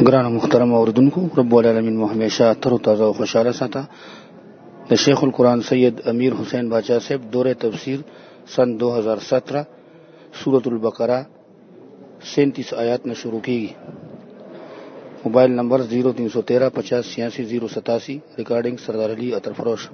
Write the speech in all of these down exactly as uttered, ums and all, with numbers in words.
گران محترم اوردونکو رب العالمین مو همیشه تر تازه او خوشاله ساته. د شیخ القرآن سید امیر حسین باچا صاحب دور تفسیر سن دو ہزار سترہ سورۃ البقرہ سینتیس آیات نے شروع کی. موبائل نمبر زیرو تین سو تیرہ پچاس چھیاسی زیرو ستاسی. ریکارڈنگ سردار علی عطر فروش.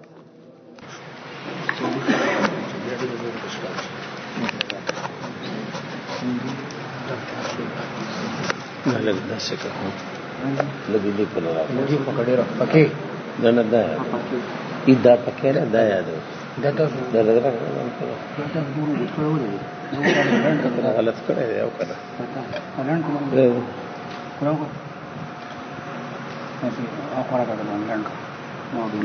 لگ داسې کوم لګي دې په لاره موږ پکړې را پکې نه نه دا دا پکې نه دا یاد دا تاسو دا دا دا تاسو دورو د څو ولې نو غلط کړی دی او کړه هلند کوم کوم کوم اسی اخره کا هلند نو دې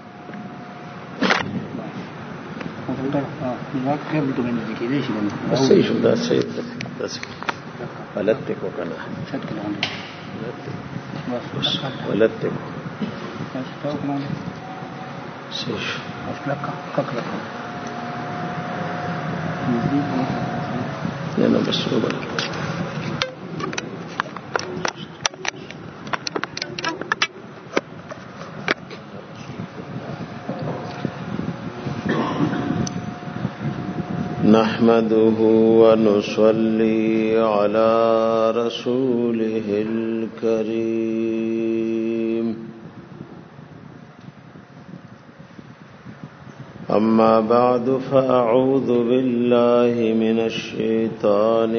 دې دا دا کوم ته نه دي کې دې شي نو صحیح شو دا صحیح دا غلط ته کو کنه غلط ته صحیح اصلا کا کا نه نه بس وګور. نحمده ونصلي على رسوله الكريم. أما بعد فأعوذ بالله من الشيطان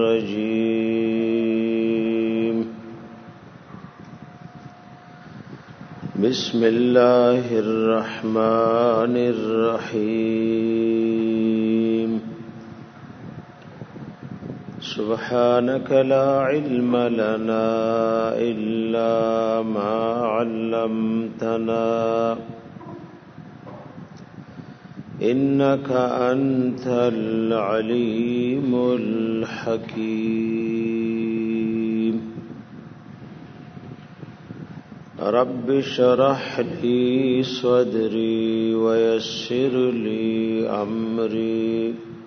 الرجيم. بسم الله الرحمن الرحيم. سبحانك لا علم لنا إلا ما علمتنا إنك أنت العليم الحكيم. رب اشرح لي صدري ويسر لي أمري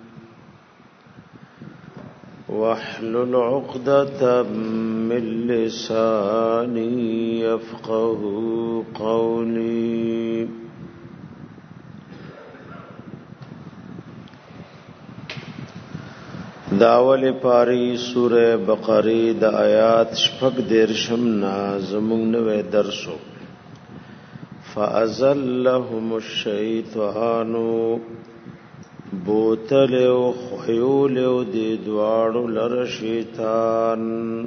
واحلل عقدة من لساني يفقه قولي. داول پاری سورہ بقرہ د آیات شپږ دیرشم نا زمونږ نوې درسو. فازلهم الشیطان بوتل او خیول او دی دواړو لر شیطان.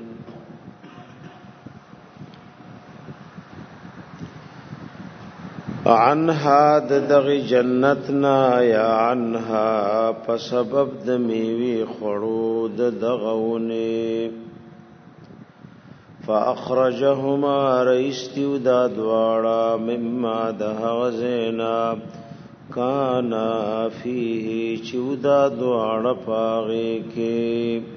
عنها دغی جنتنا یا عنها پسبب د میوی خړو د دغونه. فاخرجهما رئیستیو دا دواړه مما د غزینا کانا فیه چودا دواړه پاغه کې.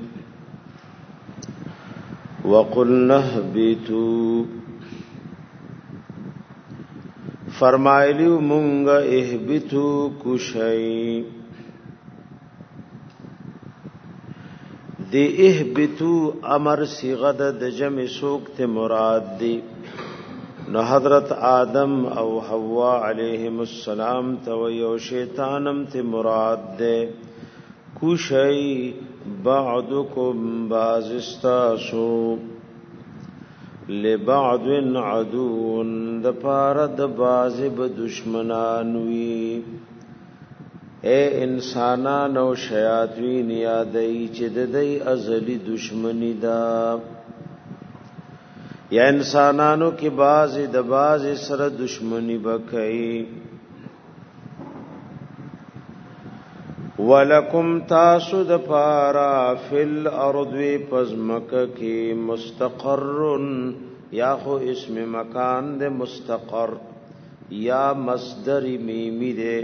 وقلنا اهبطوا فرمایلیو مونږه اهبتو کوشي. دی اهبتو امر صيغه د جمع سوکت مراد دی. نو حضرت آدم او حوا علیہم السلام تو یو شیطانم ته مراد دے. کوشي بعضکم بعض استاسو لبعض عدو د پاره د بعض به دشمنان وی. اے انسانان او شیاطین یادای چې د دې ازلی دشمنی دا. یا انسانانو کې بعض د بعض سره دشمنی بکئی. ولکم تاسو د پارا فل ارض پزمک کی مستقر یا خو اسم مکان دے مستقر یا مصدر میمی دے.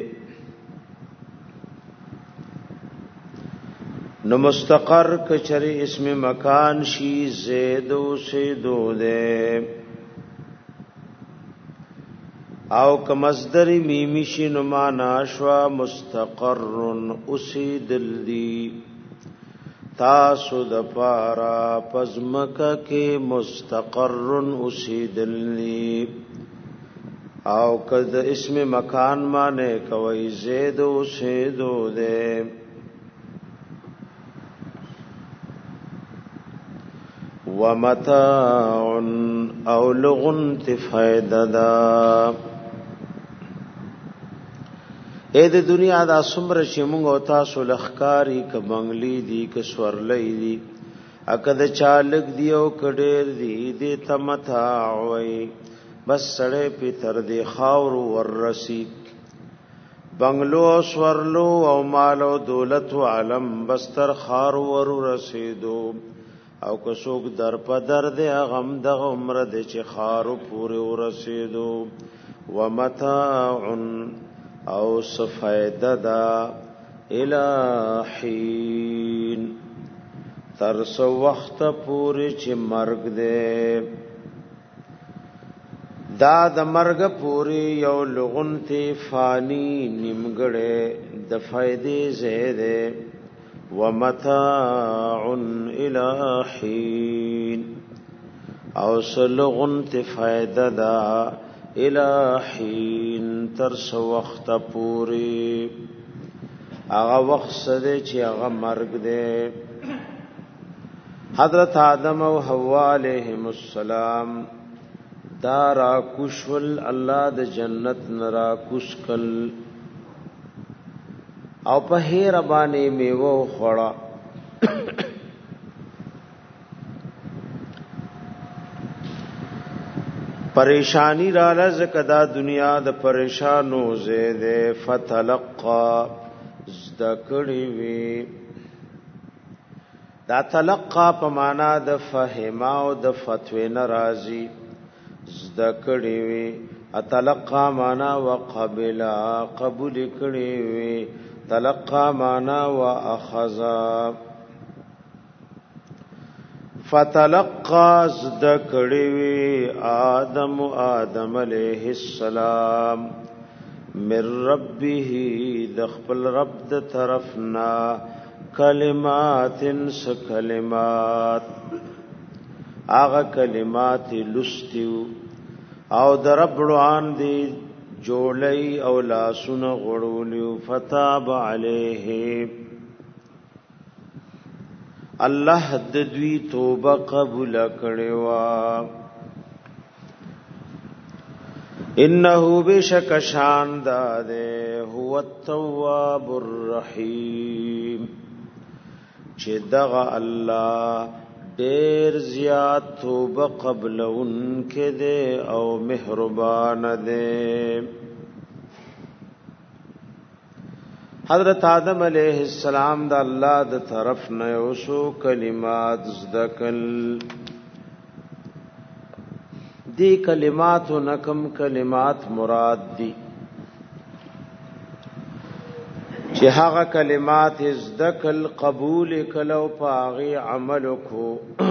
نو مستقر کچری اسم مکان شی زیدو سے دو دے او که مصدر میمی شی نو معنا شوا مستقر اسی دل دی. تاسو د پارا پزمکه کې مستقر اوسیدلی او کد اسم مکان معنی کوي زید اوسیدو دے ومتاع او لغن تفیده دا اې د دنیا دا سمره چې موږ او تاسو لخکاری ک بنگلی دی ک سورلې دی اکد چالک دی او کډیر دی د تمتاع وای بس سړې په تر دی خاور ورسی بنگلو سورلو او مال او دولت او علم بستر خار ور رسیدو او که څوک در په در دی غم د عمر د چې خار پورې ورسیدو ومتاع او سفیده دا الہین ترس وقت پوری چی مرگ دے دا د مرگ پوری یو لغن تی فانی نمگڑے د فیدی زیدے ومتاع الہین او سلغن تی فیده دا الہین ترس وقت پوری آغا وقت سدے چی آغا مرگ دے حضرت آدم و حوا علیہم السلام دا را کشول اللہ دا جنت نرا کشکل او په هیر باندې میوه خوړه پریشانی را لزکدا دنیا د پریشانو زیده فتلقا زدکڑی وی دا تلقا په معنا د فهما او د فتوی ناراضی زدکڑی وی اتلقا معنا وقبلا قبول کړي وی تلقا معنا واخذا فتلقى ذکړی وی آدم آدم علیہ السلام من ربه د خپل رب د طرفنا کلمات س کلمات اغه کلمات لستیو او د رب روان دی جوړی او لاسونه غړولیو فتاب علیه الله د دوی توبه قبول کړي وا انه بشک شان ده هو التواب الرحیم چې دغه الله ډیر زیات توبه قبل انکه ده او مهربان ده حضرت آدم علیہ السلام دا اللہ دا طرف نیوسو کلمات زدکل دی کلمات و نکم کلمات مراد دی چی هاگا کلمات زدکل قبول کلو پاغی عملو کو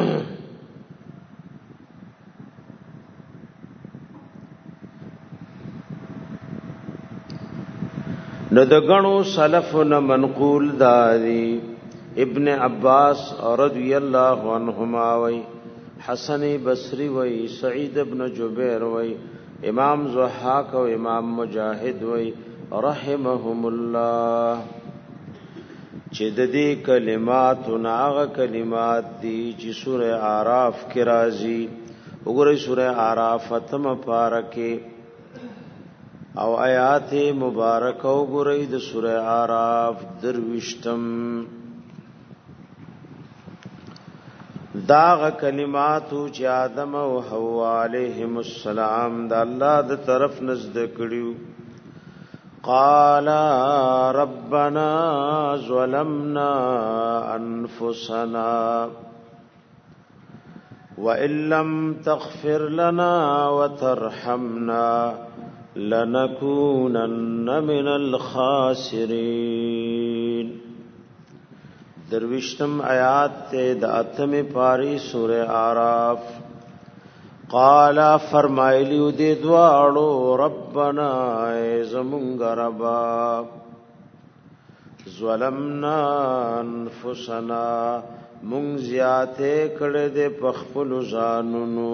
نو د غنو سلفنا منقول داری ابن عباس رضی اللہ عنہما وی حسن بصری وی سعید ابن جبیر وی امام ضحاک و امام مجاہد وی رحمهم اللہ چې د دې کلمات ناغ کلمات دی چې سورہ اعراف کې راځي وګورئ سورہ اعراف ختم پارکه او آیات مبارک او ګورئ د سورہ اعراف درویشتم داغ کلمات چې آدم او حوا علیهم السلام د الله د طرف نزد کړیو قال ربنا ظلمنا انفسنا وان لم تغفر لنا وترحمنا لنكونن من الخاسرين درویشتم آیات تے دا اتم پاری سورہ اعراف قال فرمایلیو دے دواړو ربنا ای زمونږ ربا ظلمنا انفسنا مونږ زیاته کړه دې پخپل ځانونو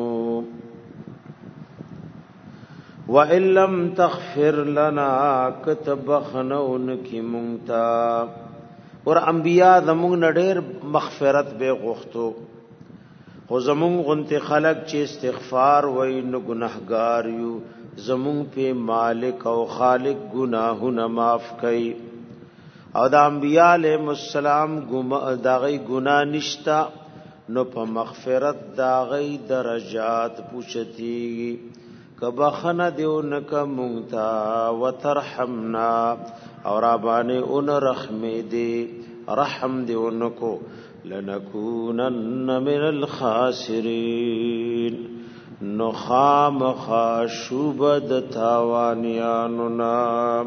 وَإِن لَّمْ تَغْفِرْ لَنَا كَتَبَخْنَوْنَ کی مونتا اور انبیاء زمونږ نډیر مغفرت به غوښتو خو زمونږ غنت خلق چې استغفار وای نو ګناهګار یو زمونږ په مالک او خالق گناهونه معاف کړي او د انبیاء علیهم السلام داغي ګناه نشتا نو په مغفرت داغي درجات پوښتي کبخنه دیو نک مونتا وترحمنا اور ابانه اون رحمه دی رحم دیو نکو لنکونن من الخاسرین نخام خاشوبد تاوانیاننا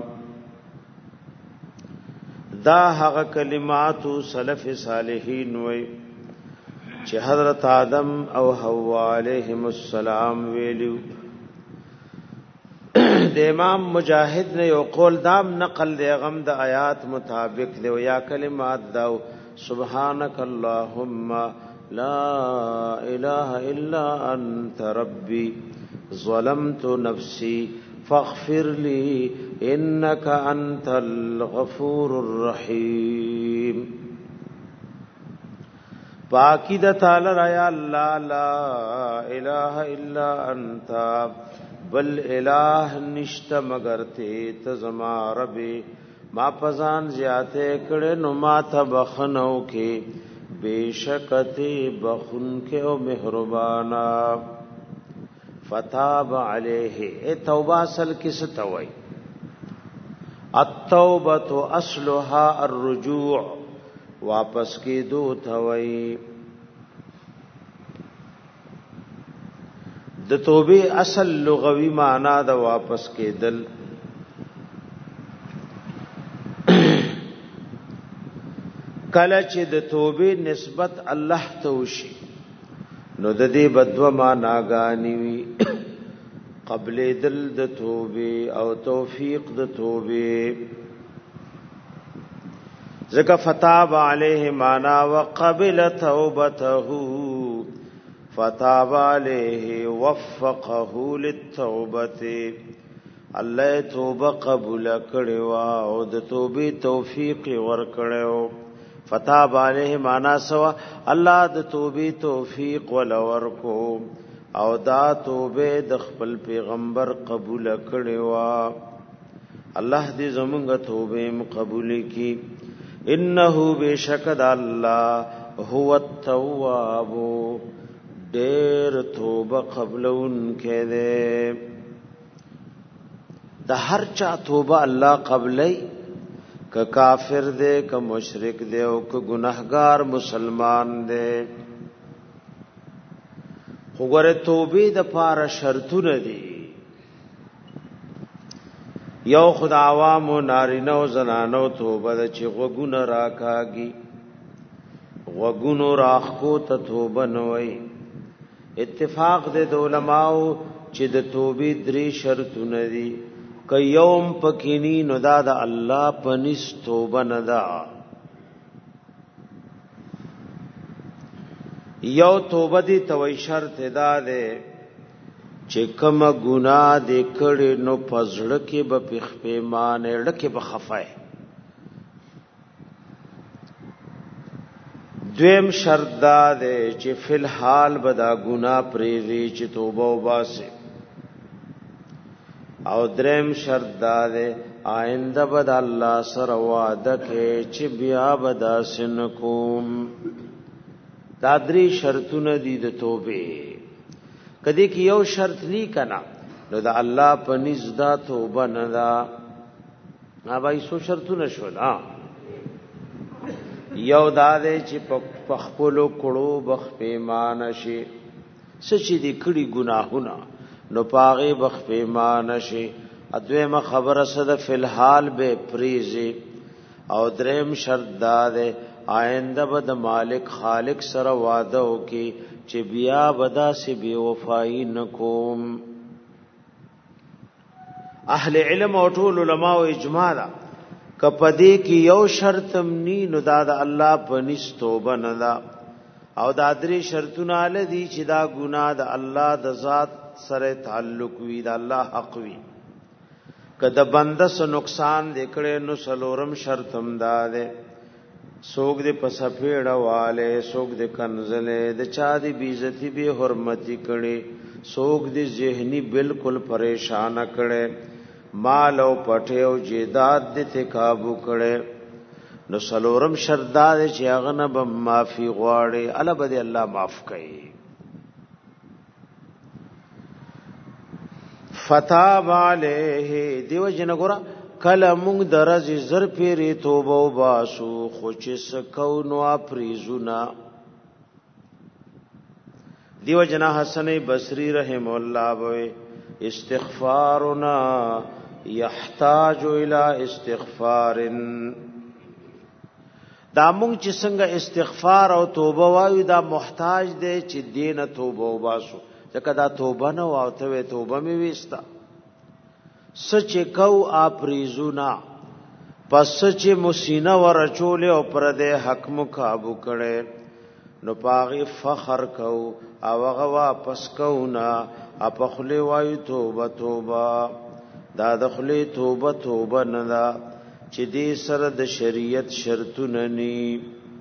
دا هغه کلمات سلف صالحین وی چې حضرت آدم او حوا علیهم السلام ویلو د امام مجاهد نے یو قول دام نقل دی غم د آیات مطابق دی یا کلمات دا سبحانك اللهم لا اله الا انت ربي ظلمت نفسي فاغفر لي انك انت الغفور الرحيم پاکی د تعالی یا الله لا اله الا انت بل الہ نشت مگر تے تزما ربی ما پزان زیاتے کڑے نو ما تبخنو کے بیشکتے بخن کے او مہربانا فتاب علیہ اے توبہ اصل کس توئی التوبۃ اصلها الرجوع واپس کی دو توئی د توبه اصل لغوي معنا د واپس کېدل کله چې د توبه نسبت الله ته وشي نو د دې بدو معنا غاني وي قبل دل د توبه او توفیق د توبه ذکر فتاب علیه معنا وقبل توبته فتاب علیه وفقه للتوبه الله توبه قبول کړو او د توبې توفیق ور کړو فتاب علیه معنا سوا الله د توبې توفیق ول ورکو او دا توبه د خپل پیغمبر قبول کړو الله دې زمونږ توبه قبول کړي انه بشکد الله هو التواب دیر توبه قبلون کې ده د هر چا توبه الله قبلای ک کافر ده ک مشرک ده او ک گناهګار مسلمان ده وګوره توبه د پاره شرطونه دي یو خدای عوام نارینه او زنانو توبه د چې وګونه راکاږي وګونو راخو ته توبه نوي اتفاق د علماء چې د توبې درې شرطونه دي ک یوم پکینی نو دا د الله پنځ توبه نه ده یو توبه دي توي شرط ده ده چې کوم ګناه دې کړي نو پزړه کې به پخ پیمانه ډکه به خفای دویم شرط دا ده چې فل حال بدا ګناه پریږي چې توبه وباسي او دریم شرط دا ده آینده بد الله سره وعده کې چې بیا بدا سن کوم دا درې شرطونه دي د توبه کدی کی یو شرط نی کنا نو دا الله په نزدا توبه نه دا ها بھائی سو شرطونه شول ها یو دا دې چې په خپل کړو بخ پیمان شي سچې دي کړي ګناهونه نو پاغه بخ پیمان شي ادویمه خبره صد فل حال به پریزي او دریم شرط دا دې آینده بد مالک خالق سره وعده وکي چې بیا ودا سي بي وفای نکوم اهل علم او ټول علماء اجماع دا کپدې کې یو شرطم نی نو دا د الله په نس توبه نه ده او دا درې شرطونه لدی چې دا ګناه د الله د ذات سره تعلق وي د الله حق وي کله بنده سو نقصان دکړې نو سلورم شرطم دا ده سوګ دې پسپېړه والے سوګ دې کنزلې د چا دې بیزتی به حرمتي کړي سوګ دې ذهني بالکل پریشان کړي مال او پټه او جیداد دې ته قابو کړي نو سلورم شرط دا چې هغه نه به معافي غواړي الله به الله معاف کړي فتاب علیه دیو جن ګورا کله موږ درځ زر پیری توبه او باسو خو چې سکو نو اپریزونا دیو جن حسن بصری رحم الله وې استغفارنا يحتاج الى استغفار دا موږ چې څنګه استغفار او توبه وایو دا محتاج دی چې دینه توبه او باسو ځکه دا توبه نه واوته توبه می وستا سچ کو اپریزونا پس چې مسینه ورچول او پر دې حق مقابو کړي نو پاغي فخر کو او هغه واپس کو نا اپخلی وای توبه توبه دا دخلی توبه توبه نه دا چې دې سره د شریعت شرطونه ني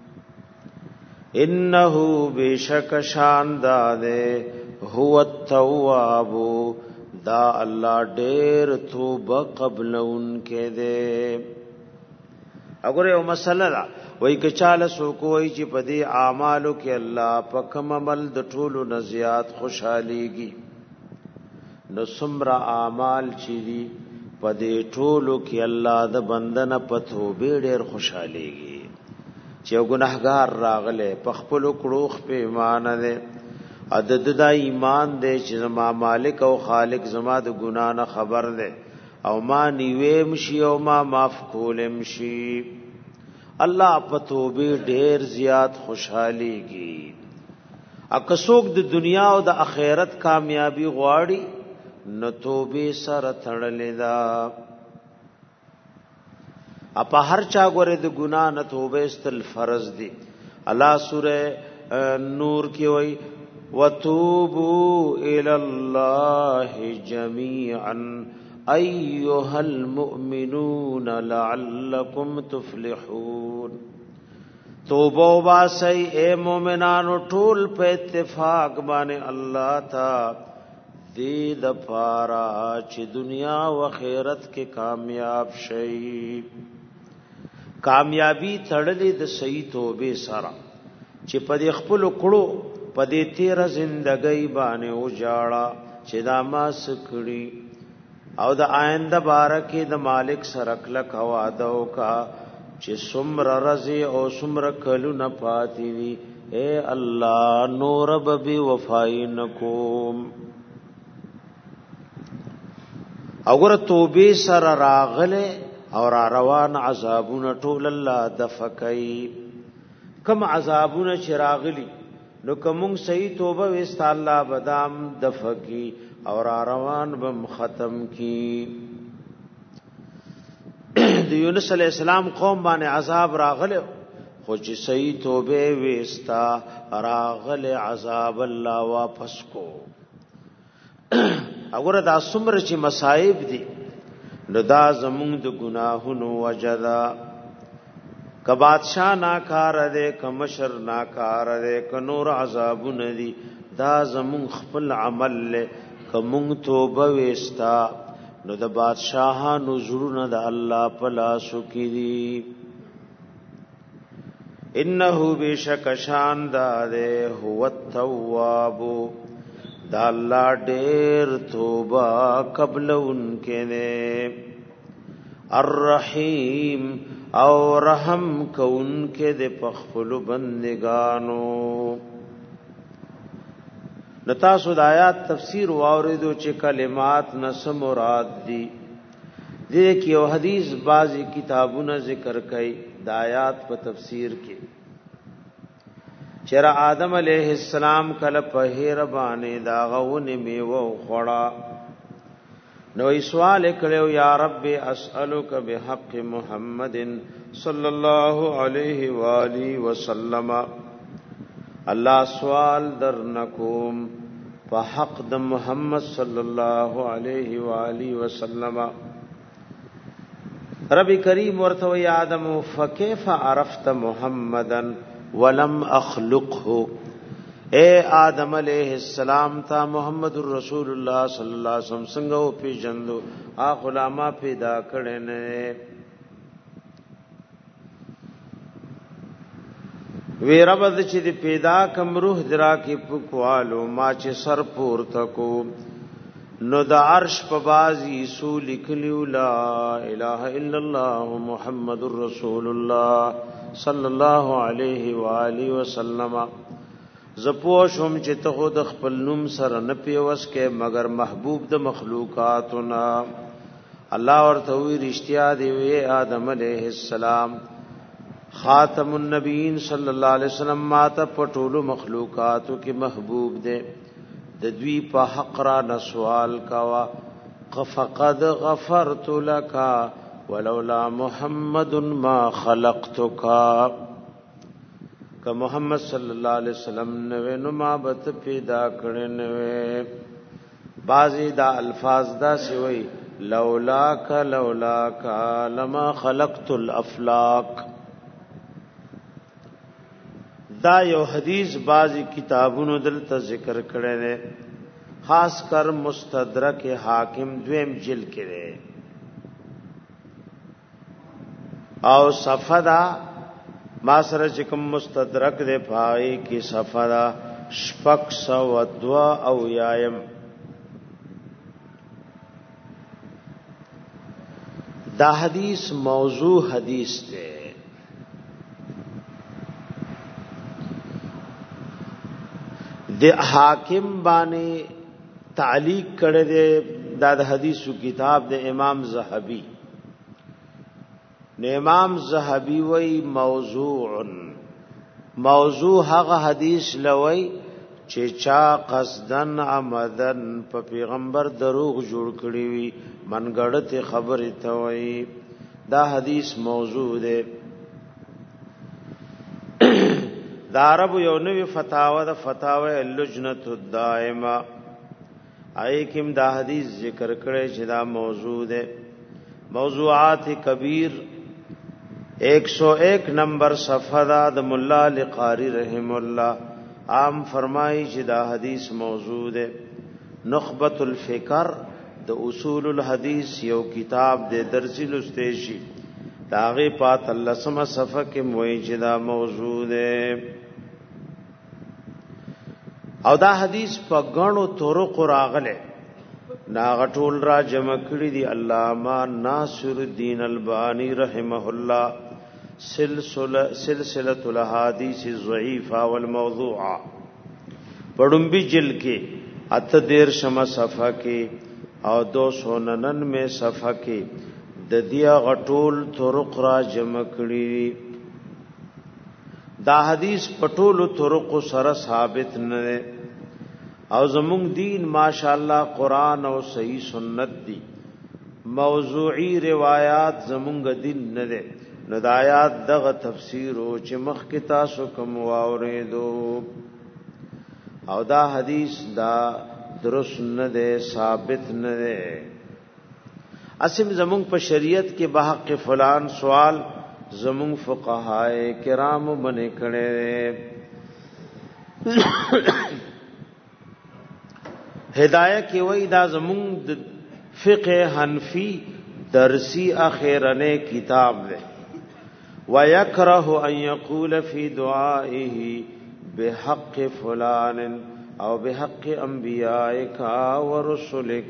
انه بشک شان داده هو التواب دا الله ډېر توبه قبلون کې دے وګوره یو مسله دا وای کچاله سو کوی چې په دې اعمالو کې الله په کوم عمل د ټولو نزيات خوشاليږي نو سمرا اعمال چې دي په دې ټولو کې الله د بندنه په توبه ډېر خوشاليږي چې ګناهګار راغله په خپل کړوخ په ایمان ده عدد دا ایمان دے چې زما مالک او خالق زما د ګنا نه خبر دے او ما نیویم شي او ما معاف کولم شي الله په توبه ډیر زیات خوشحاليږي اکسوک د دنیا او د آخرت کامیابی غواړي نو توبه سره تړلې دا اپا هر چا غره د ګنا نه توبه استل فرض دي الله سوره نور کې وایي وَتُوبُوا إِلَى اللَّهِ جَمِيعًا أَيُّهَا الْمُؤْمِنُونَ لَعَلَّكُمْ تُفْلِحُونَ توبه واسي اے مومنانو ټول په اتفاق باندې الله تا دې د پارا چې دنیا او آخرت کې کامیاب شي کامیابی تړلې د صحیح توبه سره چې په خپل کړو پدې تیر زندګۍ باندې او جاړه چې دا ما سکړي او د آینده بارکه د مالک سره کله کوا دو کا چې سمر رضی او سمر کلو نه پاتې وي اے الله نور به وفای نکوم وګوره توبه سره راغله او را روان عذابونه ټول الله دفقای کم عذابونه چې راغلي نو کوم صحیح توبه وست الله بدام دفقی اور روان بم ختم کی د یونس علی السلام قوم باندې عذاب راغله خو چې صحیح توبه وستا راغله عذاب الله واپس کو وګوره دا څومره چې مصائب دي نو دا زمونږ د ګناهونو وجدا ک بادشاہ ناکار دے ک مشر ناکار دے ک نور عذاب ندی دا زمون خپل عمل له ک مونږ توبه وستا نو د بادشاہانو زړونه د الله په لاس کې دي انه بشک شان داده هو التواب دا الله ډېر توبه قبل انکه نه الرحیم او رحم کون کې د پخپل بندگانو نتا سود آیات تفسیر واوریدو چې کلمات نس مراد دي دې کې یو حدیث بعضی کتابونه ذکر کړي د آیات په تفسیر کې چر آدم علیہ السلام کله په هیر باندې دا غونه میوه خوړه نو سوال کړو یا رب اسالک بحق محمد صلی الله علیه و آله وسلم الله سوال در نکوم په حق د محمد صلی الله علیه و آله وسلم. رب کریم ورته یا آدم فکیف عرفت محمدا ولم اخلقه، اے آدم علیہ السلام تا محمد رسول الله صلی الله علیه وسلم څنګه او پیژندو ا غلاما پیدا کړي نه. وی رب د چې پیدا کم روح درا کې پکوالو ما چې سر پور تکو نو د عرش په بازي سو لیکلیو لا اله الا الله محمد رسول الله صلی الله علیه و آله وسلم. زپو شوم چې ته خود خپل نوم سره نه پیوس کې مگر محبوب د مخلوقاتنا. الله ورته وی رښتیا دی وی آدم علیہ السلام خاتم النبیین صلی الله علیه وسلم ماته پټولو مخلوقاتو کې محبوب دی. د دوی په حق را نسوال کوا فقد غفرت لك ولولا محمد ما خلقتك. کہ محمد صلی اللہ علیہ وسلم نوے نو ما بت پیدا کړي نوے. بعضی دا الفاظ دا سوی لولاک لولاک لما خلقت الافلاک. دا یو حدیث بعضی کتابونو دلته ذکر کړي نه، خاص کر مستدرک حاکم دویم جلد کې ده او صفدا ما سره چې کوم مستدرک ده پای کې صفدا شپږ سو دوا او یایم. دا حدیث موضوع حدیث ده. د حاکم باندې تعلیق کړه دے دا د حدیثو کتاب د امام زهبی. نه امام زهبی وی موضوع موضوع هغه حدیث لوی چې چا قصدن عمدن په پیغمبر دروغ جوړ کړی وي منګړت خبره ته وی دا حدیث موضوع ده. دا عرب یو نوی فتاوی دا فتاوی اللجنة الدائمه ایکم دا حدیث ذکر کرے چې دا موضوع ده. موضوعات کبیر ایک سو ایک نمبر صفحہ دا د مولا لقاری رحم الله عام فرمائی چې دا حدیث موضوع ده. نخبۃ الفکر د اصول الحدیث یو کتاب د درسی لستیشی داغه پات الله سم صفحه کې موي چې دا موضوع ده. او دا حدیث په غنو طرق راغله ناغټول را جمع کړی دی علامہ ناصر الدین البانی رحمه الله سلسله سلسله الاحاديث الضعيفه والموضوعه پړمبي جلد کې اته دیر شمه صفحه کې او دو سو ننانوے صفحه کې د دیا غټول طرق را جمع کړی. دا حدیث پټول طرق سره ثابت نه او زمون دین ماشاءالله قران او صحیح سنت دی. موضوعی روایات زمونږ دین نه ده. نو د آیات دغه تفسیر او چې مخ کې تاسو کوم واورېدو او دا حدیث دا درست نه ده ثابت نه ده. اسم زمون په شریعت کې بحق فلان سوال زمون فقهای کرام باندې کړي. ہدایہ کی وی دا زمون فقہ حنفی درسی اخیرنے کتاب دے. وَيَكْرَهُ أَن يَقُولَ فِي دُعَائِهِ بِحَقِّ فُلَانٍ أَوْ بِحَقِّ أَنْبِيَائِكَ وَرُسُلِكَ.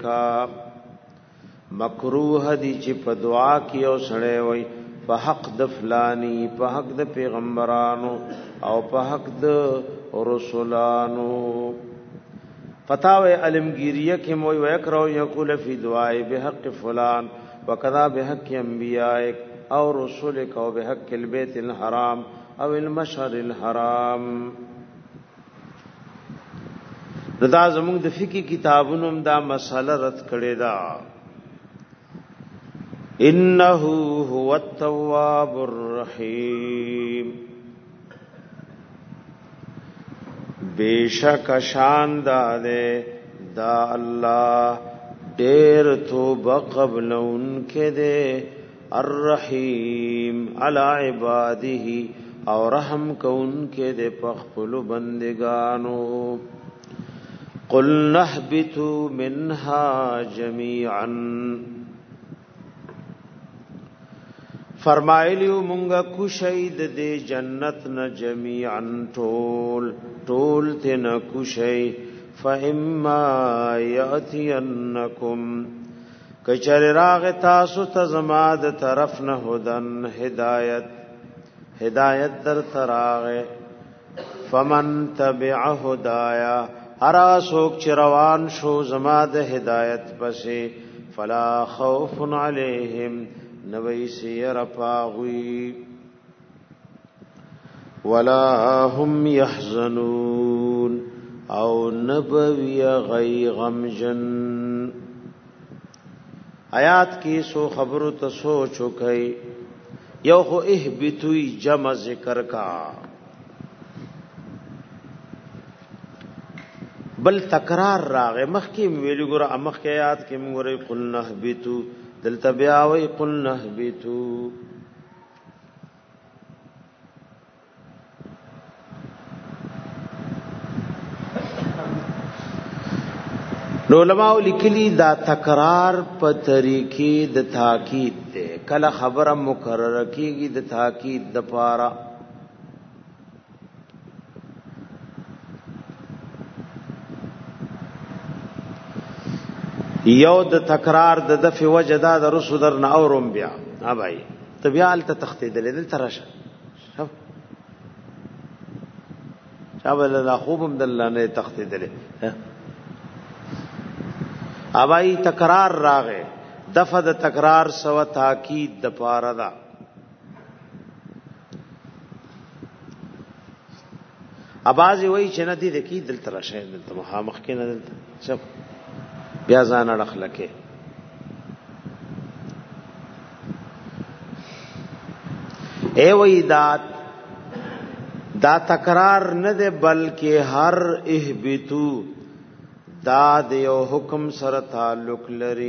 مکروه دی چې په دعا کې او سړی وي په حق د فلانی په حق د پیغمبرانو او په حق د رسولانو. فتاوی علمگیریہ کی موی ویکرو یقول فی دعائی بحق فلان وکذا بحق انبیائک او رسولک او بحق البیت الحرام او المشعر الحرام. دا زمونږ د فقہی کتابونو دا مسله رد کړي دا انه هو التواب الرحیم بیشک شان داده دا الله ډیر توبه قبل انکه دے الرحیم علی عباده او رحم کونکه دے پخپل بندگانو قل نهبطوا منها جميعا فرمایلیو مونږه کو شهید دے جنت ن جميعا ټول ټول تن کو شهید فإما يأتينكم کچر راغ تاسو ته زما د طرف نه هدن هدایت هدایت در تراغ فمن تبع هدايا ارا سوک چروان شو زما د هدایت پسې فلا خوف عليهم نوي سير پاغوي ولا هم يحزنون او نبوی غی غمجن آیات کی سو خبرو ته سوچو کئی یو خو اهبتوی جمع ذکر کا بل تکرار راغه مخکی ویلی ګره امخ کی آیات کی موږ قلنا اهبتو دلته بیا وی قلنا اهبتو نو علماء لیکلی دا تکرار په طریقې د تاکید ده کله خبره مکرره کیږي د تاکید د پاره یو د تکرار د دفع وجدا د رسو در نه اورم بیا ها بھائی طبيعل ته تختیدل دل ترشه شابه لا خوبم دلانه تختیدل اوای تکرار راغه دفع د تکرار سو تاکید د پاره دا ابازي وای چې ندی د کی دل تر شه دلته مخامخ کې نه دلته شپ بیا ځان اړخلکه ای وای دا دا تکرار نه ده بلکې هر اهبتو دا د یو حکم سره تعلق لري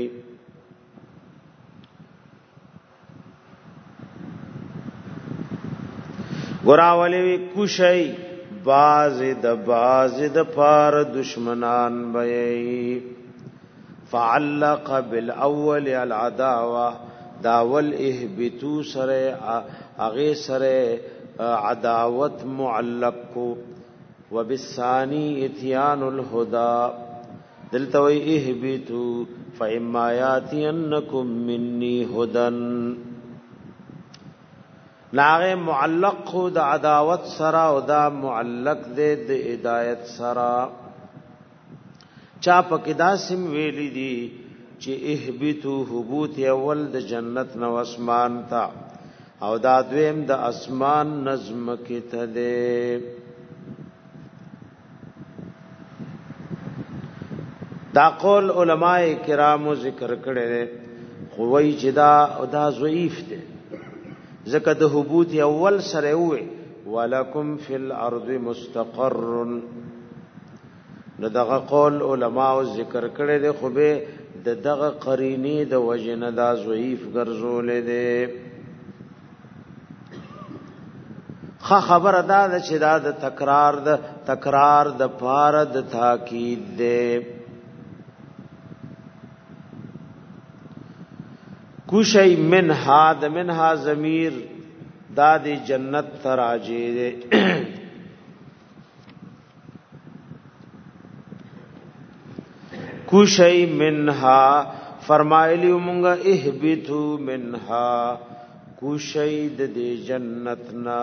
ګراولې کوشي باز د باز د پار دشمنان وي فعلق بالاول العداوه داول اهبتو سره اغه سره عداوت معلق کو وبالثاني اتيان الهدى دلتوي اهبتوا فإما ياتينكم مني هدى لاغه معلق خود عداوت سرا او دا معلق دے د ہدایت سرا چا پکې دا سم ویلی دي چې اهبتوا هبوت اول د جنت نو اسمان تا او دا دویم د اسمان نظم کې ته ده دا قول علماء کرامو ذکر کړي خو وای چې دا دا ضعیف دي ځکه د هبوط اول سره وي ولکم فی الارض مستقر نو دغه قول علماء ذکر کړي دي خو به د دغه قرینی د وجنه دا ضعیف ګرځولې دي خا خبر ادا ده چې دا د تکرار د تکرار د پار د تاکید ده کوشی منها د منها ضمیر دا د جنت تراجی ده کوشی منها فرمایلی مونږه اهبتو منها کوشی د دې جنتنا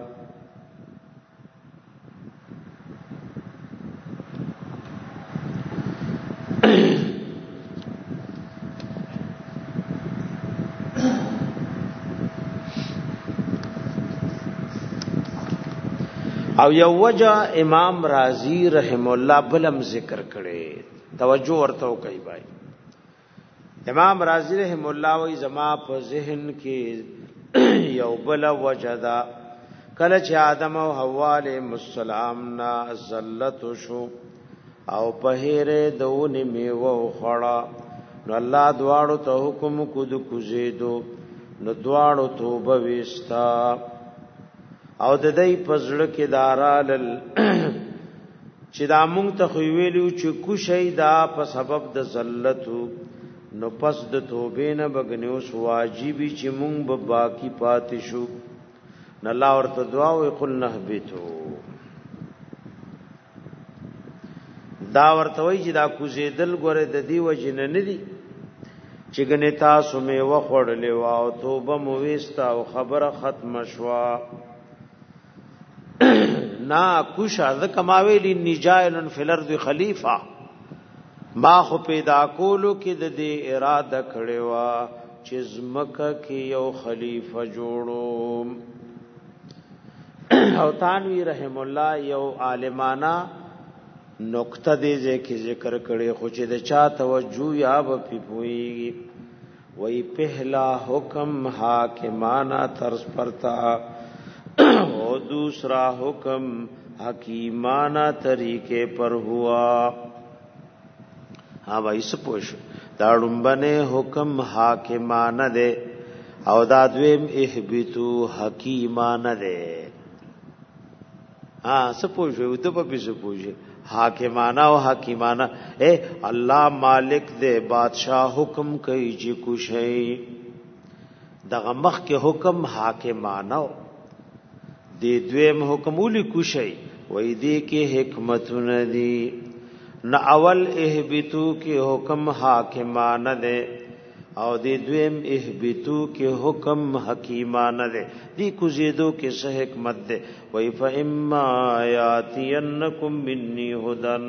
او یو وجه امام رازی رحم الله بلم ذکر کړي توجه ورته کوي بھائی امام رازی رحم الله وی زما په ذهن کې یو بل وجدا کله چې آدم او حوا علیهم السلام نا زلت شو او په هره دونه میوه خړه نو الله دواړو ته حکم کو د کوزیدو نو دواړو توبه وستا او د دې پزړه کې دارال چې دا مونږ ته خو ویلو چې کو شي دا په سبب د ذلتو نو پس د توبې نه بغنیوس واجبې چې مونږ به باقی پاتې شو نه الله ورته دعا وی قل نهبتو دا ورته وی چې دا کوزیدل ګوره د دې وجنه نه دي چې ګنې تاسو مې وخوړلې او توبه مو وستا او خبره ختم شوا نا کوشا ذ کماویلی نجائلن فی الارض خلیفہ ما خو پیدا کولو کې د دې اراده کړې وا چې زمکه کې یو خلیفہ جوړو او تانوی رحم الله یو عالمانا نقطه دې ځکه ذکر کړي خو چې د چا توجه یا په پوي وای پہلا حکم حاکمانہ طرز پر تھا اور دوسرا حکم حکیمانہ طریقے پر ہوا ہاں بھائی سپوش داړمبنه حکم حاکمانه ده او دا دویم احبتو حکیمانه ده ہاں سپوش و ته په سپوش حاکمانه او حکیمانه اے الله مالک دے بادشاہ حکم کوي چې کوشي دغه مخ کې حکم حاکمانه دی دویم حکم اولی کوشي وای دی کې حکمتونه دي نه اول احبتو کې حکم حاکمانه ده او دی دویم احبتو کې حکم حکیمانه ده دی کوزیدو کې څه حکمت ده وای فاما یاتینکم منی هدن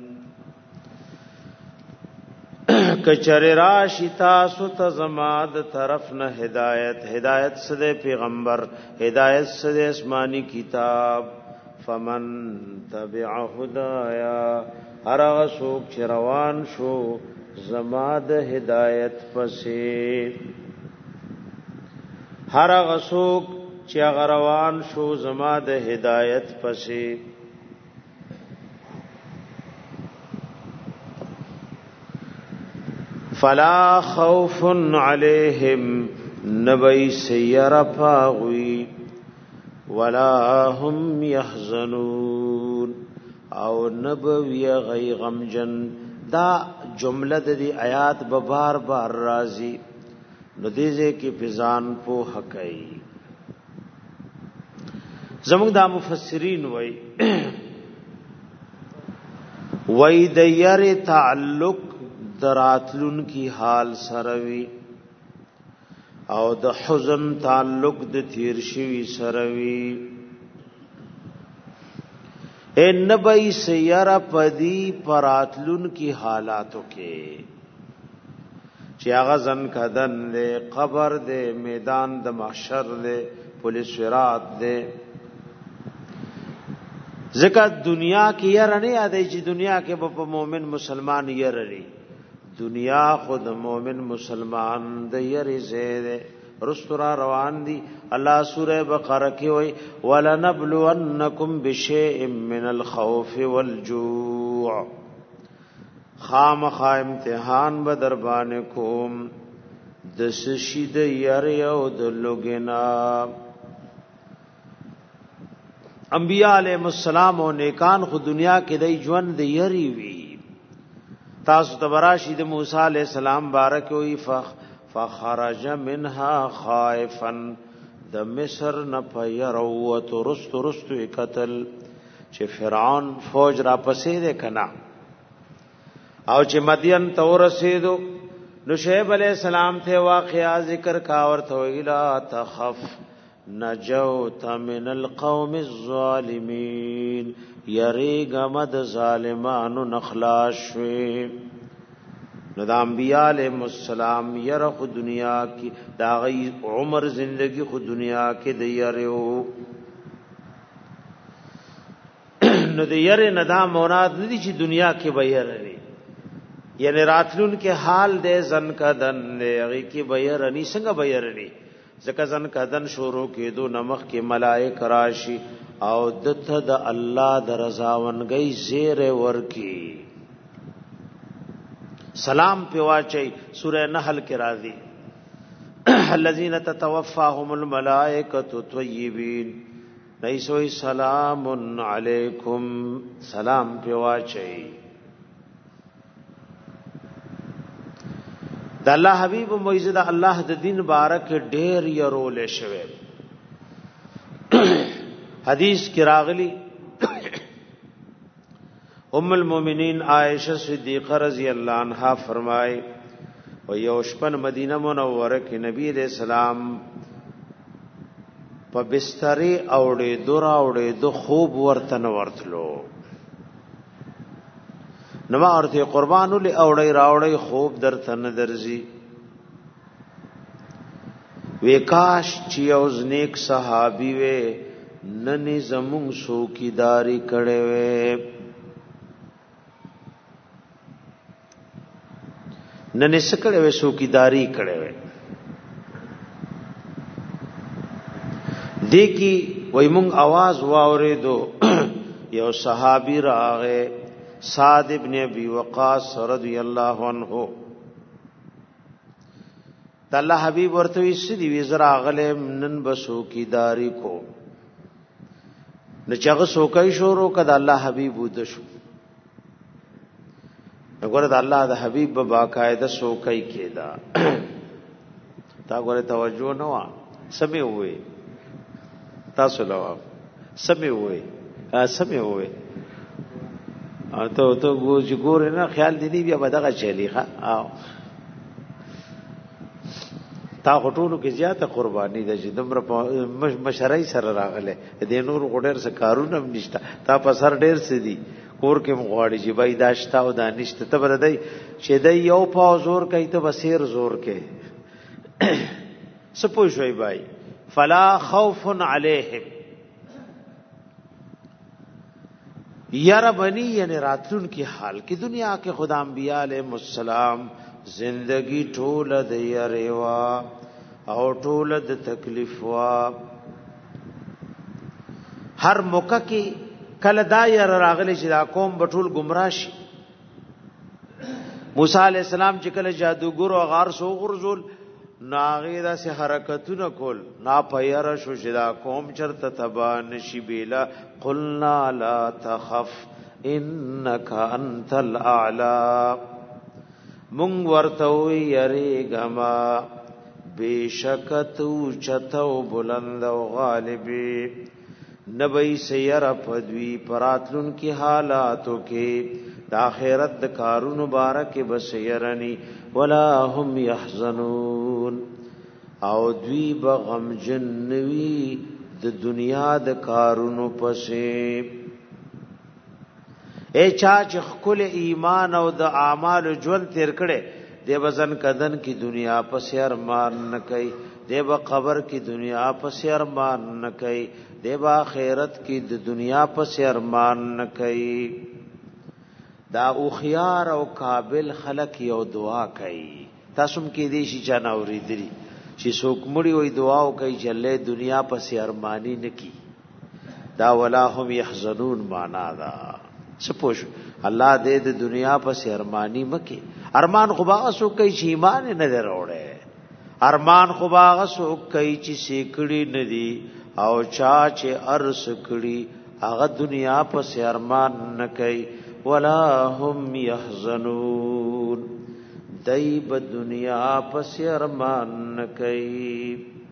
کچر راشی تاسو ته زما د طرف نه هدایت هدایت سده پیغمبر هدایت سده آسمانی کتاب فمن تبع هدایا هرغه څوک چې روان شو زما د هدایت پسې هرغه څوک چې روان شو زما د هدایت پسې فلا خوف عليهم نبي سير پاغوي ولا هم يحزنون او نبوي غي غمجن دا جمله د دې آیات به بار بار راځي نو دې کې فزان په حقای زموږ د مفسرین وای وای د یری تعلق دراتلون کی حال سروي او د حزن تعلق د تیر شوی سروي ان نبی سیرا پدی پراتلون کی حالاتو کې چې هغه ځن کدن له قبر دے میدان د محشر دے پولیس صراط دے ځکه دنیا کې یې رنه یادې چې دنیا کې په مؤمن مسلمان یې رری دنیا خود مومن مسلمان د یری زیده رستورا روان دی الله سوره بقره کې وای ولنبلونکم بشیء من الخوف والجوع خامخ امتحان به در باندې کوم د سشید یری او د لوګنا انبیاء علیهم السلام او نیکان خو دنیا کې د ژوند د یری وی تاسو تبراشی د موسی علیہ السلام بارک وی فخ فخرج منها خائفا د مصر نه پیروت رست رست قتل چې فرعون فوج را پسې ده کنا او چې مدین تور رسیدو نو شعیب علیہ السلام ته واقعا ذکر کا ورته ویلا تخف نجوت من القوم الظالمین یریګم د ظالمانو نخلاص شوی نو د انبیاء علیهم السلام یره خو دنیا کې دا غي عمر زندگی خو دنیا کې د یریو نو د یره ندا مراد ندي چې دنیا کې به یره یعنی راتلون کې حال دې زن کدن هغه کې بیرنی څنګه بیرنی ځکه زن کدن شروع کېدو نمخ کې ملائک راشي او دته د الله د رضاونګي زیر ورکی سلام په واچي سوره نحل کې راځي الذين تتوفاهم الملائکه طیبین لیسوی سلام علیکم سلام په واچي د الله حبیب موعظه د الله د دین بارک ډیر يرول شوی حدیث کی راغلی ام المؤمنین عائشہ صدیقہ رضی اللہ عنہا فرمائے و یوشپن مدینہ منوره کې نبی علیہ السلام په بستر اوړې دورا اوړې دو خوب ورته ورتلو نو ورته قربانو له اوړې راوړې خوب درته نه درځي وکاش چې اوس نیک صحابي وې ننی زمون سوکیداری کړي وې ننی سکړې وې سوکیداری کړي وې دیکی وای مونږ आवाज واورې دو یو صحابي راغې سعد ابن ابي وقاص رضی الله عنه الله حبیب ورته وی سدي وی زرا غلې نن بسو کی داری کو نه چاغه سوکای شورو کده الله حبیب ود شو وګوره د الله د حبیب په باقاعده سوکای کېدا تا ګوره توجه نه وا سمې وې تاسو له سمې وې سمې وې ته ته ګورې نه خیال دی بیا بدغه چلی ښا او تا غټونو کې زیاته قرباني ده چې دمر مشرای سره راغله د نور غډر سره کارونه نشته تا په سر ډیر سدي کور کې مغواړي چې بای داشتا او دانشته ته بردای چې د یو پاو زور کوي ته بصیر زور کې سپو شوي بای فلا خوف علیهم یار بنی یعنی راتلون کی حال کی دنیا کے خدا انبیاء علیہ السلام زندگی ټول د یریوا او ټول د تکلیف وا هر موقع کې کله دا ير راغلی چې دا قوم بټول گمراه شي موسی علیہ السلام چې کله جادوګر او غار سو غرزول ناغیدا سے حرکتونه کول نا پیر شو چې دا قوم چرته تبا نشي بیلا قلنا لا تخف انك انت الاعلى مونږ ورته وی یریګما بشکتو چتو بلند او غالبی نبی سیر پدوی پراتلون کی حالاتو کې د آخرت د کارون مبارک بسیرنی ولا هم يحزنون او دوی بغم جنوی د دنیا د کارونو پسې اے چا چې خپل ایمان او د اعمال ژوند تیر کړي دی وزن کدن کی دنیا پسې ارمان نه کوي دی به قبر کی دنیا پسې ارمان نه کوي دی به آخرت کی د دنیا پسې ارمان نه کوي دا او خيار او قابل خلق یو دعا کوي تاسو کې دې شي جنا اوریدلی چې څوک مړي وي دعا کوي چې الله دنیا پسې ارمانی نه کی دا ولا هم يحزنون معنا دا سپوش الله دې د دنیا پسې ارمانی مکه ارمان خو باغ سو کوي چې ایمان نه دروړي ارمان خو باغ سو کوي چې سیکړي ندي او چا چې ارس کړي هغه دنیا پسې ارمان نه کوي ولا هم يحزنون دایب دنیا پسې ارمان نه کوي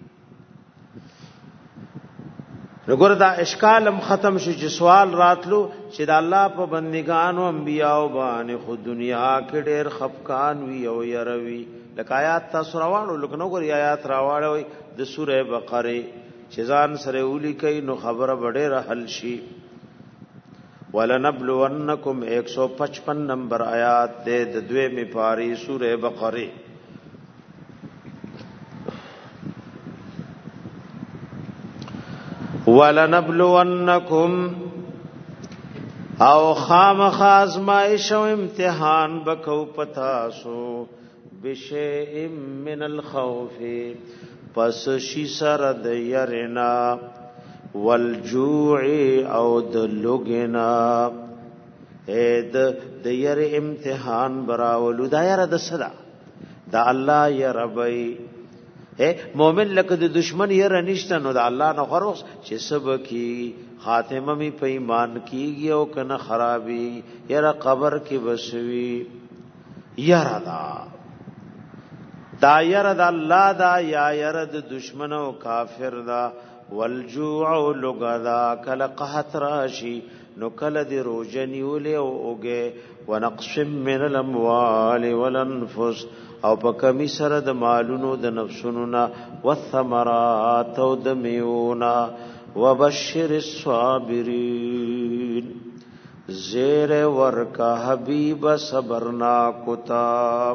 وګوره دا اشکالم ختم شو چې سوال راتلو چې د الله په بندګانو انبیاو باندې خو دنیا کې ډېر خفقان وی او يروي لکه آیات تاسو راوړو لکه نو ګور آیات راوړو د سوره بقره چې ځان سره ولي کوي نو خبره وړه حل شي ولنبلونکم ایک سو پچپن نمبر آیات دے د دوے می پاری سورہ بقرہ ولنبلونکم او خامخ آزمائش و امتحان بکو پتاسو بشیء من الخوف پس شی سر د یرنا والجوع او د لوګنا اې د د ير امتحان براولو دا ير د صدا دا الله ير ربي اے مومن لکه د دشمن ير نشته نو د الله نه خروس چې سب کی خاتمه می په ایمان کیږي او کنه خرابي ير قبر کې بسوي ير دا دا ير د الله دا یا ير د دشمن او کافر دا والجوع لغدا کل قحط راشی نو کل دی روجنی اولی او اوگے ونقص من الاموال والانفس او پا کمی سر د مالونو د نفسونونا والثمرات او د میونا وبشر الصابرین زیر ورکا حبیب صبرنا کتاب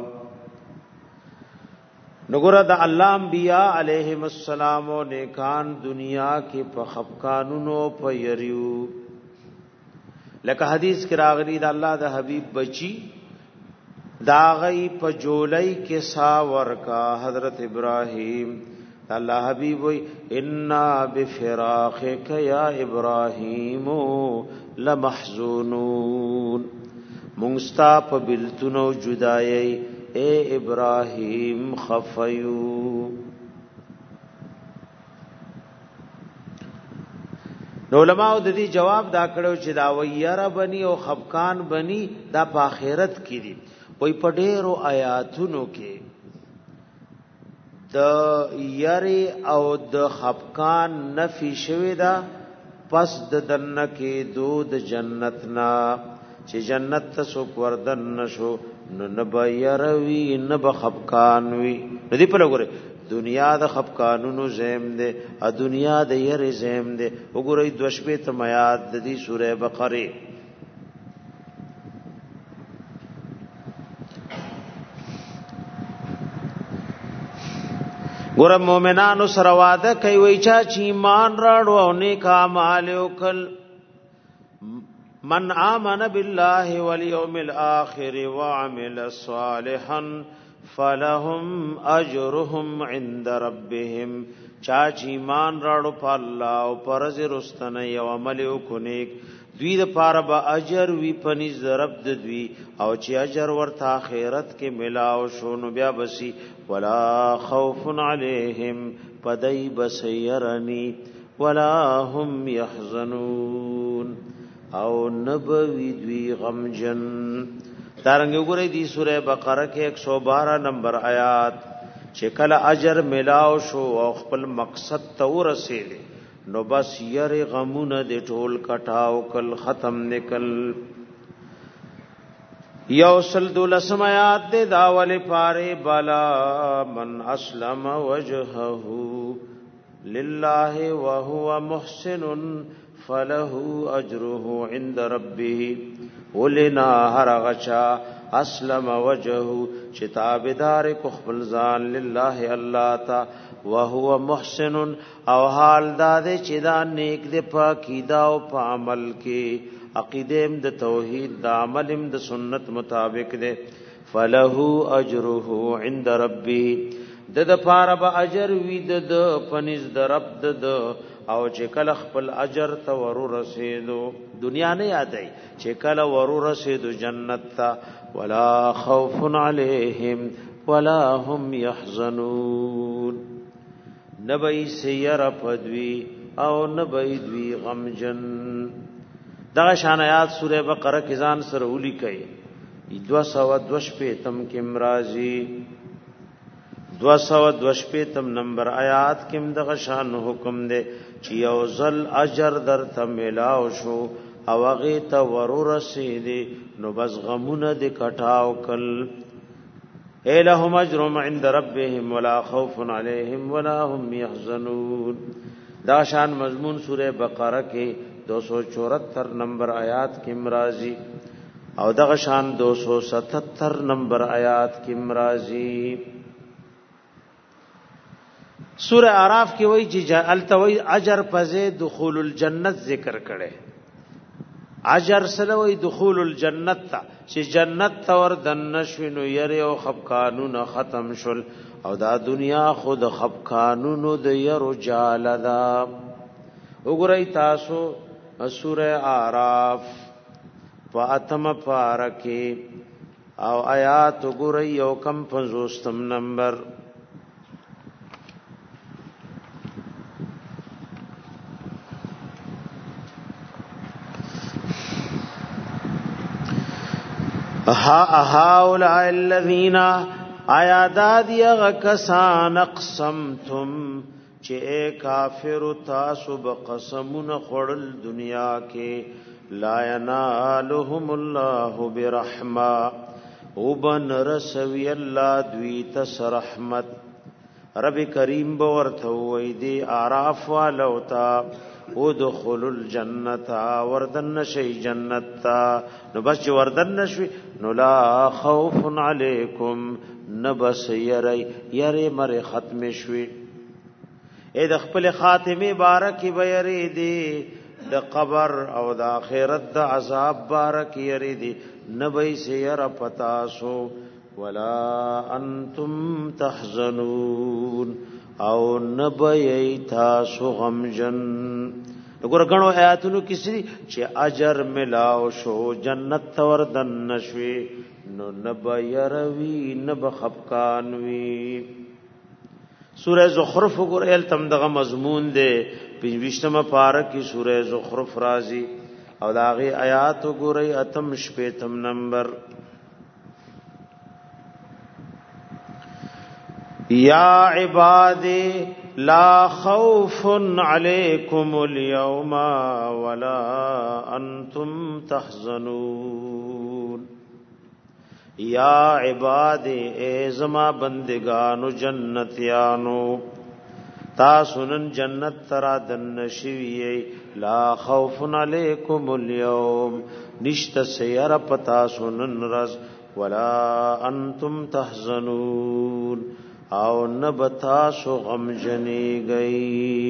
نګور د الله انبیاء علیهم السلام او نیکان دنیا کې په خفقانونو په یریو لکه حدیث کې راغلی د الله د حبیب بچی دا غي په جولای کې سا ورکا حضرت ابراهیم الله حبیب وی ان بفراقک یا ابراهیم لمحزونون مونږ په بلتونو جدایي اے ابراہیم خفیو نو علماء د دې جواب دا کړو چې دا ویره بنی او خفقان بنی دا په آخرت کې دي وای په ډېرو آیاتونو کې د یری او د خفقان نفي شوی دا پس د دنه کې دود جنتنا چې جنت ته سو وردن نشو نو نبیروی نب خفقان وی ندی په لګوره دنیا د خفقانونو زیم ده ا دنیا د ير زیم ده وګورئ دوشبه تمیات د دې سوره بقره ګور مومنانو سره وعده کوي وای چا چې ایمان راړو او نیک اعمال وکړ من آمن بالله واليوم الآخر وعمل صالحا فلهم اجرهم عند ربهم چا چې ایمان راړو په الله او پرز رستنه یو عمل وکونیک دوی د پاره به اجر وی پنځ رب د دوی او چې اجر ورته آخرت کې ملاو شونو بیا بسی ولا خوف عليهم پدای بسيرني ولا هم يحزنون او نبوی دوی غمجن دارنګ وګورئ دی سوره بقره کې ایک سو بارہ نمبر آیات چې کله اجر ملاو شو او خپل مقصد ته ورسېږي نو بس یری غمونه د ټول کټاو کل ختم نکل یوصل دولسم آیات دے داول پارے بلا من اسلم وجهه لله وهو محسن فله اجره عند ربه ولنا هر غچا اسلم وجهه چې تابعدار کو خپل ځان لله الله تا وهو محسن او حال دا دې چې دا نیک دې پاکیدا او په عمل کې عقیدم د توحید د عملم د سنت مطابق دې فله اجره عند ربه د د پاره به اجر وی د پنځ د رب د او چې کله خپل اجر ته ورو رسیدو دنیا نه یادای چې کله ورو رسیدو جنت ته ولا خوف عليهم ولا هم يحزنون نبئی سیر پدوی او نبئی دوی غمجن دا شان آیات سورہ بقرہ کې ځان سره ولي کوي دو سو دوش په تم کې مرাজি دو سو دوش په تم نمبر آیات کې دغه شان حکم دی چې یو ځل اجر در ته ملاو شو او هغه ته ورور رسیدي نو بس غمونه د کټاو کل الہم اجرهم عند ربهم ولا خوف عليهم ولا هم يحزنون دا شان مضمون سورہ بقرہ کې دو سو چوہتر نمبر آیات کې مرাজি او دا شان دو سو ستہتر نمبر آیات کې مرাজি سورہ اعراف کې وایي چې التوي اجر پزې دخول الجنت ذکر کړي اجر سلوی دخول الجنت تا چې جنت تور دن شوینو یری او خفقانون ختم شل او دا دنیا خود خفقانونو د یرو جالدا وګورئ تاسو سوره اعراف فاتم پارکی او آیات وګورئ یو کم پنځوستم نمبر ها هؤلاء الذين آیاداد یغکسان اقسمتم چې کافر تاسو بقسمون خړل دنیا کې لا ینالهم الله برحمه وبن رسوی الله دوی تس رحمت رب کریم بورته وې دی اعراف والوتا ودخل الجنه وردن شي جنت نو بس وردن شي نو لا خوف علیکم نبس یری یری مر ختم شوي اې د خپل خاتمه بارک بیری دی د قبر او د آخرت د عذاب بارک یری دی نبی سیر پتاسو ولا انتم تحزنون او نبی تاسو غمجن وګور غنو آیاتونو کسی چې اجر ملاو شو جنت تور دن نشوي نو نبیروی نب خفقان وی سورہ زخرف وګور ال تم دغه مضمون دی پنځمه پاره کې سورہ زخرف راځي او داغه آیات وګورئ اتم شپیتم نمبر یا عبادی لا خوف علیکم اليوم ولا انتم تحزنون یا عبادی اے زما بندگانو جنتیانو تاسونن جنت ترا دن شوی لا خوف علیکم اليوم نشت سیر پتا سنن رز ولا انتم تحزنون او نبتا سو غم جنی گئی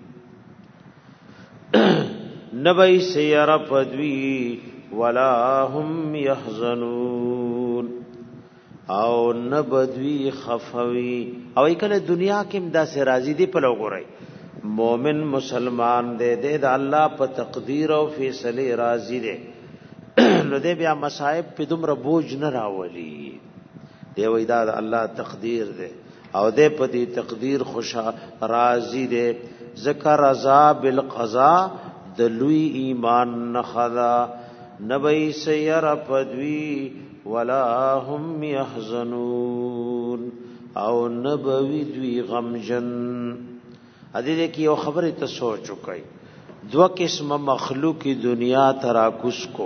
نبی سیر پدوی ولا هم یحزنون او نبدوی خفوی او کله دنیا کې مدا سے راضی دی په لګورای مومن مسلمان دے دے دا الله په تقدیر او فیصله راضی دے نو دې بیا مصائب په دومره بوج نه راولي دی وای دا الله تقدیر دے او دې په دې تقدیر خوشا راضی دے ذکر رضا بالقضاء د لوی ایمان نخذا نبی سیر پدوی ولا هم يحزنون او نبوی دوی غمجن ادي دې کې یو خبره ته سوچ وکای دو قسم مخلوق دنیا تراکس کو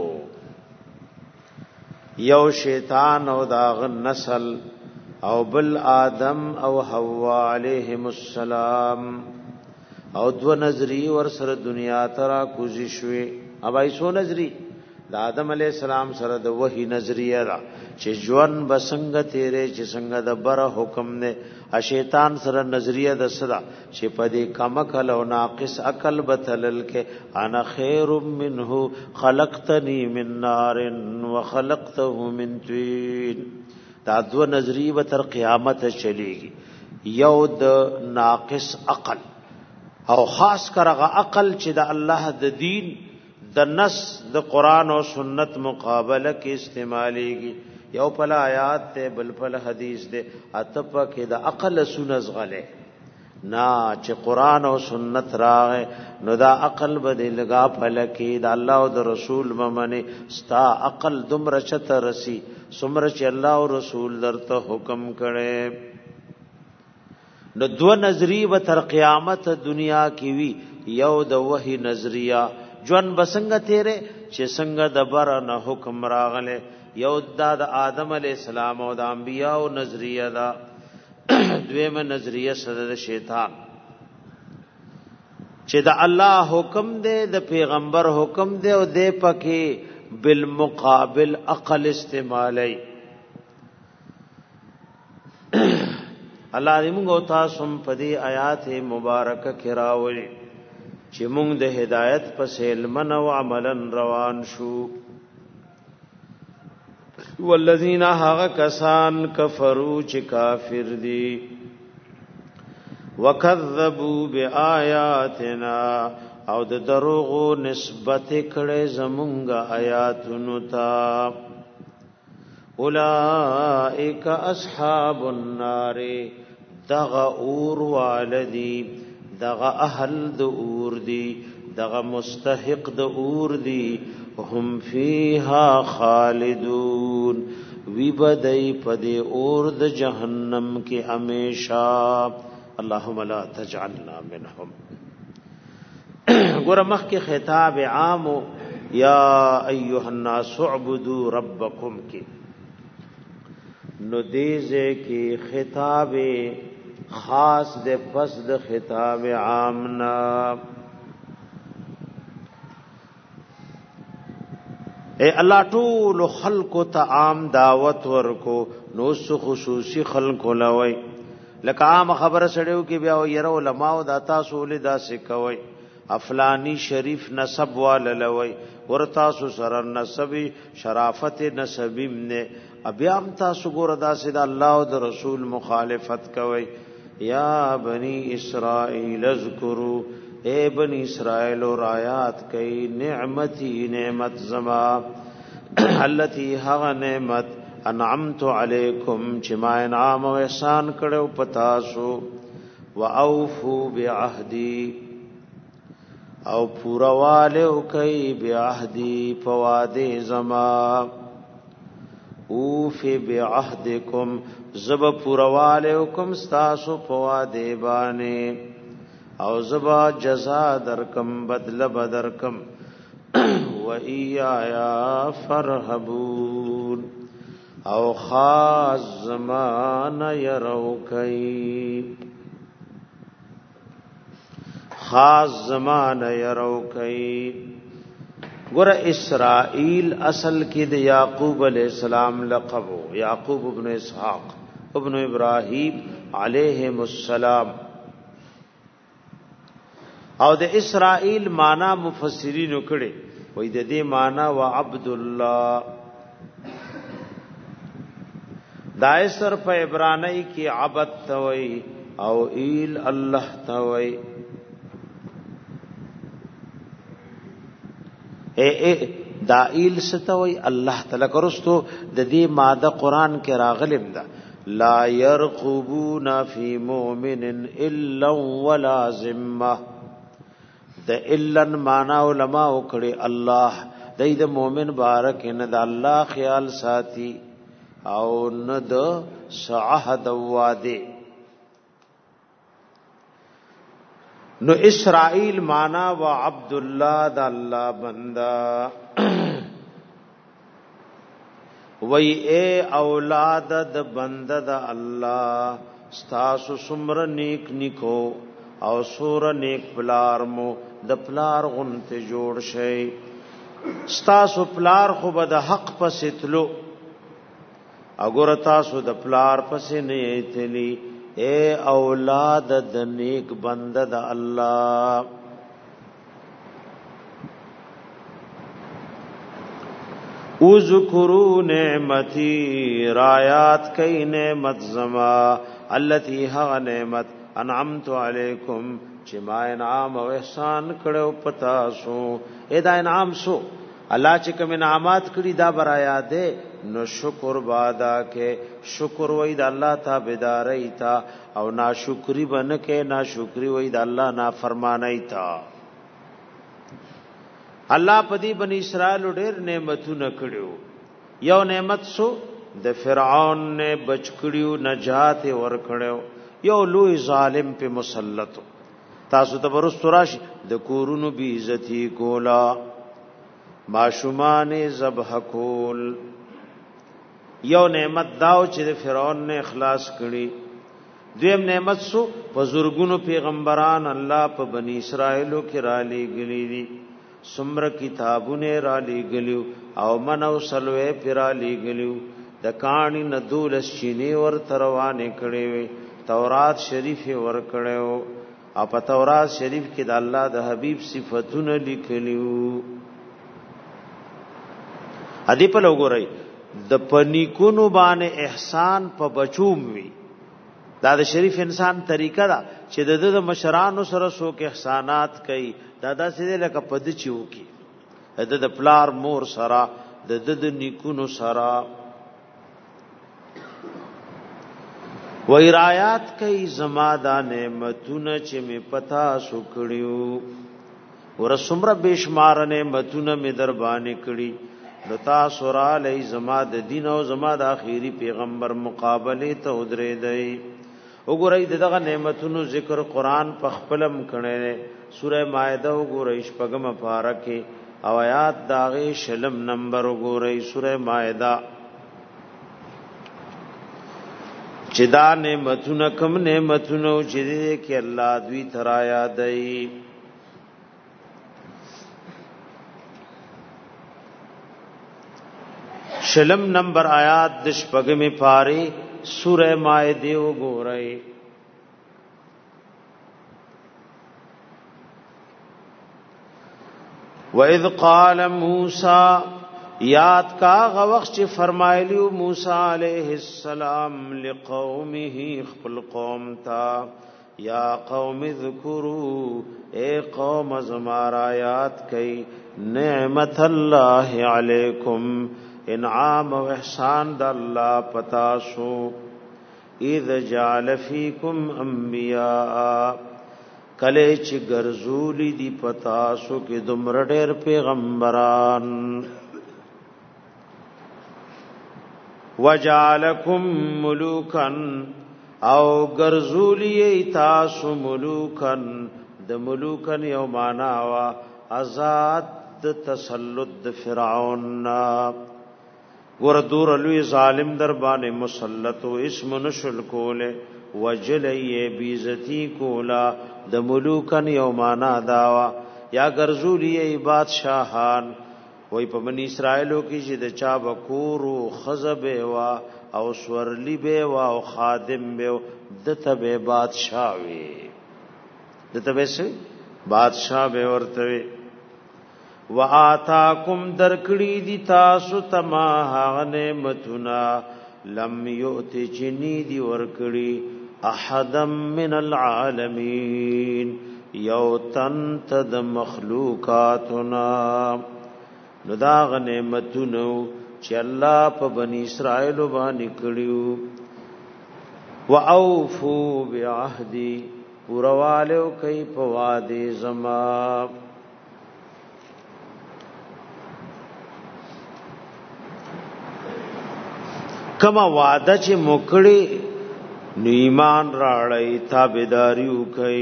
یو شیطان او داغ نسل او بل آدم او حوا علیهم السلام او دو نظری ور سره دنیا تراکس شوي اوای سو نظری د آدم علی السلام سره د وحی نظریه را چې ژوند بسنګ تیرې چې څنګه د بر حکم نه ا شیطان سره نظریه د صدا چې پدې کمکل او ناقص عقل بتلل کې انا خیر منه خلقتنی من نار وخلقته من طین دا دو نظریه به تر قیامت چلیږي یو د ناقص عقل او خاص کرغه عقل چې د الله د دین د نص د قران او سنت مقابله کې استعماليږي یو په آیات ته بل په حدیث ده اتپ کې د عقل سنز غله نا چې قران او سنت راغې نو دا عقل به لگا فلکې د الله او د رسول ممنه ستا عقل دمر چته رسی سمر چې الله او رسول درته حکم کړي نو دو نظری و تر قیامت دنیا کې وی یو د وحی نظریه جون بسنګ تیرې چې څنګه د بر نه حکم راغله یو د آدم علی السلام او د انبیاء او نظریه دا دویمه نظریه سره د شیطان چې د الله حکم دی د پیغمبر حکم دی او د پکې بالمقابل عقل استعمالی الله دې موږ تاسو په دې آیات مبارکه کې راوړي چې موږ د هدایت په علمن او عملن روان شو. والذین هغه کسان کفروا چې کافر دي وکذبوا بآیاتنا او د دروغو نسبت کړي زمونږ آیاتونو ته اولئک اصحاب النار دغه اور والدی دغه اهل د اور دی دغه مستحق د اور دی هم فیها خالدون وی بدای پدې اور د جهنم کې همیشه. اللهم لا تجعلنا منهم. ګور مخ کې خطاب عام یا ایها الناس اعبدوا ربکم کې نو دیزه کې خطاب خاص د پس د خطاب عام نا اے الله ټول خلق ته عام دعوت ورکو نو سو خصوصي خلق لوي لکه عام خبره سړیو کې بیا یره علماء او داتا سول دا سکوي افلانی شریف نسب واللوي ورتا سو سر نسبی شرافت نسبیم نے ابیام تاسو ګور داسې د الله او د رسول مخالفت کوي. یا بنی اسرائیل اذکروا اے بنی اسرائیل اور آیات کئی نعمتی نعمت زما التي هغه نعمت انعمت علیکم چې ما انعام او احسان کړو پتاسو واوفوا بعهدی او پورواله او کئی بعهدی پواده زما اوف بعهدکم زب پورواله حکم استاسو پواده بانه او زبا جزا درکم بدل بدرکم و ایایا فرحبون او خاص زمان یرو کئی خاص زمان یرو کئی. ګور اسرائیل اصل کې د یعقوب علیہ السلام لقب یعقوب ابن اسحاق ابن ابراہیم علیہم السلام او د اسرائیل معنا مفسرین کړي وای د دې معنا و عبد الله دایسر په عبرانی کې عبد توي او ایل الله توي. اے اے دائل ستوي الله تعالی کرستو د دې ماده قران کې راغلم ده لا يرقبون في مؤمن الا ولا ذمه د الا معنا علماء وکړي الله د دې مؤمن بارک نه د الله خیال ساتي او نه د صعهد واده. نو اسرائیل مانا و عبد الله د الله بندا وی اے اولاد د بنده د الله ستاسو سمر نیک نیکو او سور نیک پلار مو د پلار غنته جوړ شي ستاسو پلار خو به د حق پسې تلو اګور تاسو د پلار پسې نه ایتلی اے اولاد د نیک بنده د الله. اذکروا نعمتی رایات کئی نعمت زما التي ها نعمت انعمت علیکم چې ما انعام او احسان کړو پتا سو اے دا انعام سو الله چې کوم انعامات کړی دا برایا ده نو شکر بادا کې شکر وای د الله تابعداري تا او ناشکری بن کې ناشکری وای د الله نافرمانی تا. الله پدی بنی اسرائیل ډېر نعمتونه کړیو. یو نعمت سو د فرعون نه بچ کړیو نجات ور کړیو. یو لوی ظالم په مسلط تاسو ته ورستراش د کورونو بی عزتی کولا ماشومان ذبح کول. یو نعمت داو چې د فرعون نه اخلاص کړي. دویم نعمت سو بزرګونو پیغمبران الله په بنی اسرائیلو کې را لېږلي دي سمره کتابونه را لېږلو او منو سلوې پیرا لېږلو د کانی ندولس چینه ور تروانه کړي وي تورات شریف ور کړو او په تورات شریف کې د الله د حبیب صفاتونه لیکلیو. ادي په لګورای د پنیکونو باندې احسان په بچوم وی. دا د شریف انسان طریقه ده چې د د مشرانو سره څوک احسانات کوي دا داسې لکه پد چیو کی د د پلار مور سره د د نیکونو سره ویرایات کوي زما دا نعمتونه چې می پتا سو کړیو ورسمره بشمار نعمتونه می در باندې کړی لتا سورا لئی زما د دین او زما د اخیری پیغمبر مقابله ته ودرې دی. وګورئ دغه نعمتونو ذکر قران په خپلم کړي. سوره مائده وګورئ شپږم پاره کې او آیات داغه شلم نمبر وګورئ سوره مائده چې دا نعمتونه کم نعمتونو چې دې کې الله دوی ترا یادای. شلم نمبر آیات د شپږمې پاره سوره مائده وګورئ. وَإِذْ قَالَ مُوسَى یاد کا غوخ چې فرمایلیو موسی علیہ السلام لقومه خپل قوم تا یا قوم اذکروا اے قوم زمار آیات کئ نعمت اللہ علیکم انعام و احسان د الله پتا سو اذ جعل فیکم انبیاء کله چې ګرځولی دی پتا سو کې دومره ډېر پیغمبران وجعلکم ملوکن او ګرځولی تاسو ملوکن د ملوکن یو معنا وا آزاد تسلط د فرعون ګور دور لوی ظالم در باندې مسلط او اسم نشل کوله وجلې بیزتی کولا د ملوکن یو معنا داوا یا ګرځولی بادشاہان وای په بنی اسرائیلو کې چې د چا بکورو خزبه وا او سورلی به وا او خادم به د تبه بادشاہ وي د تبه سه بادشاہ به ورته وآتاکم درکړی دی تاسو تما هغه نعمتنا لم یؤت جنی دی ورکړی احدم من العالمین یو تن تد مخلوقاتنا نو دا نعمتونو چې الله په بنی اسرائیل باندې کړیو واوفوا بعهدی پرواله کوي په وعده زما کما وعده چې موکړي نو ایمان راړی تابعداري وکړي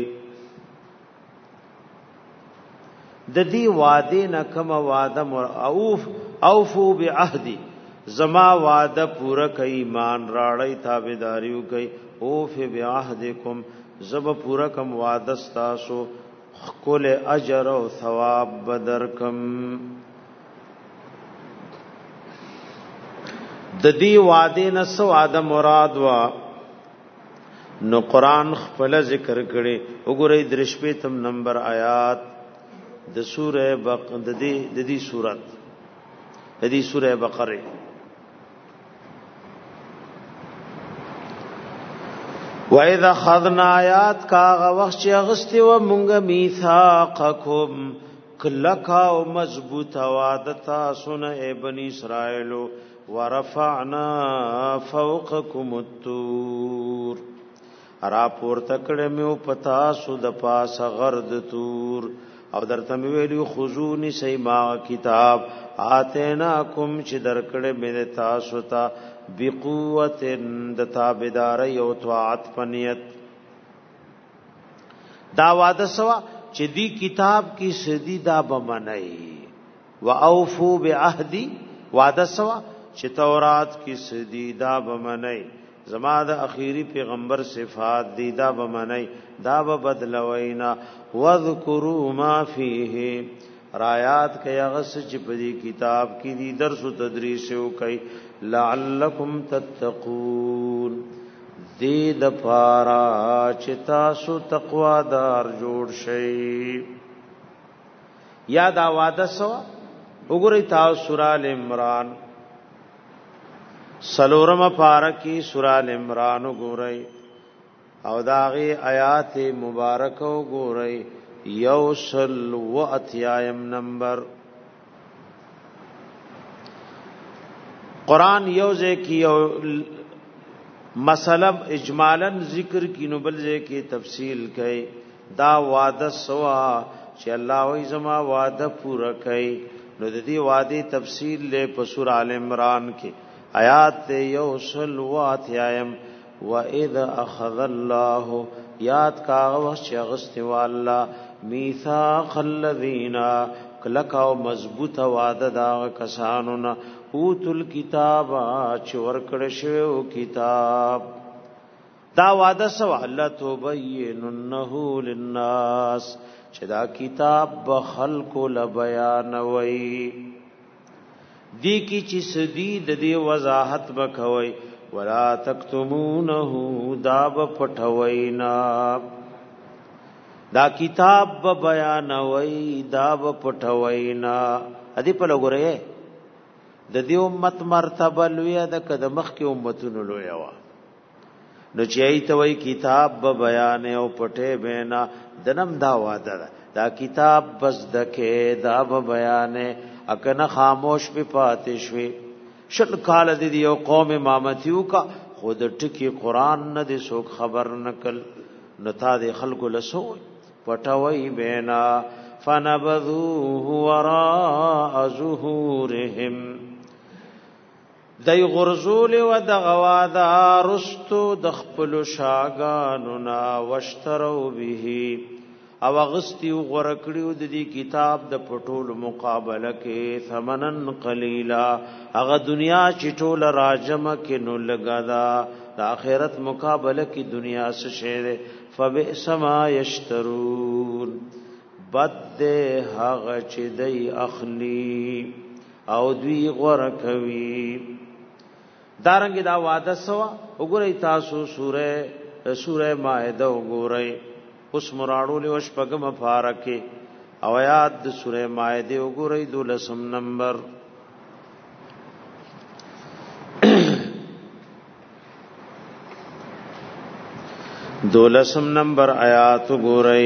د دې وعده نه کما وعده مر اوف اوفو بعهدی زما وعده پورا کوي ایمان راړی تابعداري وکړي اوف بعهدکم زب پورا کم وعده تاسو کل اجر او ثواب بدرکم د دې وعده نه سو وعده مراد وا نو قران خپل ذکر کړي وګورئ درشپې تم نمبر آیات د سوره بق د دې د دې سورات د دې سوره بقره وَإِذَا خَذْنَا آیات کا وخت چې اغستی و مونږ میثاقکم کلکا او مضبوط وعده تاسو نه ای بنی اسرائیلو ورفعنا فوقكم الطور را پورته کړه مې پتا سو د پاس غرد تور او درته ویلو خذونی سیما کتاب اتیناکم چې درکړه مې تاسو ته بقوت د تابعدار او طاعت پنیت دا وعده سوا چې دی کتاب کی سدی دا بمنای واوفو بعهدی وعده سوا چې تورات کی سدی دا بمنای زما د اخیری پیغمبر صفات دی دا بمنای دا به بدلوینا وذکروا ما فیه رایات کیا غس چې په دې کتاب کې دی درس او تدریس او کوي لعلکم تتقون دې د پارا چې تاسو تقوا دار جوړ شئ. یا دا وعده سو وګورئ تاسو سورہ ال عمران سلورم پارا کی سورہ ال عمران وګورئ او داغي آیات مبارکه وګورئ یوصل و اتیایم نمبر. قرآن یوزے کی یو مسئلہ اجمالاً ذکر کی نبلزے کی تفصیل کئی دا وعدہ سوا چې الله وی زما وعده پورا کړي. نو د دې وعده تفصیل له په سورہ ال عمران کې آیات یوصل واتیایم و اذ اخذ الله یاد کاغه چې غستو الله میثاق الذین کلک او مضبوط وعده دا کسانو نه اوتل کتاب چې ورکړ شو کتاب. دا وعده سو الله تبیننه للناس چې دا کتاب به خلق ل بیان وای دی کی چې سدی د دې وضاحت وکوي ولا تکتمونه دا به پټوینا. دا کتاب به بیان وای دا به پټوینا. ادي په لګره د دې امت مرتبه لوی د کدمخ کې امتونو لوی وا نو چې ایت وای کتاب به بیان او پټه بینا دنم دا وعده ده دا کتاب بس دکه دا به بیان اکنه خاموش په پاتې شوي. شل کال د یو قوم امامتیو کا خود ټکی قران نه دي څوک خبر نکل نو تا د خلکو لسو پټوي بینا فنبذوه وراء ظهورهم دای غرزول و د غوادا رستو د خپل شاګانو نا واشترو به او غستی غرکړیو د دې کتاب د پټول مقابله کې ثمنن قلیلا. هغه دنیا چې ټول راجمه کې نو لگا دا د آخرت مقابله کې دنیا څه شی فبئس ما یشترون بد هغه چې دی اخلی او دوی غرکوي. دارنګ دا وعده سوا وګورئ تاسو سوره سوره مائده وګورئ اوس مراړو له شپږم فارکه او آیات د سوره مائده وګورئ دولسم نمبر. دولسم نمبر آیات وګورئ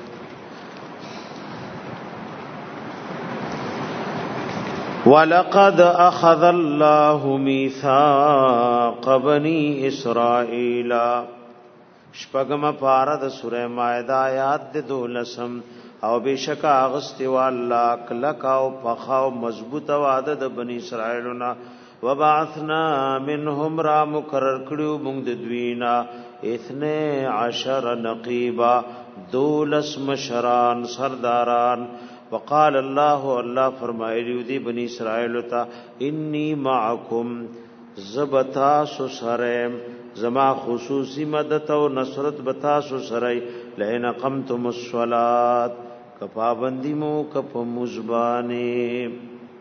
وَلَقَدْ أَخَذَ اللَّهُ مِيثَاقَ بَنِي إِسْرَائِيلَ. شپږم پارا د سوره مائده آیات د دولسم او بشکا اغستی والله کلک او پخاو مضبوط وعده د بنی اسرائیلنا وبعثنا منهم را مقرر کړو موږ د دوینا اثنی عشر نقیبا دولس مشران سرداران. وقال الله الله فرمایلی دی بنی اسرائیل تا انی معکم زبتا سسرم زما خصوصی مدد او نصرت بتا سسرای لئن قمتم الصلاه کپابندی مو کپ مزبانی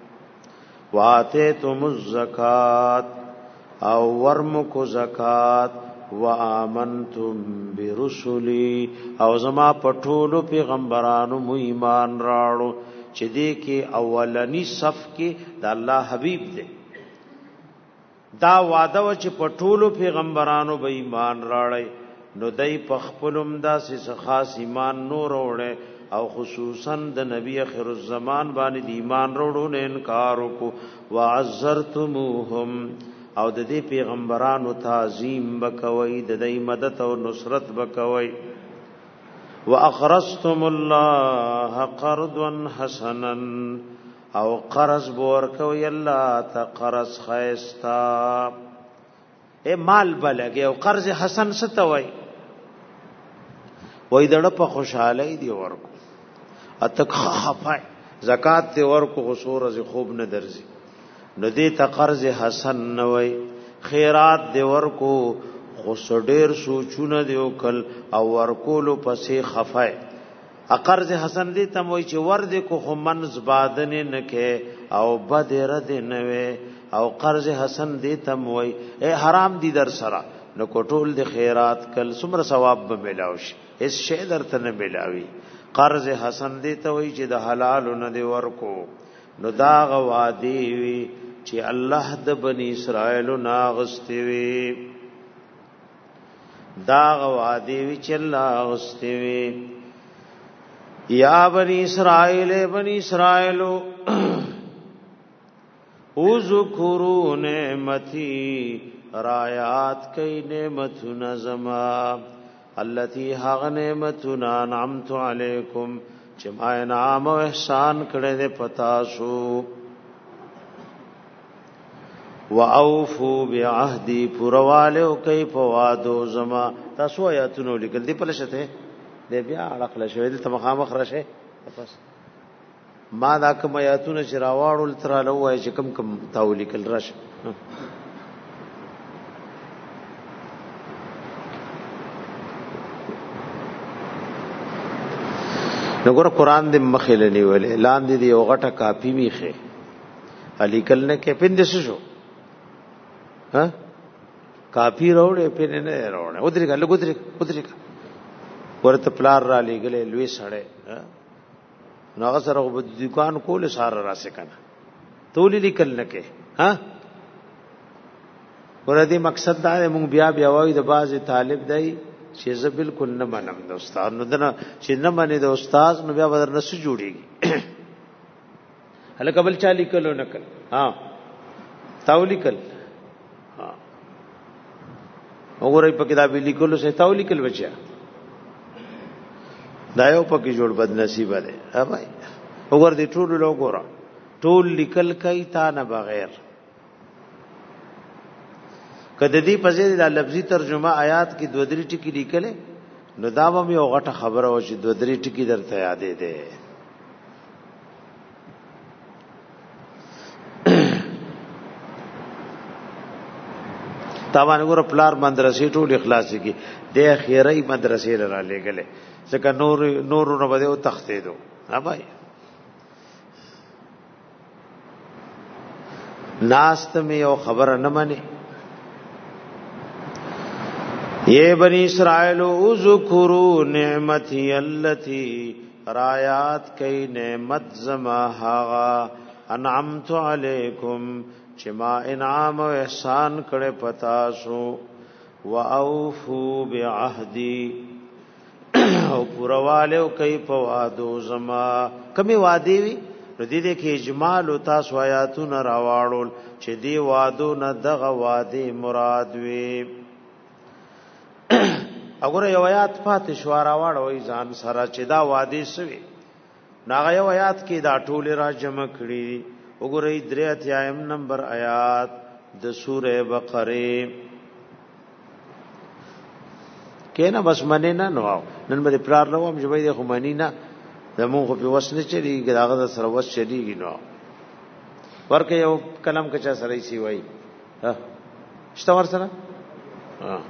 واتیتم الزکات او ورم کو زکات وآمنتم برسلی او زما پټولو پیغمبرانو مو ایمان راړو چې دې کې اولنی صف کې د الله حبیب دی. دا وعده و چې پټولو پیغمبرانو به ایمان راړي نو دای په خپلم داسې خاص ایمان نور وړي او خصوصا د نبی اخر الزمان باندې ایمان وروړو نه انکار وکړو. وعزرتموهم او د دې پیغمبرانو تعظیم وکوي د دې مدد او نصرت وکوي. واقرضتم الله قرضا حسنا او قرض بور کوي الله ته قرض خيستا اے مال بلګي او قرض حسن ستوي وای دړه په خوشاله دی ورکو اتک خفای زکات ته ورکو غسور از خوب نه درځي نو دې ته قرض حسن نه وای. خیرات دی ورکو خو ډیر سوچونه دی وکل او ورکولو پسې خفای. قرض حسن دی تم وای چې ور دې کو خو منز بادن نه کې او بد رد نه وي او قرض حسن دی تم وای اے حرام دی در سره نو کوټول د خیرات کل څومره ثواب به ملاوي هیڅ شی درته نه ملاوي قرض حسن دی ته وی چې د حلال نه دی ورکو نو دا غوادي وی چې الله د بنی اسرائیل ناغستی وی دا غوادي وی چې الله غستی وی یا بنی اسرائیل بنی اسرائیل او ذکروا نعمتي رایات کئی نعمتنا زما التي حق نعمتنا نعمت علیکم چې ما انعام او احسان کړی دې پتا شو واوفوا بعهدي پرواله کوي په وادو زما تاسو آیاتونو لیکل دي په لشته دې بیا عقل شوی دې مخامخ راشه بس ما دا کوم آیاتونه چې راوړل تر له وای چې کم کم تاو لیکل راشه نګور قران دې مخېل نه ویلې لاندې دې یو غټه کاپی میخه علی کل نه کې پند شو ها کاپی روړې پند نه روړې ودرې ګل ګودرې ودرې ورته پلار را لګلې لوی سړې نو سره په دکان کول ساره راسه کنه تولې لیکل نه کې ها ورته مقصد دا مونږ بیا بیا وایو د باز طالب دی چې زه بالکل نه منم د استاد نو دنه چې نه منې د استاد نو بیا بدر نس جوړيږي هله قبل چالي کلو نکل ها تاولی کل ها وګورئ په کتاب لیکلو سه تاولی کل بچیا دایو پکې جوړ بد نصیب ده ها بھائی وګور دې ټول لوګورا ټول لیکل کوي تا نه بغیر کله دې په ځای د لفظي ترجمه آیات کې دوه درې ټکي لیکلې نو دا به یو غټه خبره و چې دوه درې ټکي درته یادې ده تاوان ګور پلار مدرسې ټول اخلاصي کې د اخیری مدرسې را لګلې ځکه نور نور نه بده او تختې دو ها بھائی ناست مې یو خبره نه مانی یہ بنی اسرائیل اذکروا نعمتی اللتی رایات کئی نعمت زما هاغا انعمت علیکم چې ما انعام او احسان کړه پتا شو واوفوا بعهدی او پرواله کوي په وادو زما کمی وادي وی ردی دې کې اجمال او تاسو آیاتونه راواړول چې دی وادو نه دغه وادي مراد وی وګوره یو آیات پاتې شو راوړوي ځان سره چې دا وادي سوي ناغه یو آیات کې دا ټول را جمع کړي وګوره درې اتیایم نمبر آیات د سوره بقره کینا بس منی نه نو نن به پلار نو هم جوړې د خمانی نه زموږ په وسنه چلی داغه سره وس چلیږي نو ورکه یو کلم کچا سره سی وای ها شته ور سره ها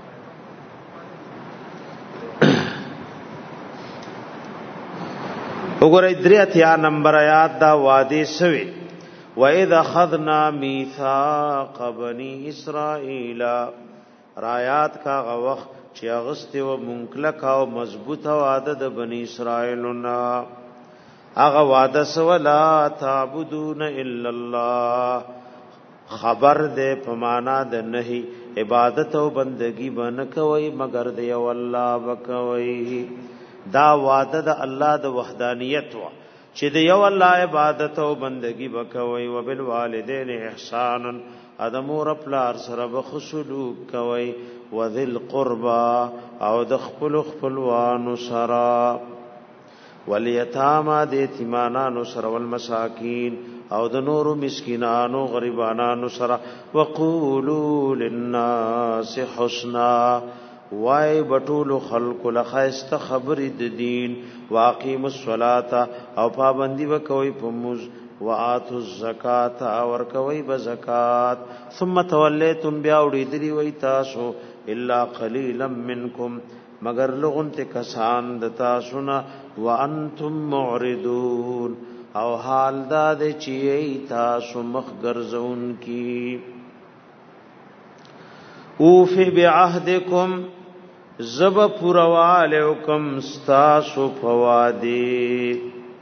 وګورئ درې اتیا نمبر آیات دا وعده سوي وَإِذْ أَخَذْنَا مِيثَاقَ بَنِي إِسْرَائِيلَ رایات کا غوخ چې اغسته و منکلک او مضبوطه وعده د بنی اسرائیلنا هغه وعده سولا تعبدون الا الله خبر دې په معنا د نهي عبادت او بندگی بن کوي مگر دې او الله وکوي دا وعده د الله د وحدانیت وا چې د یو الله عبادت او بندگی وکوي او بالوالدین احسان ادم او پلار سره بخسلوک کوي وذل قربا او د خپل خپلوان سره والیتاما د یتیمانانو سره والمساکین او د نور مسکینانو غریبانو سره وقولوا للناس حسنا وای بټول خلق لخیست خبر د دین واقیم الصلاة او پابندی وکوي په موز واتوا الزکات او ورکوي به زکات ثم تولیتم بیا وړي دی وای تاسو الا قليلا منکم مگر لغون ته کسان د تاسو نه وانتم معرضون او حال دا د چی تاسو مخ ګرځون کی اوفی بعهدکم زب پروالیکم ستاسو فوادی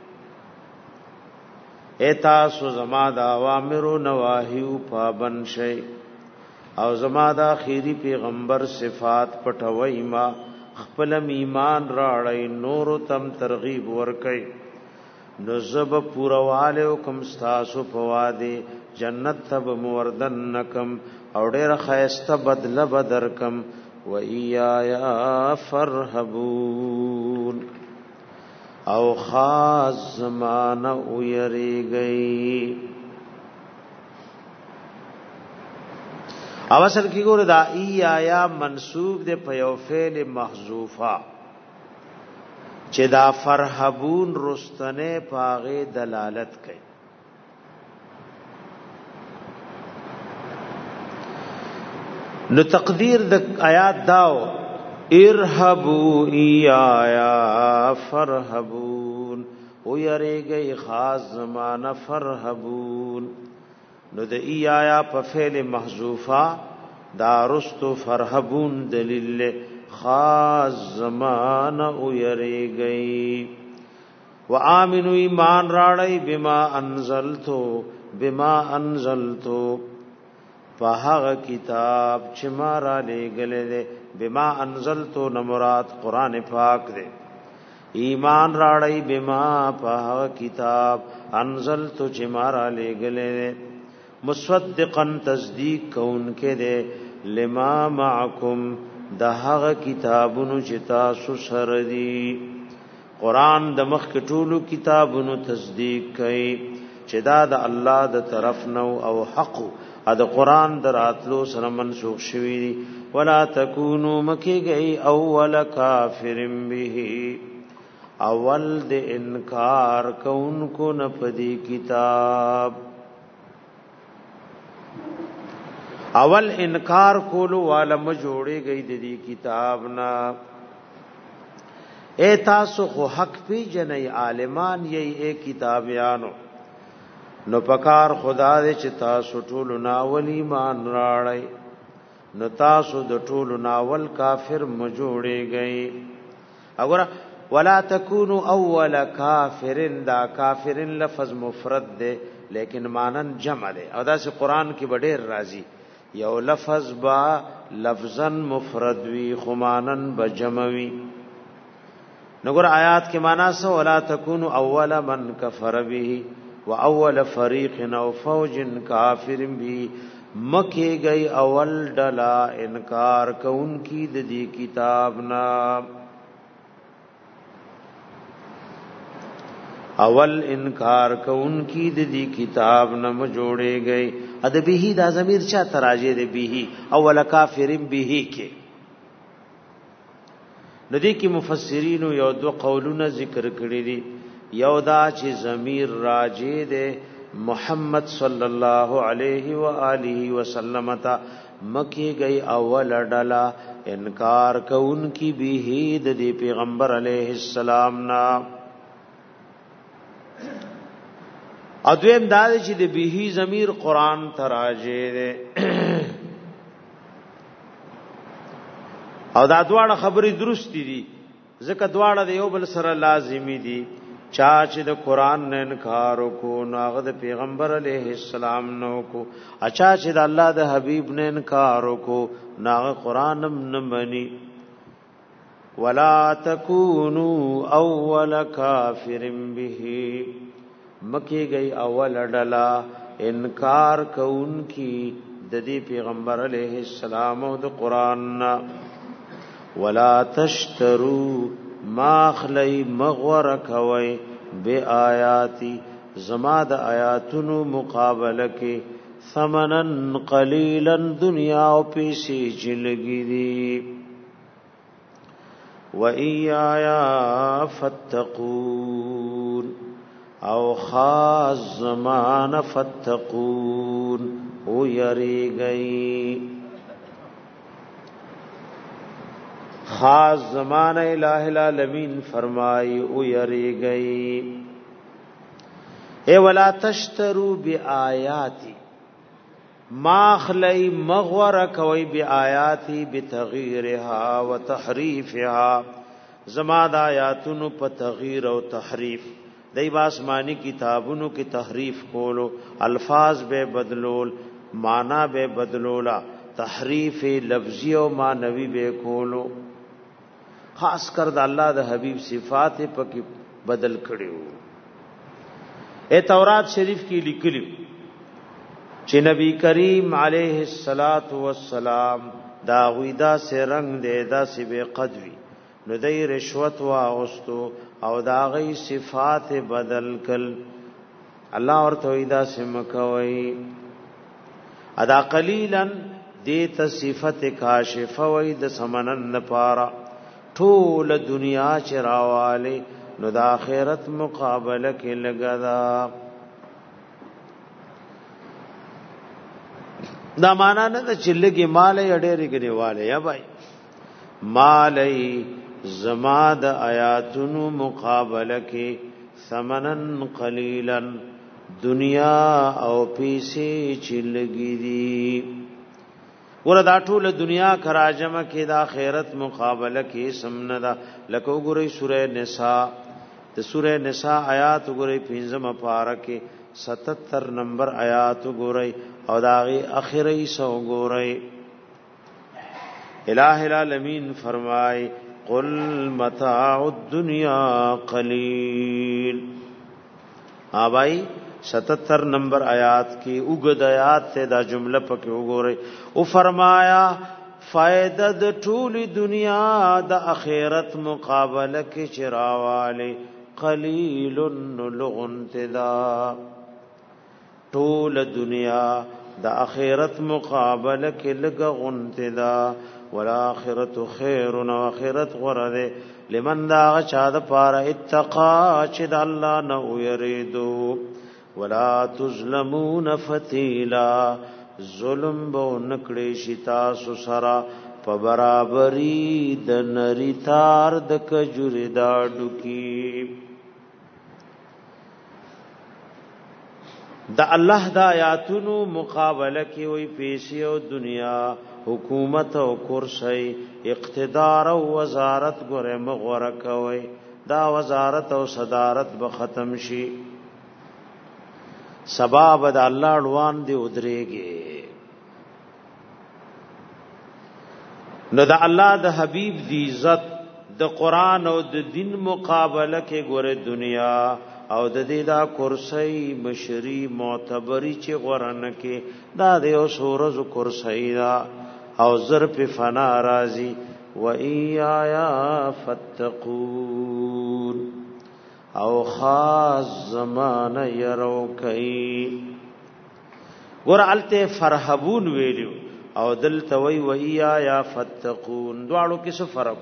ایتاسو زما دا اوامرو نواهیو پابن شئی او زما دا خیری پیغمبر صفات پټوي ما خپلم ایمان راړی نور تم ترغیب ورکي نزب پوروالیکم ستاسو فوادی جنت تب موردنکم او ډیر خیسته بدل بدرکم و ایایا فرحبون او خاص زمانہ اویری گئی. او اصل کی ګور دا ای آیا منسوب دے په یو فعل محذوفا چې دا فرحبون رستنه پاغه دلالت کوي. نو تقدیر د آیات داو ارهبوا ایایا فرحبون او یریږي خاص زمانہ فرحبون. نو د ایایا په فعل محذوفا دا رستو فرحبون دلیل خاص زمانہ او یریږي. وآمنوا ایمان راړی بما انزلتو بما انزلتو په هغه کتاب چې ما را لېږلې ده. بما انزلتو نو مراد قران پاک ده. ایمان راړی بما په هغه کتاب انزلتو چې ما را لېږلې ده مصدقا تصدیق کونکې ده لما معکم د هغه کتابونو چې تاسو سره دي. قران د مخ ټولو کتابونو تصدیق کوي چې دا د الله د طرف نو او حق ا د قران دراتلو سره منسوخ شوی دی. ولا تکونو مکی گئی اول کافر به اول د انکار کونکو نه پدی کتاب اول انکار کولو والا مجوړې گئی د دې کتاب نا. اے تاسو خو حق پی جنې عالمان یې اے کتابیانو نو پکار خدا دې چې تاسو ټول ناول ایمان راړی نو تاسو د ټول ناول کافر مجوړې گئی. وګوره ولا تکونو اول کافرن دا کافرن لفظ مفرد ده لیکن مانن جمع ده او دا سه قران کې ډېر راځي. یو لفظ با لفظا مفرد وی خمانن بجمع وی. نګور آیات کې معنا سو ولا تکونو اول من کفر به واول فریق او فوج کافر به مکه گئی اول ډلا انکار کون کی د دې کتاب نا. اول انکار کون کی د دې کتاب نم جوړې گئی. ادبه دا ضمیر چا تراجه دی به اول کافر به کې ندی کی مفسرین یو دو قولونه ذکر کړی دي. یو دا چې ضمیر راجه دی محمد صلی الله علیه و آله وسلم تا مکی گئی اول ډلا انکار کون کی به د دې پیغمبر علیه السلام نا. ادویم دا چې د به ضمیر قران تراجه دی او دا دواړه خبرې درست دي ځکه دواړه د یو بل سره لازمی دي. چا چې د قران نه انکار وکړو نو هغه د پیغمبر علیه السلام نو کو. اچھا چې د الله د حبیب نه انکار وکړو نو هغه قران نه مني. ولا تکونو اول کافر به مکی گئی اول ډلا انکار کون کی د دې پیغمبر علیه السلام او د قران نا. ولا تشترو ما خلی مغور کوي بی آیاتی زما د آیاتونو مقابله کې ثمنن قلیلا دنیا او پیسې چلګی دي. و ایایا فتقون او خاص زمان فتقون او یری گئی. خاص زمان الہ العالمین فرمائی او یری گئی. اے ولا تشترو بی آیاتی ما خلی مغور کوي بیااتی بتغییرها وتحریفها زما د آیاتونو په تغییر او تحریف دای باسمانی کتابونو کې تحریف کولو الفاظ به بدلول معنا به بدلولا تحریف لفظی او معنوی به کولو خاص کر د الله د حبیب صفات په کې بدل کړیو اے تورات شریف کې لیکلیو چې نبی کریم علیه الصلاۃ والسلام دا غویدا سے رنگ دے دا سی بے قدوی نو دای رشوت واغستو او دا غي صفات بدل کل الله ورته ایدا سمکوي ادا قلیلا دیت صفت کاشف وای د سمنن پارا ټول دنیا چراواله نو د اخرت مقابله کې لګدا دا معنا نه چې لګي مال یې ډېرې ګنیواله یا بھائی مالای زما د آیاتونو مقابله کې ثمنن قلیلا دنیا او پیسې چې لګي دي وردا ټول دنیا کراجمه کې د آخرت مقابله کې سمندا لکه وګورئ سوره نساء د سوره نساء آیات وګورئ پنځمه پاره کې ستتر نمبر آیات وګورئ او داغي اخري سو وګورئ الہ العالمین فرمای قل متاع الدنیا قلیل آبائی ستتر نمبر آیات کی اگد آیات تے دا جملہ پکی اگو رہی او فرمایا فائدہ دا طول دنیا دا اخیرت مقابلہ کی چراوالے قلیل لغن تدا طول دنیا دا اخیرت مقابلہ کی لگا غنتدا والآخرت خیر و آخرت غرد لمن دا غچا دا پارا اتقا چد اللہ نو یریدو ولا تظلمون فتیلا ظلم بو نکڑی شتاسو سرا پا برابری د نری تار د کجوری داڑو کی دا الله دا آیاتونو مقابله کی وی پیسی او دنیا حکومت او کرسی اقتدار او وزارت ګره مغوره کوي دا وزارت او صدارت به ختم شي سبب د الله روان دی ودرېږي نو د الله د حبیب دی عزت د قران او د دین مقابله کې ګوره دنیا او د دې دا کرسی مشری معتبری چې غورنه کې دا د یو سورز کرسی دا او زر په فنا راضی و ایایا فتقون او خاص زمانه يرو کوي ورالته فرحبون ویلو او دلته وی و ایایا فتقون دواړو کې څه فرق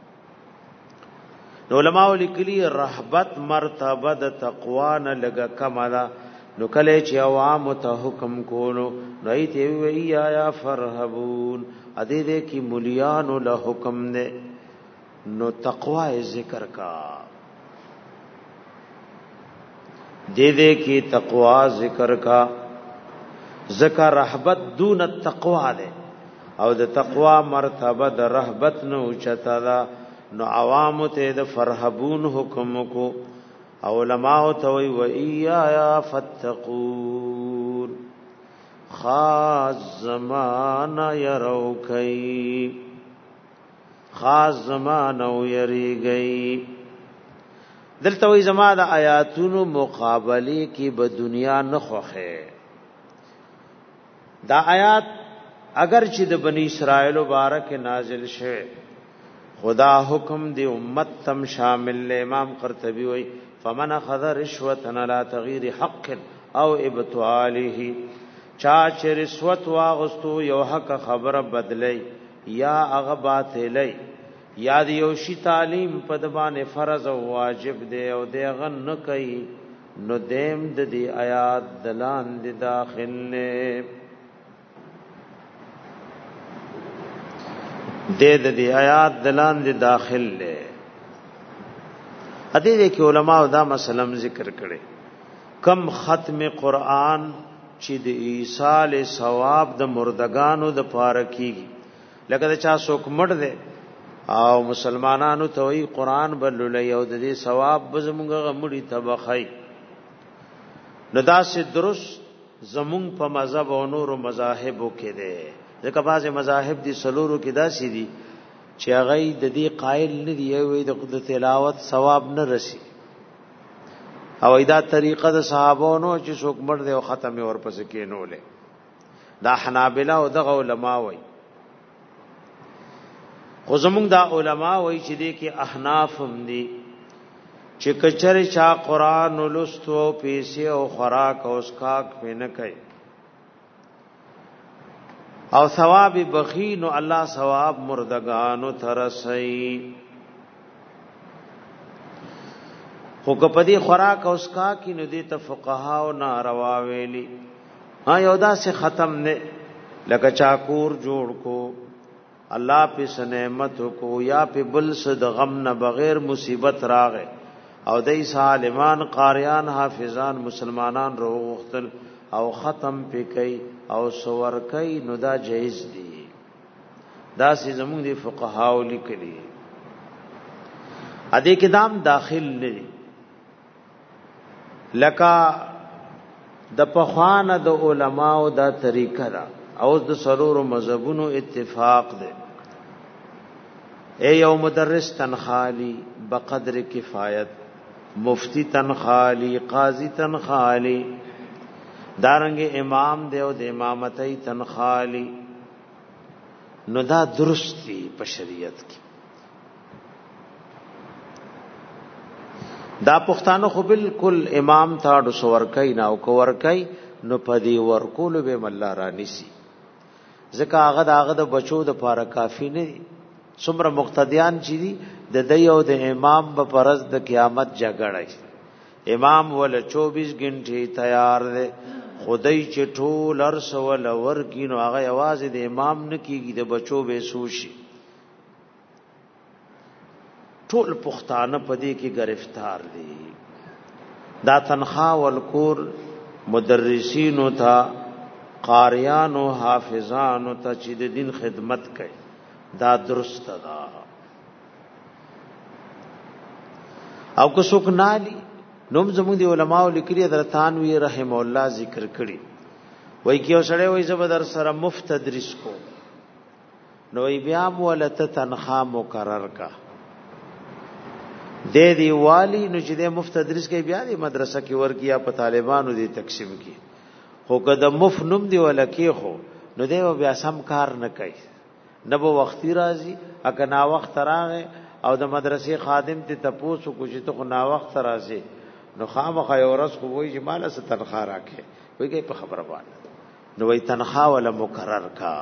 علماء لیکلي رهبت مرتبه د تقوا نه لګه کماله نو کله چې عوام ته حکم کولو رایت وی یا فرهبون ا دې دې کې مليان له حکم نه نو تقوا ذکر کا دې دې کې تقوا ذکر کا ذکر رهبت دون التقوا ده او د تقوا مرتبه د رهبت نه اوچتا ده نو عوام ته د فرحبون حکم کو علماء ته وی و ایا فتقون خاص زمانہ يرو کئی خاص زمانہ یری گئی دلته وی زما د آیاتونو مقابله کی به دنیا نه خوخه دا آیات اگر چې د بنی اسرائیل مبارک نازل شوه خدا حکم دی امت تم شامل لے امام قرطبی وی فمن اخذ رشوة لا تغییر حق او ابطاله چاچ رشوت واغستو یو حق خبر بدلی یا اغا باطلی یا دیو شی تعلیم پدبان فرض و واجب دے او دے غن نکی نو دیم دی آیات دلان دی داخل لے دے دے آیات دلان دی داخل لے ادې دې کې علماء دا مسلم ذکر کړي کم ختم قرآن چې د ایصال ثواب د مردگانو د پاره کیږي. لکه دا چا څوک مړ دی او مسلمانانو ته وی قران بللی او د دې ثواب به زمونږ غمړي تبخای. نو دا سي درست زمون په مذهب او نور مذاهبو کې ده. ځکه بعض مذاهب دي سلورو کې داسې دي چې هغه د دې قائل نه دی وي د تلاوت ثواب نه رسی او دا طریقه د صحابانو چې څوک مړ دی او ختم ورپسې کېنولې. دا حنابلہ او دغه علما وایي. خو زمونږ دا علما وایي چې دې کې احناف هم دي چې کچره چا قران ولستو پیسې او خوراک او اسکاک په نه کوي او ثواب بخین او الله ثواب مردگانو ترسي. خو کپدی خوراک او اسکاک نو دي ته فقها او ناروا ویلي. ها یو دا سے ختم نه لکه چاکور جوړ کو الله په نعمت کو یا په بل صد غم نه بغیر مصیبت راغې او دای سالمان قاریان حافظان مسلمانان روغتل او ختم پکې او سور کوي نو دا جایز دي. دا سي زموږ دي فقهاو لیکلي. ا دې کې دام داخل نه دي لکه د پخوانه د علماو دا طریقه ده او د سرور مذهبونو اتفاق ده. اے یو مدرس تنخالی بقدر کفایت، مفتی تنخالی، قاضی تنخالی، دارنګ امام دیو د امامتۍ تنخالی. نو دا درست دی په شریعت کې. دا پښتانه خو بالکل امام تاړو سورکای نه او کو ورکای نو پدی ورکول به مله رانی سي. ځکه هغه داغه د بچو د پاره کافی نه دي. څومره مقتدیان چې دي د دیو د امام په پرز د قیامت جګړه. امام ول چوبیس غنټه تیار دی، خدای چې ټول ارس ول ورکینو هغه आवाज د امام نه کیږي د بچو به سوشي. ټول پښتانه پدې کې گرفتار دي. دا تنخواه ولکور مدرسینو ته، قاریانو، حافظانو ته چې د دین خدمت کوي دا درست ده. او که څوک نالي نوم زموږ دی علماء لیکلي درتانوی رحم الله ذکر کړي وای کیو سره وای زبر سره مفت تدریس کو نو بیا مولته تنخواه مقرر کا دې دی والی نو چې د مفت تدریس کې بیا د مدرسه کې ورکیا په طالبانو دی تقسیم کی خو کده مف نوم دی ولکه خو نو دی بیا سم کار نه کوي نه به وختي راځي اګه نا وخت راغې او د مدرسې خادم ته تپوسو کو چې ته نا وخت راځي نو خامخا یو ورځ خو وای چې مال څه تنخواه راکې وایي په خبره باندې نو وای تنخواه ولا مقرر کا.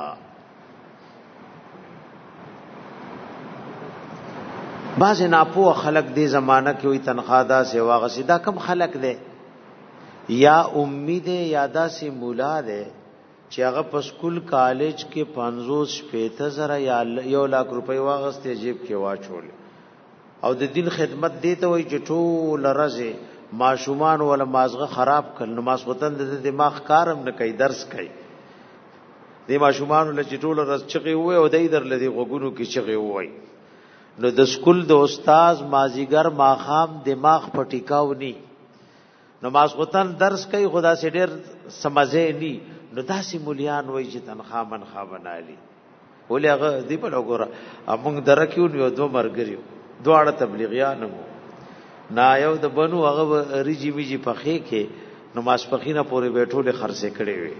بعض ناپو خلق دی زمانہ کې وي تنخواه دا سی واغسی دا کم خلق دی یا امید یا دا سی مولا دی چې هغه په سکول کالج کې پنځوس شپېته زره یا یو لاک روپۍ واغستې جیب کې واچول او د دین خدمت دی ته وي چې ټول رزه ماشومان ولا مازغه خراب کړي نو ماسوتن د دماغ کارم نه کوي درس کوي د ماشومان له چې ټول رز چغي وي او دای در لدی غوګونو کې چغي وي نو د سکول د استاد مازیګر ماخام دماغ پټیکاو ني نو ماسوتن درس کوي خدا سي ډېر سمجه ني نو داسې مولیان وای چې تنخواه منخواه بنالي ولې هغه دی په لګوره موږ درکیو نو دوه مرګریو دواړه تبلیغیان مو نا یو د بنو هغه ریجی میجی پخې کې نو ماسپخینه پورې بیٹھولې خرڅې کړې وي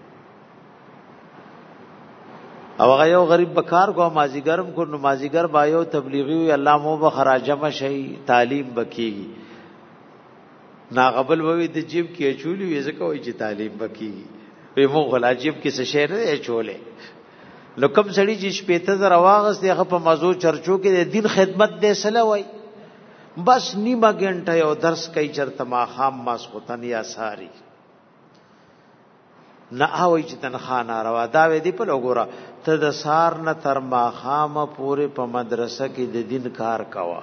او هغه یو غریب بکار کو مازیګرم کو نو مازیګر با یو تبلیغي وي الله مو بخراجه مشي تعلیم بکیږي نا قبل وې د جیب کې چولی وي ځکه وي چې تعلیم بکیږي په مو غلاجیب کې څه شی نه چولې لو کم سړی چې شپېته زره واغس دی هغه په موضوع چرچو کې د دین خدمت دې سره وای بس نیمه غنټه یو درس کوي چرته ما خام ماسختن یا ساری نه اوي چې تنخواه ناروا دا وې دی په لګورا ته د سار نه تر ما خام پورې په مدرسه کې د دین کار کوا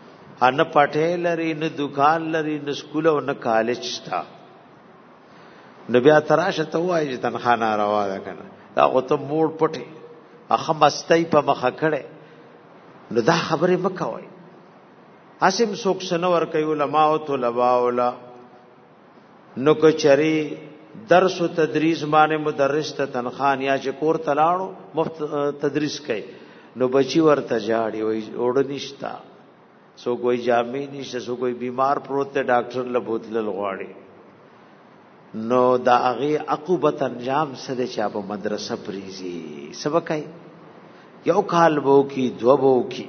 ان پټه لري نه دکان لري نه سکول او نه کالج شتا نو بیا تراشه ته وایي چې تنخواه ناروا ده کنه دا خو ته موړ پټې هغه مستۍ په مخه کړې نو دا خبرې مه کوئ اسیم څوک څه نه ورکوي علما او طلبا ولا نو که چرې درس و تدریس باندې مدرس ته تنخواه یا چې کور ته لاړو مفت تدریس کوي نو بچی ورته جاړي وایي اوړه نشته څوک وایي جامې نشته څوک وایي بیمار پروت دی ډاکټر له بوتلل غواړي نو دا هغې عقوبت انجام څه دی چې په مدرسه پریزي څه به کوي یو کال به وکړي دوه به وکړي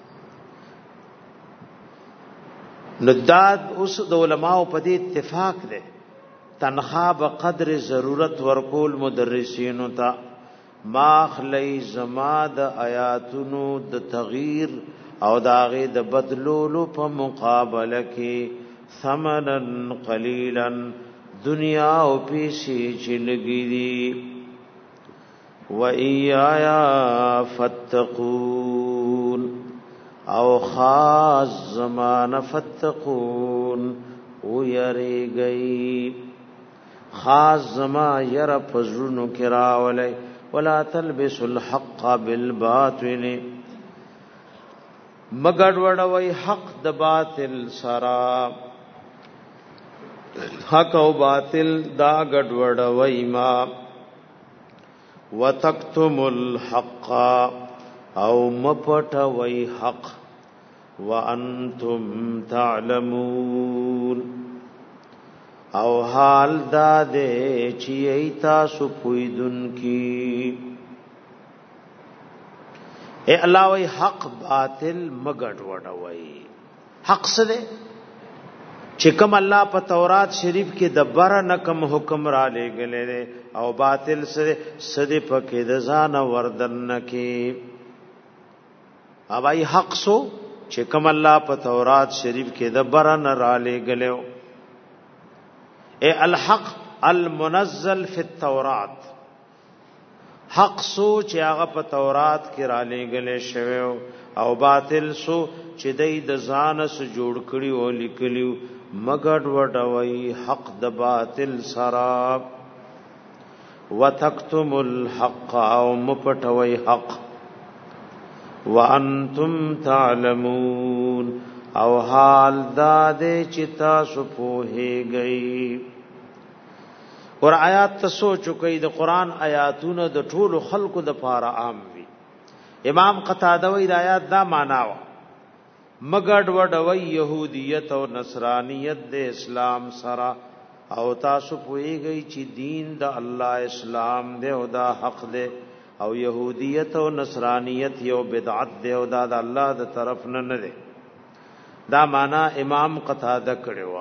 نو دا اوس د علماو په دې اتفاق دی تنخواه به قدر ضرورت ورکول مدرسینو ته ما خلی زما د آیاتونو د تغییر او د هغې د بدلولو په مقابله کې ثمنا قلیلا دنیا او پیسې چې لګي دي و ایایا فتقون او خاص زمانه فتقون او یریږي خاص زما ير پزړونو کې راولای ولا تلبسوا الحق بالباطل مګړ وړوي حق د باطل سرا حق او باطل دا ګډ وړوي ما وتکتم الحق او مپټوي حق وانتم تعلمون او حال دا دے چی ایتا سو پویدن کی اے اللہ وی حق باطل مگڑ وڑوئی حق سدے چکم اللہ پا تورات شریف کی دبرا نکم حکم را لے گلے دے او باطل سدے سدے پکی دزان وردن نکی اب ای حق سو چکم اللہ پا تورات شریف کی دبرا نرا لے گلے اے الحق المنزل فی التورات حق سو چې هغه په تورات کې را لېږلې شوی او باطل سو چې دای د ځان سره جوړ کړي او لیکلي مګډ وډوي حق د باطل سره وتکتم الحق او مپټوي حق وانتم تعلمون او حال دادے چتا سو پوهیږئ ور آیات ته سوچو کوي د قران آیاتونه د ټولو خلقو د پاره عام وي امام قتاده وی د آیات دا معنا و مګډ وډوي يهوديت او نصرانيت د اسلام سره او تاسو پوهیږئ چې دین د الله اسلام دی او دا حق دی او يهوديت او نصرانيت یو بدعت دی او دا د الله د طرف نه نه دی دا معنا امام قتاده کړو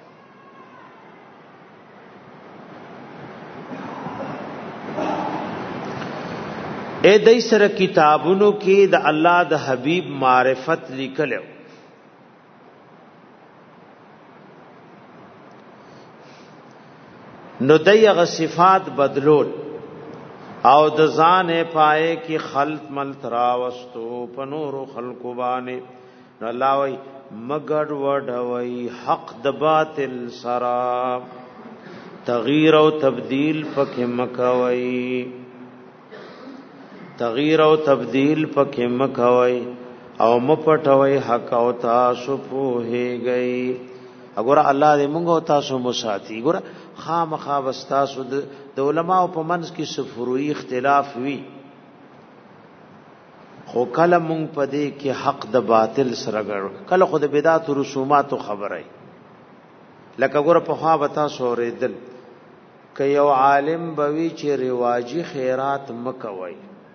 اے دای سره کتابونو کې د الله د حبیب معرفت لیکلو نو دایغه صفات بدلول او د ځان پائے کې خلط مل تراوستو پنور خلق باندې الله وی مگر وډوي حق د باطل سرا تغییر او تبديل پکې مکوي تغییر او تبديل پکې مکوي او مپټوي حق او تاسو پوهیږئ وګوره الله دې موږ او تاسو مساتی وګوره خامخا واستاسو د علماء په منځ کې صفروي اختلاف وی خو کله مونږ پدې کې حق د باطل سره ګړ کله خو د بدعت او رسومات خبره لکه ګوره په خوا وتا سورېدل ک یو عالم بوي چې رواجی خیرات مکوي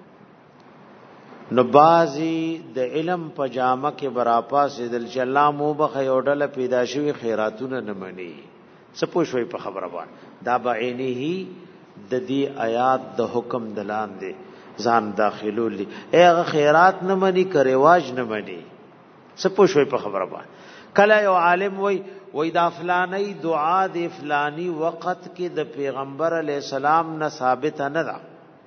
نو بازي د علم پجامه کې براپا سیدل چې الله مو بخ یو ډله پیدا شوی خیراتونه نه مني سپو شوي په خبره باندې دا بعینه د دې آیات د حکم دلان دي ځان داخلولي هغه خیرات نه مني کرواج نه مني سپو شوي په خبره باندې کله یو عالم وای وای دا فلانی دعا د فلانی وخت کې د پیغمبر علی السلام نه ثابت نه ده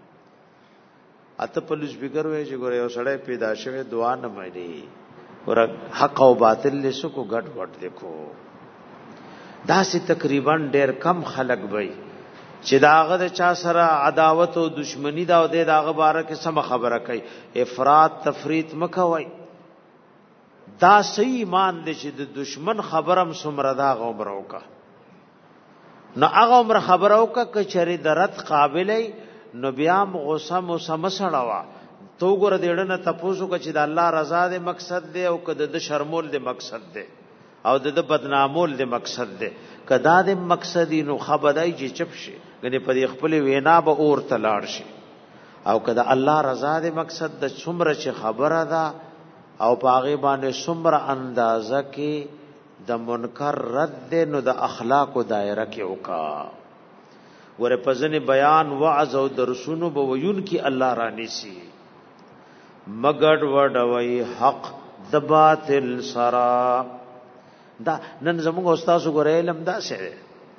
اته پولیس فکر وای چې ګوره یو سړی پیدا شوی دعا نه مانی ور حق او باطل له کو ګډ وډ دیکھو دا سي تقریبا ډېر کم خلق وای چې داغه د چا سره عداوت او دشمنی دا او د داغه باره کې سم خبره کوي افراط تفریط مکوي دا صحیح ایمان دی چې د دشمن خبرم سمره دا غومره وکا نو هغه عمر خبره وکا کچری درت قابلې نو بیا غوسه مو سمسړوا تو ګور دیړنه تاسو کو چې د الله رضا دې مقصد دی او کده د شرمول دې مقصد دی او د بدنامول دې مقصد دی کدا دې مقصد نو خبردای چې چپ شي غني په خپل وینا به اور تلاړ شي او کدا الله رضا دې مقصد د څومره چې خبره ده او پاغه باندې څومره اندازه کې د منکر رد نو د اخلاق او دایره کې وکا ور په ځنې بیان وعظ او درسونو به ویون کې الله رانی سي مګړ وډوي حق د باطل سرا دا نن زموږ استاد وګورئ علم دا څه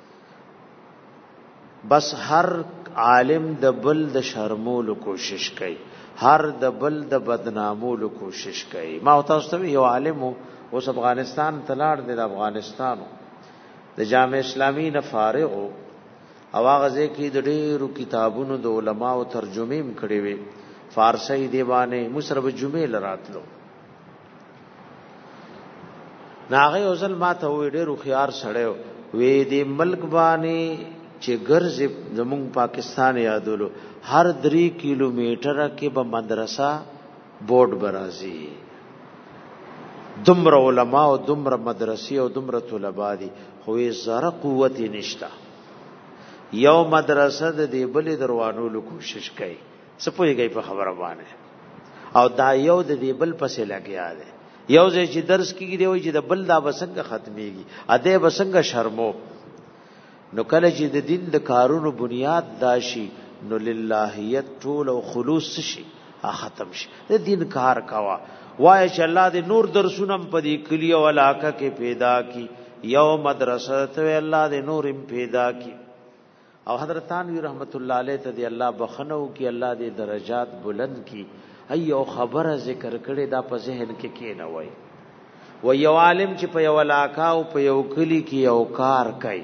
بس هر عالم د بل د شرمولو کوشش کوي هر د بل د بدنامولو کوشش کوي ما تاسو ته یو عالم اوس افغانستان تلاړ دی د افغانستانو د جامع اسلامی نه فارغ او هغه کې د ډېرو کتابونو د علماو ترجمه هم کړې وي فارسی دیوانه مصرف جمعه لراتلو ناغه اوزل ما ته وې ډېر خيار سړیو وې دې ملک باندې چې ګرځي زموږ پاکستان یادولو هر درې کیلومتره کې به مدرسه بورډ برازي دمر علماء او دمر مدرسې او دمر طلبه دي خو یې زره قوت نشته یو مدرسه د دې بلې دروانولو کوشش کوي سپوږی په خبره باندې او دا یو د دې بل پسې لګیا دی یو ځای چې درس کیږي دی وایي چې د بل دا بسنګ ختميږي اده بسنګ شرمو نو کله چې د دین د کارونو بنیاد داشي نو للهیت ټول او خلوص شي ختم شي د دین کار کوا وای چې الله دې نور درسونه په دې کلی او علاقه کې پیدا کی یو مدرسه ته الله دې نور پیدا کی او حضرت تانوی رحمت الله علیه ته دی الله بخنو کی الله دې درجات بلند کی ایو خبره ذکر کړي دا په ذهن کې کې نه وای و یو عالم چې په یو علاقه او په یو کلی کې یو کار کوي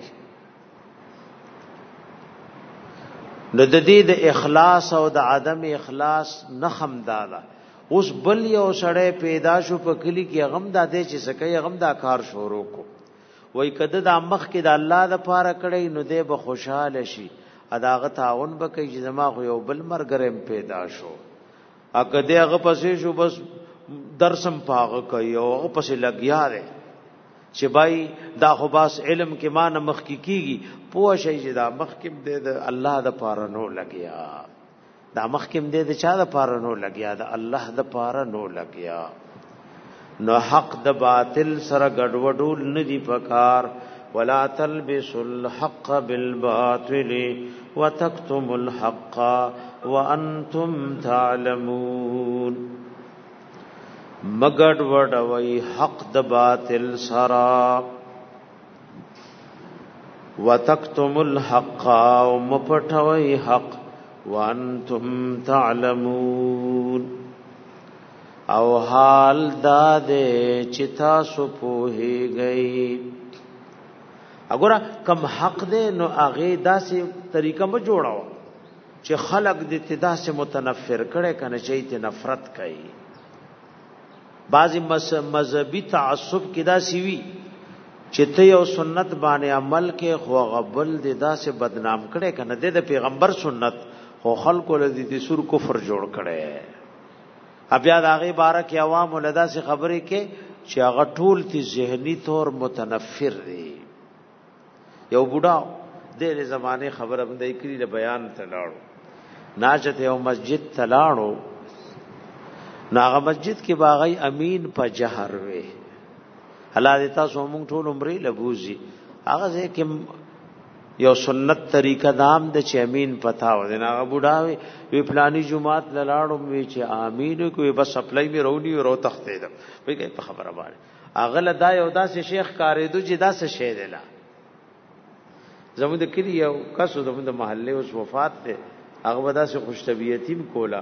نو د دې د اخلاص او د عدم اخلاص نه خمداله اوس بل یو سړی پیدا شو په کلی کې غم دا دې چې سکه غم دا کار شروع کو وای کده د مخ کې د الله د پاره کړي نو دې به خوشاله شي اداغه تعاون به کوي چې زما خو یو بل مرګرم پیدا شو اګه دې هغه پسې شو بس درسم پاغه کوي او هغه پسې لګیا دی چې بای دا خو باس علم کې مان مخ کې کیږي پوه شي چې دا مخ کې دې د الله د پاره نو لګیا دا مخ کې دې د چا د پاره نو لګیا دا الله د پاره نو لګیا نو حق د باطل سره ګډوډول ندی پکار ولا تلبسوا الحق بالباطل وتكتموا الحق وانتم تعلمون مګډ وډوي حق د باطل سره وتكتموا الحق ومپټوي حق وانتم تعلمون او حال دا دې چې تاسو په هیږئ اګوره کم حق دې نو هغه داسې طریقه مو جوړاو چې خلق دې تدا سے متنفر کړي کنه چې ته نفرت کوي بعضی مذهبي تعصب کې دا سی وی چې ته یو سنت باندې عمل کې خو غبل دې دا سے بدنام کړي کنه د پیغمبر سنت خو خلکو له دې سور کفر جوړ کړي بیا د هغه بارک عوام ولدا سي خبرې کې چې هغه ټول تی ذهني طور متنفر دي یو بوډا د زمانه خبره باندې کړي د بیان تلاړو ناجته یو مسجد تلاړو ناغه مسجد کې باغی امین په جهر وې الله دې تاسو مونږ ټول عمرې لګوزي هغه ځکه یو سنت طریقہ دام د چې امین پتا و دنا بوډا وی پلانی جمعات لاړو وی چې امین کوي بس سپلای می رونی او تختې ده وی په خبره باندې اغله دا یو داسې شیخ کارېدو چې داسې شی دی لا زموږ د کلی یو کسو زموږ د محله اوس وفات ده هغه داسې خوش طبیعتیم کولا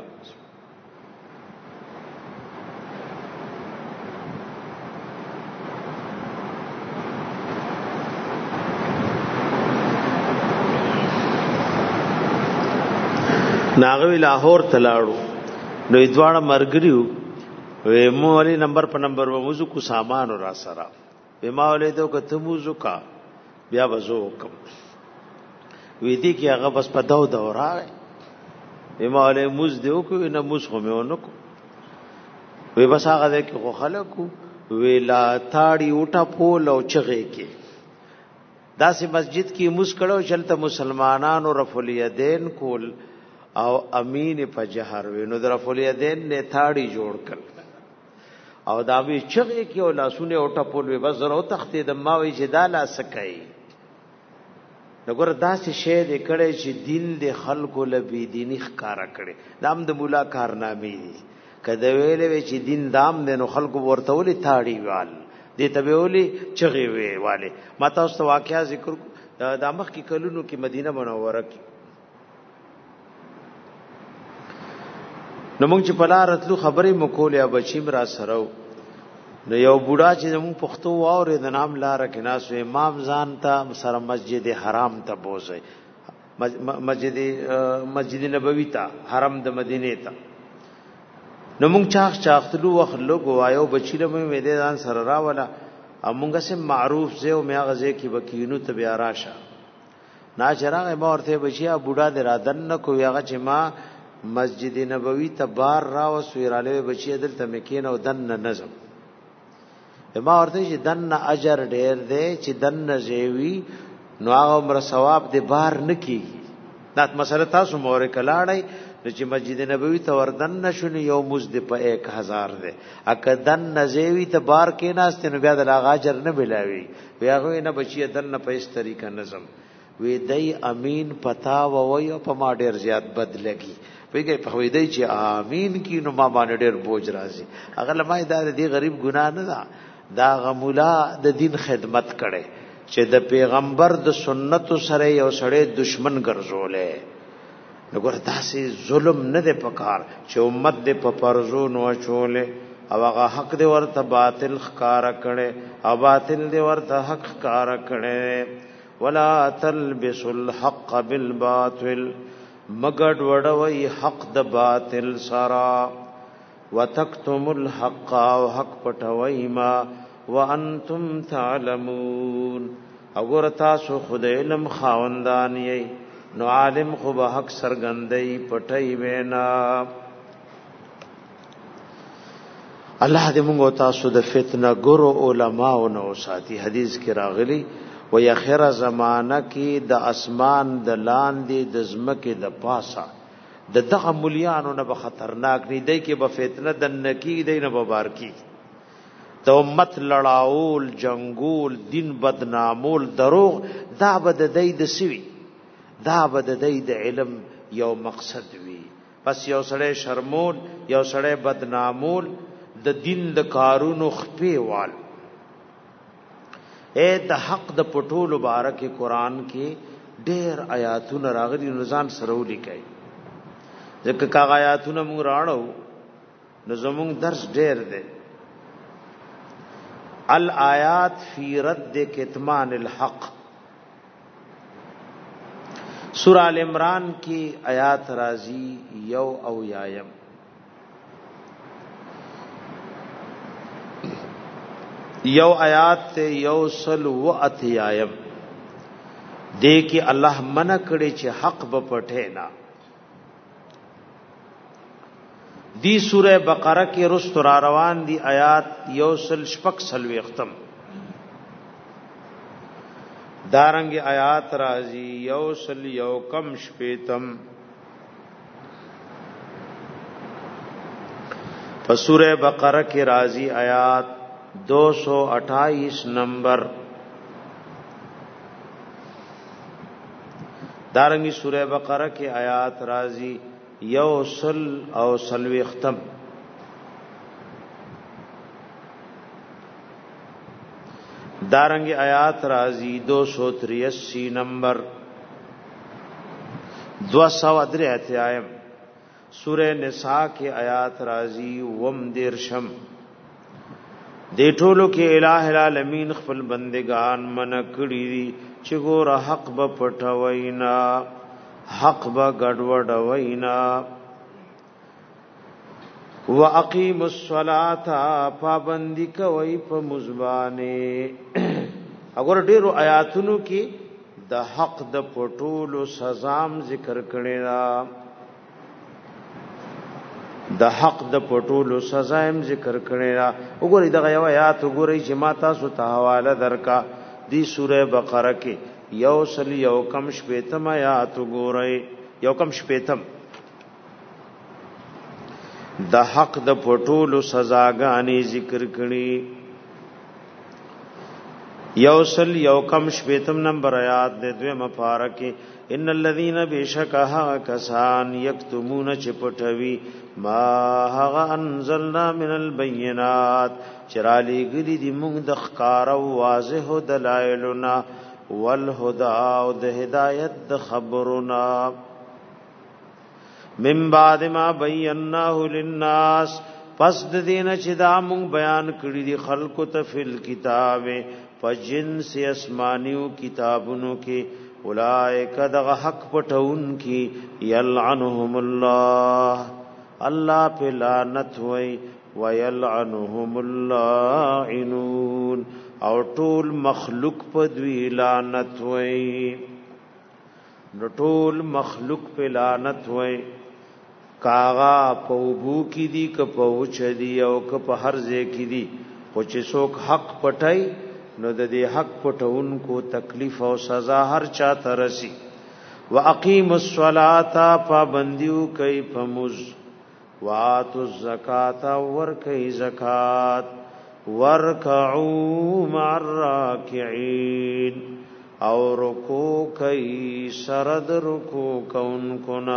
ناغوی لاهور تلاړو نو ادوار مرګریو وې مو علي نمبر په نمبر و موضوع کو سامان را سره وې ما ولې ته کته موضوع کا بیا وزو کوم وې دي کې هغه بس په داو داو راغی وې ما ولې موز دیو کو نه موز خو مې ونکو وې بس هغه دې کې خو خلکو وې لا تاړي وټه پول او چغې کې داسې مسجد کې موز کړو چلته مسلمانانو رفع الیدین کول او امین په جهر وینو در رفع الیدین نه تاړي جوړ کړ او دا وی چغې کې او لاسونه او ټپول وي بس زرو تختې د ما وی جداله سکای نګور داسې شی دې کړي چې دین دې خلکو لبي دیني ښکارا کړي دام د مولا کارنامې کده ویلې چې دین دام دې نو خلکو ورته ولي تاړي وال دې تبه ولي چغې وي والے ما تاسو ته واقعیا ذکر د مخ کې کلونو کې مدینه منوره کې نو موږ چې په لار راتلو خبرې مکول یا بچیم را سره نو یو بوډا چې موږ پښتو واورې د نام لار کې ناس امام ځان ته سره مسجد حرام ته بوزي مسجد مسجد نبوي ته حرم د مدینه ته نو موږ چاخ چاختلو وخت لوګو وایو بچی له مې دې ځان سره راولا امونګه سم معروف زه او میا غزه کې وکینو ته بیا راشه نا چراغ ما ورته بچیا بوډا دې را دن کو یغه چې ما مسجد نبوی ته بار را و سویراله بچی دلته مکین او دن نظم ما ورته چې دن اجر ډیر دی چې دن زیوی نو هغه عمر ثواب دی بار نکی دا مسله تاسو مور کلاړی چې مسجد نبوی ته وردن نشونی یو مزد په یک هزار دی اګه دن زیوی ته بار کې ناست نو بیا د اجر نه بلاوی بیا غوی نه بچی دن په اس طریقه نظم وی دای امین پتا و وی په ما ډیر زیات بد لګي ویګي په وې دی چې امین کینو ما باندې ډېر بوج راځي هغه لمای دار دی غریب ګناه نه دا دا غمولا د دین خدمت کړي چې د پیغمبر د سنت سره یو سړی دشمن ګرځولې وګوره تاسو ظلم نه دی پکار چې امت دې په پرزو نو چولې او هغه حق دې ورته باطل ښکارا کړي او باطل دې ورته حق ښکارا کړي ولا تلبسوا الحق بالباطل مګډ وډوي حق د باطل سرا وتکتم الحق او حق پټوي ما وانتم تعلمون اگر تاسو خدای علم خاوندان یې نو عالم خو به حق سرګندۍ پټي وینا الله دې موږ تاسو د فتنه ګورو علما او نو ساتي حدیث کې راغلي و یخر زمانہ کې د اسمان د لاندې د زمکه د پاسا د دغه مليانو نه به خطرناک نه دی کې به فتنه د نکی دی نه به بار کی د امت لړاول جنگول دین بدنامول دروغ دا بد دی د سوي دا بد دی د علم یو مقصد وی بس یو سړی شرمول یو سړی بدنامول د دین د کارونو خپې وال اے د حق د پټول مبارک قرآن کې ډېر آیاتونه راغلي نظام سره ولیکي ځکه کا آیاتونه موږ راړو نو زموږ درس ډېر دی الآیات فی رد کتمان الحق سورہ ال عمران کی آیات رازی یو او یایم یو آیات تے یو سل و اتیایم دے کی اللہ منع کړي چې حق به پټه نه دی سورہ بقرہ کې رست را روان دی آیات یو سل شپک سلوی ختم دارنګ آیات رازی یو سل یو کم شپیتم په سورہ بقرہ کې رازی آیات دو سو اٹھائیس نمبر دارنگی سورہ بقرہ کے آیات رازی یو سل او سلوی ختم دارنگی آیات رازی دو سو تریسی نمبر دو سو ادر اتیائم سورہ نساء کے آیات رازی وم دیرشم دې ټولو کې الٰه العالمین خپل بندگان من کړی دي چې ګور حق به پټوینا حق با ګډوډ وینا واقیم الصلاة پابندی کوي په مزبانه. اگر ډیرو آیاتونو کې د حق د پټولو سزام ذکر کړي را د حق د پټولو سزایم ذکر کړي را. وګورئ دغه یو آیات وګورئ چې ما تاسو ته حواله درکا دی سوره بقره کې یو سل یو کم شپیتم آیات وګورئ یو کم شپیتم د حق د پټولو سزاګانی ذکر کړي. یوسل یو کم شپیتم نمبر آیات دے دوی مفارکی ان الذین بیشکها کسان یکتمون چپټوی ما هغه انزلنا من البینات چرالی گلی دی مونږ د ښکار او واضح دلایلنا والهدى او د هدایت د خبرنا من بعد ما بیناه للناس پس د دینه چې دا مونږ بیان کړی دی خلقو ته فل کتاب فجنس اسمانیو کتابونو کې اولائک دغه حق پټون کې یلعنهم الله الله په لعنت وای ویلعنهم اللاعنون او ټول مخلوق په دوی لعنت وای نو ټول مخلوق په لعنت وای کاغا پوبو کی دی ک پوچ دی او ک په هر ځای کی دی پوچ څوک حق پټای نو د دې حق پټون کو تکلیف او سزا هر چا ترسي. واقیم الصلاة پابندیو کوي پمز واتو الزکات ور کوي زکات ورکعوا مع الراکعين او رکوع کوي سرد رکوع کون کنا.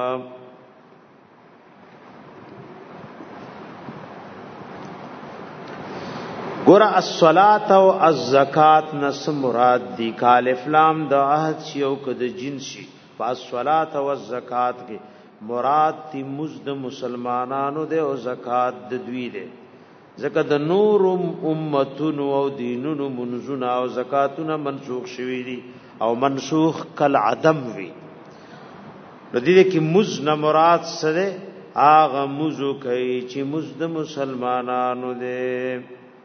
ګور الصلاة او الزکات نس مراد دی کال افلام د عهد شی او کد جنس شي. فالصلاة او الزکات کې مراد تی مزد مسلمانانو دے او زکات د دوی دے زکه د نور امتونو او دینونو منزونه او زکاتونه منسوخ شوی دي او منسوخ کل عدم وی. د دې کې مز نه مراد سره اغه مزو کوي چې مزد مسلمانانو دے.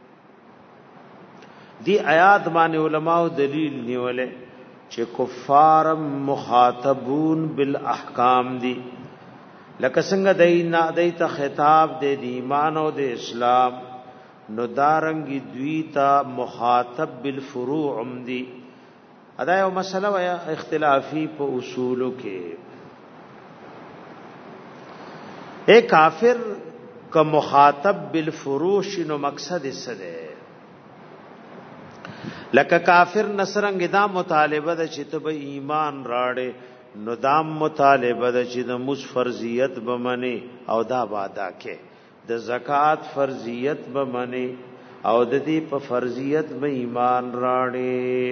دی آیات باندې علماء دلیل نیولې چې کفار مخاطبون بالاحکام دي لکه څنګه دای نه دای ته خطاب دی د ایمان او د اسلام نو دارنګ دوی ته مخاطب بالفروع دي. ادا یو مسله ویا اختلافی په اصولو کې اے کافر کا مخاطب بالفروع شنو مقصد یې څه دی؟ لکه کافر نصرنګ دا مطالبه ده چې ته به ایمان راړې نو دا مطالبه ده چې د مس فرضیت به منی او دا وعده کې د زکات فرضیت به منی او د دې په فرضیت به ایمان راړې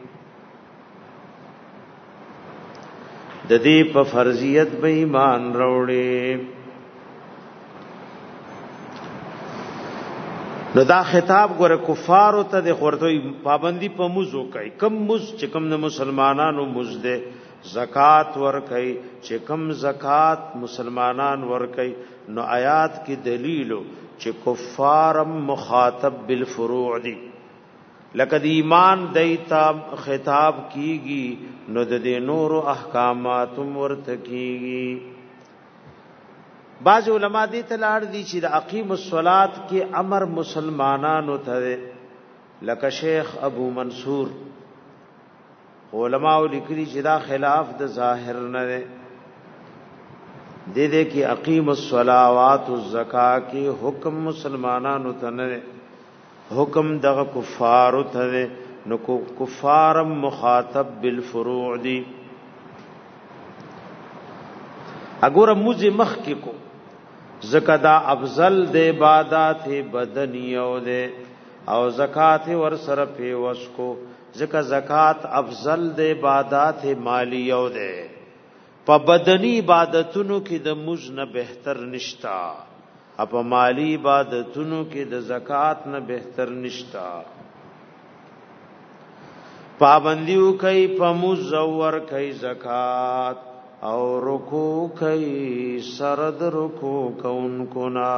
د دې په فرضیت به ایمان راوړې. نو دا خطاب ګره کفارو ته د خورتوي پابندي په موزو کوي کم موز چې کم د مسلمانانو موز ده زکات ور کوي چې کم زکات مسلمانان ور کوي. نو آیات کې دلیلو چې کفار مخاطب بالفروع دي لکه د ایمان دیتا خطاب کیږي نو د دې نور احکامات ورته کیږي. بعض علماء دې تلاړ دي چې د اقیم الصلاۃ کې امر مسلمانانو ته لکه شیخ ابو منصور علماء لیکلي چې دا خلاف د ظاهر نه ده. دې دې کې اقیم الصلوات والزکات کې حکم مسلمانانو ته نه حکم دغه کفار ته نو کفار مخاطب بالفروع دي. اګوره موزه مخ کې کو زکات افضل د عبادت بدنی او ده او زکات ور سره پیوس کو زکه زکات افضل د عبادت مالی او ده په بدنی عبادتونو کې د موز نه بهتر نشتا په مالی عبادتونو کې د زکات نه بهتر نشتا. پابندیو کوي په موز ور کوي زکات او رکوع کوي سرد رکوع کوونکو نا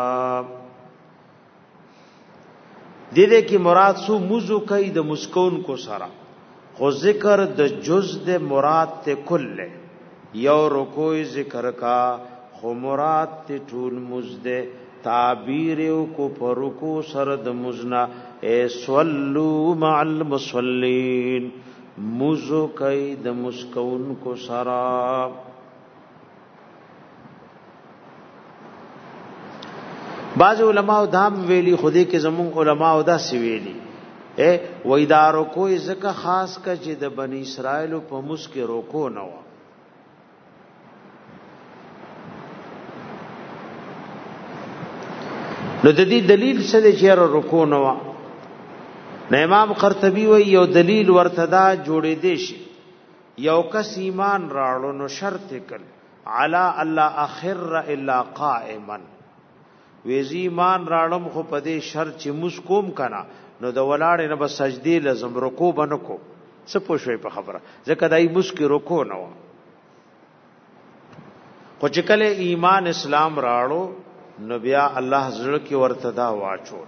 دې دې کې مراد سو موزو کوي د مسکون کو سره خو ذکر د جز د مراد ته کل یو رکوع ذکر کا خو مراد ته ټول مزده تعبیر کو پر رکوع سره د مزنا اے صلو مع المصلین موزو کوي د مسکون کو سره بعض علماء دام ویلی خودی کې زمون علماء دا سی ویلی اے وېدارو کوئی زکه خاص کا چې د بنی اسرائیل په مسکه روکو نه و نو د دې دلیل څه دی چې رکوع نه و نه امام قرطبي وی یو دلیل ورتدا جوړې دی شي یو کس ایمان راړو نو شرط کړ علی الله اخر الا قائما ویزی ایمان راړم خو په دې شرط چې مسکوم کنا نو د ولاړ نه بس سجدي لازم رکوع بنکو څه پوښوي په خبره ځکه دای مسکی رکوع نه و خو چې کله ایمان اسلام راړو نو بیا الله زړه کې ورتدا واچو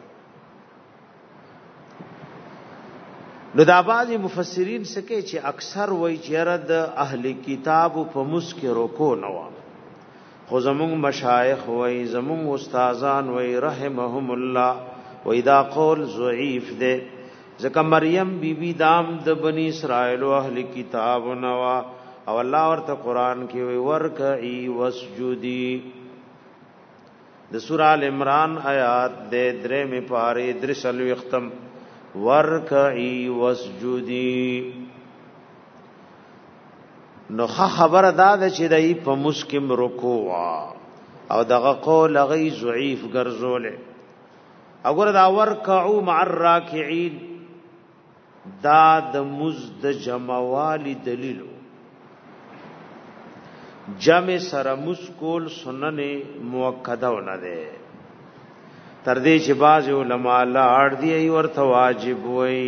نو دا بعضی مفسرین سکه چې اکثر وای چې رد اهل کتاب په مسکی رکوع نه و خو زمون مشایخ وای زمون استادان وای رحمهم الله وای دا قول ضعیف ده ځکه مریم بی بی دام د بنی اسرائیل او اهل کتاب نوا او الله ورته قران کې وای ورکعی وسجودی د سورہ ال عمران آیات د درې می پاره درسل ختم ورکعی وسجودی نو خبر ادا چې دای په مسکم رکوع او دغه قول غی ضعیف ګرځول اگر دا ورکعو مع الراکعين دا د مزد جمعوالی دلیل جمع سره مسکول سنن موکده نه ده تر دې چې باز علماء لاړ دی ای ورته واجب وای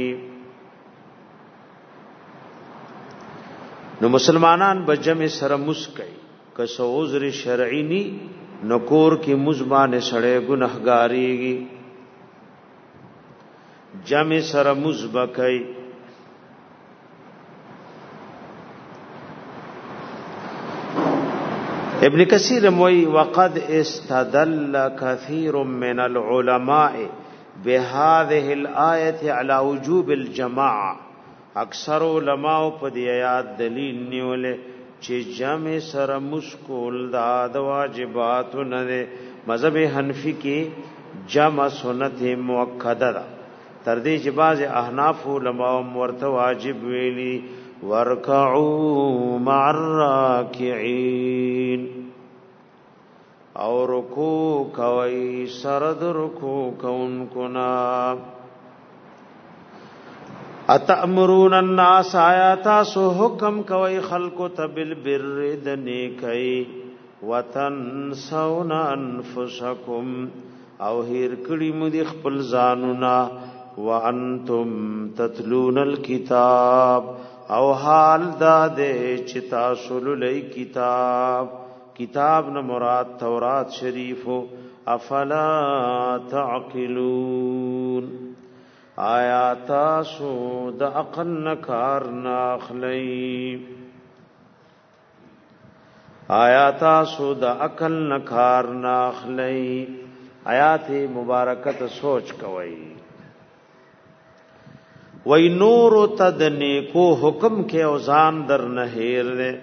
نو مسلمانان به جمع سره مسکای که سو عذر شرعی نی نکور کی مزبان سړی ګناهګاریږي جمع سره مزبکای ابن کثیر موی وقد استدل كثير من العلماء بهذه الايه على وجوب الجماعه اکثر علماء په دې آیات دلیل نیولې چې جمع سره مشکول دا د واجبات نه ده مذهب حنفی کې جمع سنت مؤکده ده تر دې چې بعض احناف علماء ورته واجب ویلي ورکعوا مع الراکعين او رکوع کوي سرد رکوع کوونکو نا اتامرون الناس آیاتا سو حکم کوي خلق تبل بر د نیکي وتنسون انفسکم او هیر کړي مو خپل ځانونه وانتم تتلون الكتاب او حال دا دې چې تاسو لولئ کتاب کتاب نه مراد تورات شریف افلا تعقلون آیا تاسو د عقل نکار ناخلی آیا تاسو د عقل نکار ناخلی آیات مبارکت سوچ کوي وای نور تدنی کو حکم کې اوزان در نه هیر دے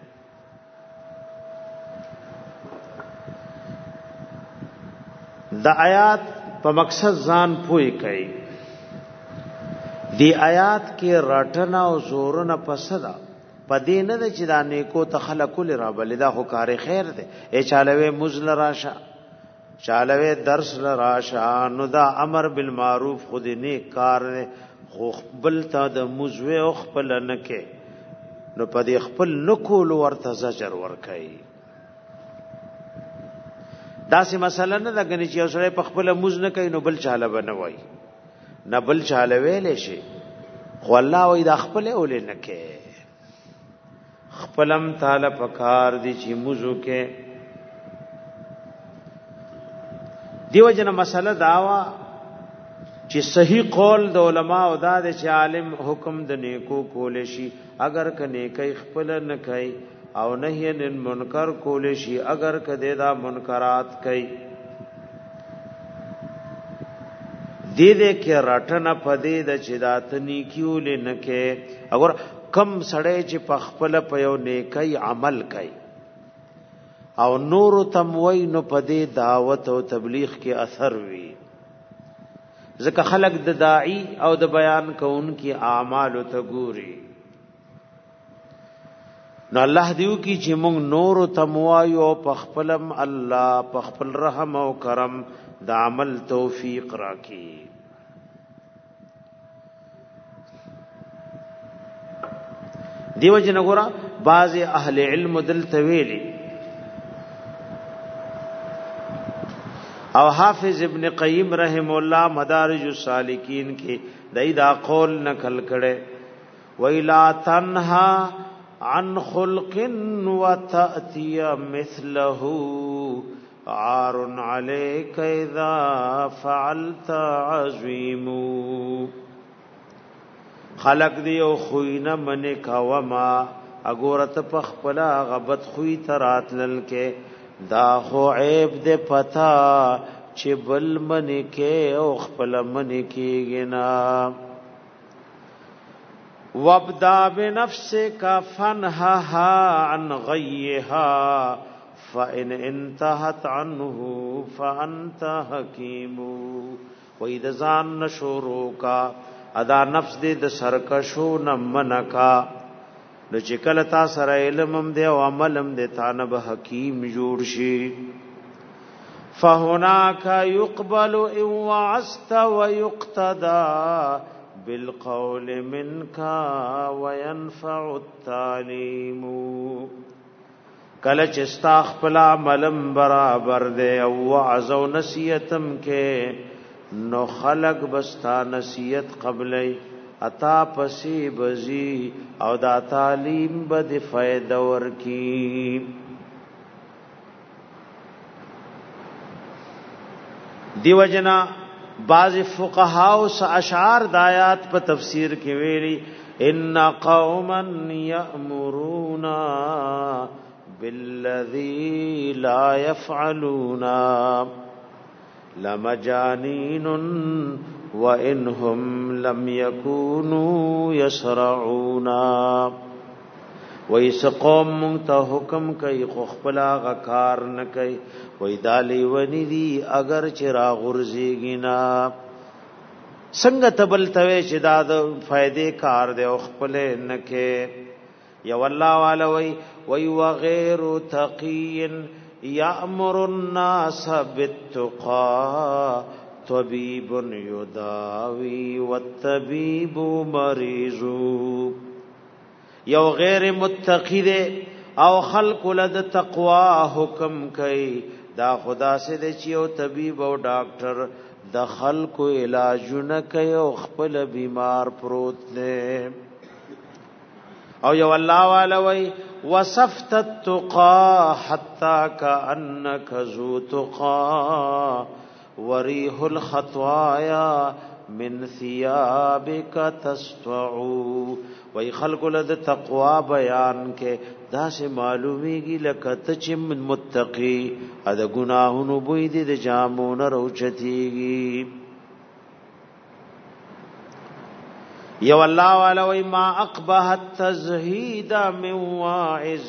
د آیات په مقصد ځان پوي کوي دی آیات کې رټنا او زورنا پسدا پدې نه چې دا نیکو تخلق لرا بل دا خو کار خیر دی ای چالوي مزل راشه چالوي درس راشه نو دا امر بالمعروف خود نیک کار خو خپل ته د مزوي او خپل نه کې نو پدې خپل نکول ورته زجر ور کوي دا سي مسله نه لګني چې اوسره په خپل موز نه کوي نو بل چاله بنوي نه بل چاله ویلې شي خو الله وې د خپل اولې نه کې خپلم تعالی پکار دی چې موضوع کې دیو جن مسله داوا چې صحیح قول د علما او د چې عالم حکم د نیکو کول شي اگر ک نیکي خپل نه کوي او نهي عن منکر کول شي اگر ک دا منکرات کوي دې دې کې رټنه پدې د چې دات نیکیول نه کې اگر کم سړی چې په خپل په یو نیکي عمل کوي او نور تموي نو پدې دعوت او تبلیغ کې اثر وي ځکه خلق د داعی او د بیان کوونکی اعمال ته ګوري نو الله دیو کی چې موږ نور تموایو په خپلم الله په خپل رحم او کرم د عمل توفیق راکړي دیو جن ګورا بعض اهل علم دل تویلی او حافظ ابن قیم رحم الله مدارج السالکین کې دای دا قول نقل کړي ویلا تنها عن خلق وتأتي مثله عار عليك اذا فعلت عظيم خلق دی او خوینه من کاوما اګورت پخپلا غبط خوې تراتلل کې دا خو عیب دې پتا چې بل من کې او خپل من کېږي نا وابدا بنفسك فنهها عن غيها فإن انتهت عنه فأنت حكيم وإذا ځان نشورو کا ادا نفس دې د سرکشو نمنکا نو چې کله تا سره علم هم دی او عمل هم دی تا نه به حکیم جوړ شي فهناك يقبل ان وعست ويقتدى بالقول منك وينفع التعليم کله چې ستا خپل عملم برابر دی او وعظ او نصیحتم کې نو خلق بستا نصیحت قبلې اتا پسی بزی او دا تعلیم بد فائدہ ورکی دیو جنا بعض فقهاء او اشعار د آیات په تفسیر کې ویلي ان قوما یامرون بالذی لا يفعلون لمجانین وَإِنْهُمْ لَمْ يَكُونُوا يَسْرَعُونَ وَإِسْ قَوْمٌ مُنْتَ حُکم کئی خُخْبَلَا غَكَار نَكَئی وَإِدَالِ وَنِدِي اگر چرا غُرزِگِنا سنگت بلتوے چداد فائدے کار دے اخبلے نکے یا واللہ والا وی وی وغیر تقین یأمر الناس بالتقا طبیب یداوی والطبیب مریض یو غیر متقی دے او خلق لد تقوا حکم کئی دا خدا سے دے چی او طبیب او ڈاکٹر د خلق علاج نه کوي او خپل بیمار پروت دی او یو الله والا وی وصفت التقى حتى كأنك ذو تقى وريح الخطايا من ثيابك تسطع وی خلق لد تقوا بیان کې دا سه معلومیږي لکه ته چې متقی ا د ګناهونو بوی دي د جامون روچتیږي یو الله والا وی ما اقبح التزهید من واعظ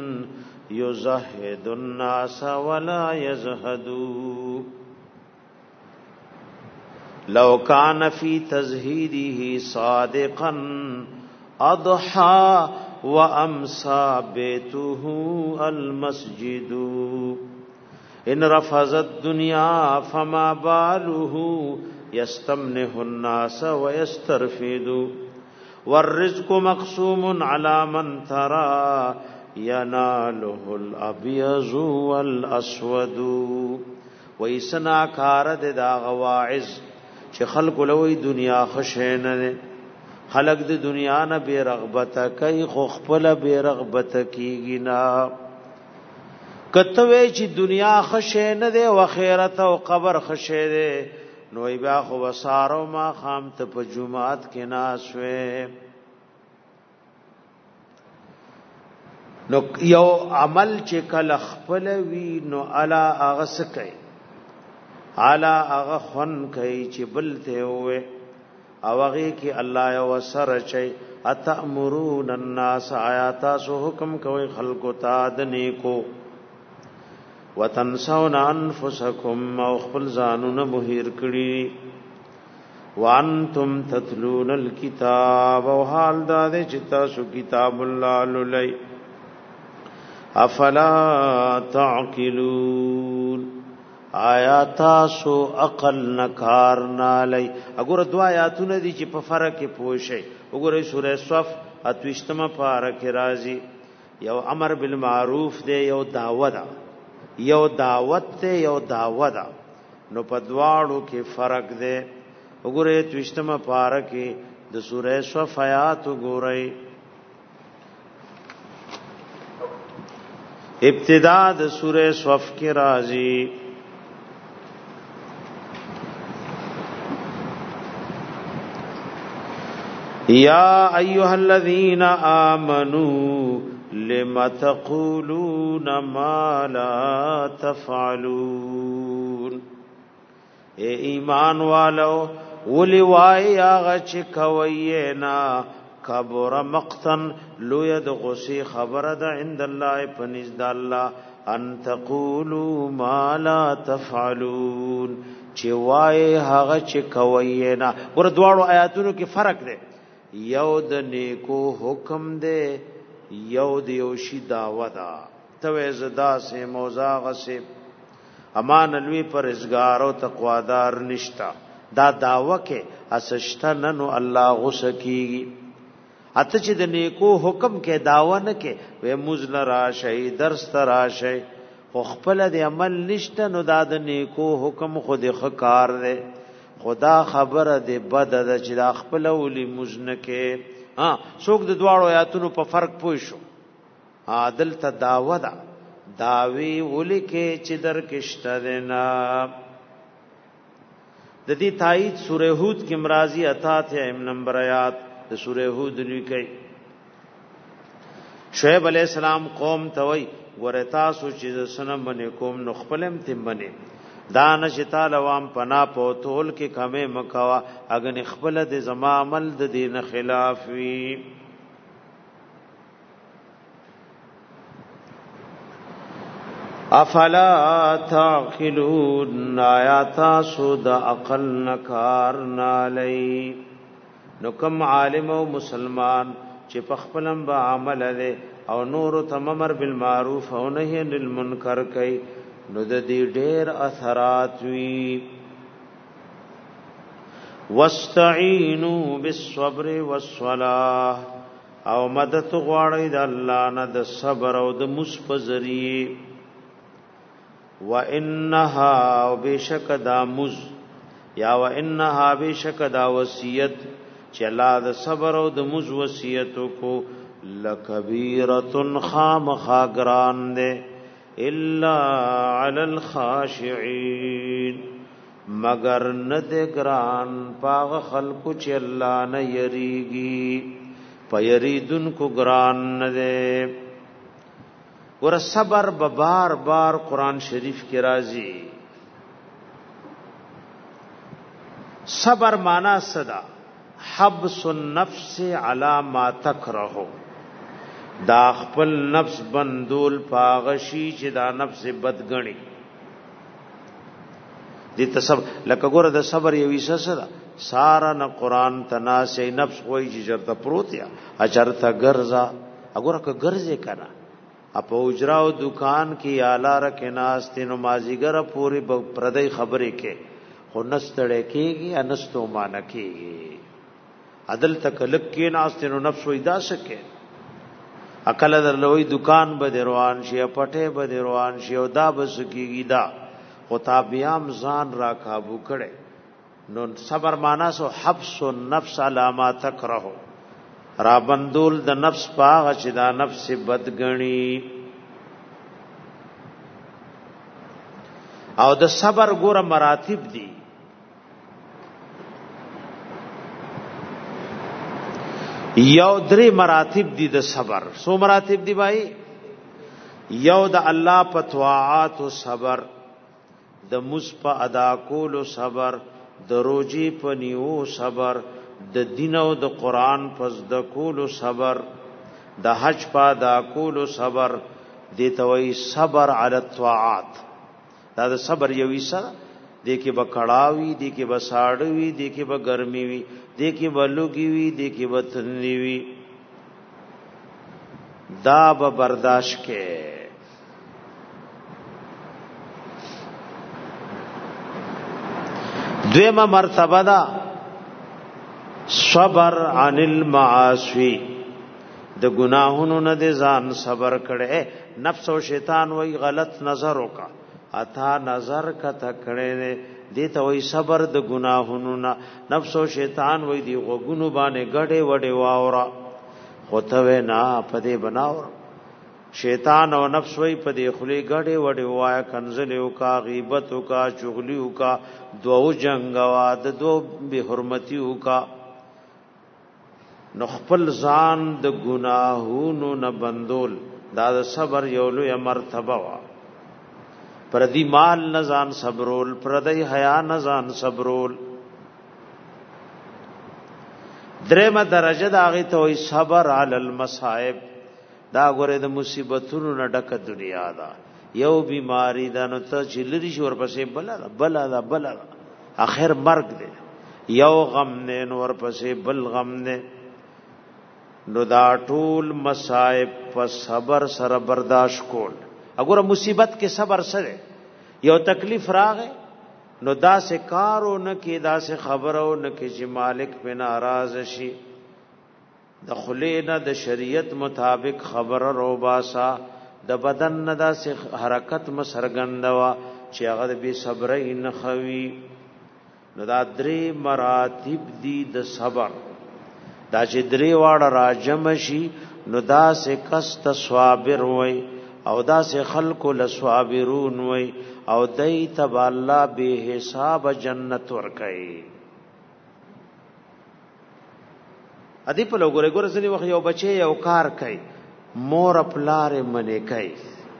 یزهد الناس ولا یزهدوا لو كان في تزهيده صادقا اضحى وامسى بيته المسجد ان رفض الدنيا فما باله يستمنه الناس ويسترفد والرزق مقسوم على من ترى يناله الابيض والاسود ويسنا کار د دا غواعظ چې خلق لوی دنیا خشینه خلق د دنیا نه بے رغبت کوي خو خپل بے رغبت کیږي نه کته وی چې دنیا خشه نه ده او آخرت او قبر خشه ده نو بیا خو وسارو ما خام ته په جمعات کې ناسوي نو یو عمل چې کله خپل وی نو الا هغه سکي الا هغه خون کوي چې بل ته وي او هغه کې الله یو سره چي اتامرون الناس آیات سو حکم کوي خلق ته د نیکو وتنسون انفسکم او خپل ځانونه مهیر کړی وانتم تتلون الكتاب او حال دا دې چې تاسو کتاب الله لولئ افلا تعقلون آیات سو عقل نکار نالی اگر دو آیاتونه دي چې په فرق کې پوښي وګورئ سورہ صف اتوشتمه پارہ کې راځي یو امر بالمعروف دی یو دعوت ده یو دعوت دی یو دعوت ده نو په دواړو کې فرق دی وګورئ اتوشتمه پارہ کې د سورہ صف آیات وګورئ ابتدا د سورہ صف کی راضی یا ایها الذین آمنوا لم تقولون ما لا تفعلون اے ایمان والو ولی وای هغه چې کوي نه کبر مقتن لو ید غسی خبر ده عند الله پنځ د الله ان تقولوا ما لا تفعلون چې وای هغه چې کوي نه ور دواړو آیاتونو کې فرق ده یو د نیکو حکم ده یو د یو شی دعوت ده تو زدا سے موزاغ سے امان الوی پرهیزګار او تقوادار نشتا دا دعوه کې اسشتن نو الله غسکیږي اته چې د نیکو حکم کې داوا نه کې و مزل راشي درس راشي خو خپل د عمل نشته نو دا د نیکو حکم خود خکار دی خدا خبره دی بد د چې د خپل ولي مزنه کې ها څوک د دواړو آیاتونو په فرق پوه شو عادل ته داوا دا داوی ولي کې چې در کېشته دینا د دې تایید سورہ هود کې مرাজি اتا ته ام نمبر آیات د سورہ هود لیکي شعیب علیہ السلام قوم ته وای ورتا سوچ چې سنم باندې قوم نو خپلم تیم باندې دا نشتا لوام پنا په تول کې کمه مکوا اګن خپل د زما عمل د دین خلاف وی افلا تعقلون آیات سود عقل نکار نالی نو کم عالم او مسلمان چې په خپلم به عمل لري او نور تممر بالمعروف او نهي عن المنکر کوي نو د دې ډېر اثرات وی واستعینوا بالصبر والصلاه او مدد غواړي د الله نه د صبر او د مصبري وانها وبشک دامز یا وانها بشک دا وصیت چې الله د صبر او د مز وصیت کو لکبیرۃ خامخاگران دے الا علی الخاشعين مگر ند گران پاغ خلق چې الله نه یریږي پيریدن کو گران نه دے ور صبر بار بار قران شریف کې راځي صبر معنا صدا حبس النفس على ما تکره دا خپل نفس بندول پاغشی چې دا نفس بدګنی دي تصب لکه ګوره د صبر یو ویسه سره سارا نه قران تناسي نفس وای چې چرته پروت یا اچرته ګرځا وګوره که ګرځي کنه اپ اوجراو دکان کې اعلی رکه ناس تینو مازیګر پوری پردی خبره کې خو نستړې کېږي انستو مان کېږي عدل تکلک کې ناس تینو نفس وېدا سکے عقل درلوې دکان به روان شي پټه به روان شي او دا بس کېږي دا خو تابعام ځان را کابو کړي نو صبر معنا سو حبس النفس علی ما تکره، را بندول د نفس پاغه چې دا نفس بدګنی. او د صبر ګوره مراتب دي. یو درې مراتب دي د صبر. سو مراتب دي بھائی؟ یو د الله په طاعات او صبر، د مص په ادا کولو صبر، د روزي په نیو صبر، د دین او د قران په زده کولو صبر، د حج په ادا کولو صبر. دې ته وایي صبر علی الطاعات. دا د صبر یو حصہ دی کې به کړاوي، دی کې به ساړوي، دی کې به ګرمي وي، دی کې به لوګي وي، دی کې به تندي وي. دا به برداشت کې. دویمه مرتبه دا صبر عن المعاصی، د گناهونو نه د ځان صبر کړي. نفس او شیطان وای غلط نظر وکا، اتا نظر کا تکړه دې ته وای صبر د گناهونو نه. نفس او شیطان وای دی غوګونو باندې غړې وړې واورا، خوته نه پدې بناو. شیطان او نفس وای پدې خلی غړې وړې وای، کنزلیو کا، غیبتو کا، چغلیو کا، دوو جنگوا د دو به حرمتیو کا. نو خپل ځان د گناهونو نه بندول دا د صبر یو لوی مرتبه وا. پردی مال نزان صبرول، پردی حیا نزان صبرول. درېمه درجه دا غي ته وي صبر علی المصائب. دا غره د مصیبتونو نه ډک دنیا دا. یو بیماری دا نو ته چلری شور پسې بلا بلا بلا اخر مرګ دی. یو غم نه نور پسې بل غم نه. نو دا ټول مصائب په صبر سره برداشت کول. اگر مصیبت کې صبر سره یو تکلیف راغې نو دا سه کارو نه کې، دا سه خبرو نه کې چې مالک په ناراض شي. د خلینا د شریعت مطابق خبر رو باسا، د بدن نه دا سه حرکت مسرګندوا چې هغه به صبرې نه خوي. نو دا درې مراتب دي د صبر. دا چې درې واړه راجم شي نو دا سه کس تصابر وای، او دا سه خلق لسوابرون وای، او دای تب الله به حساب جنت ورکړي. ادي په لګورې ګور ځنی وخت یو بچي یو کار کوي، مور پلار منې کوي.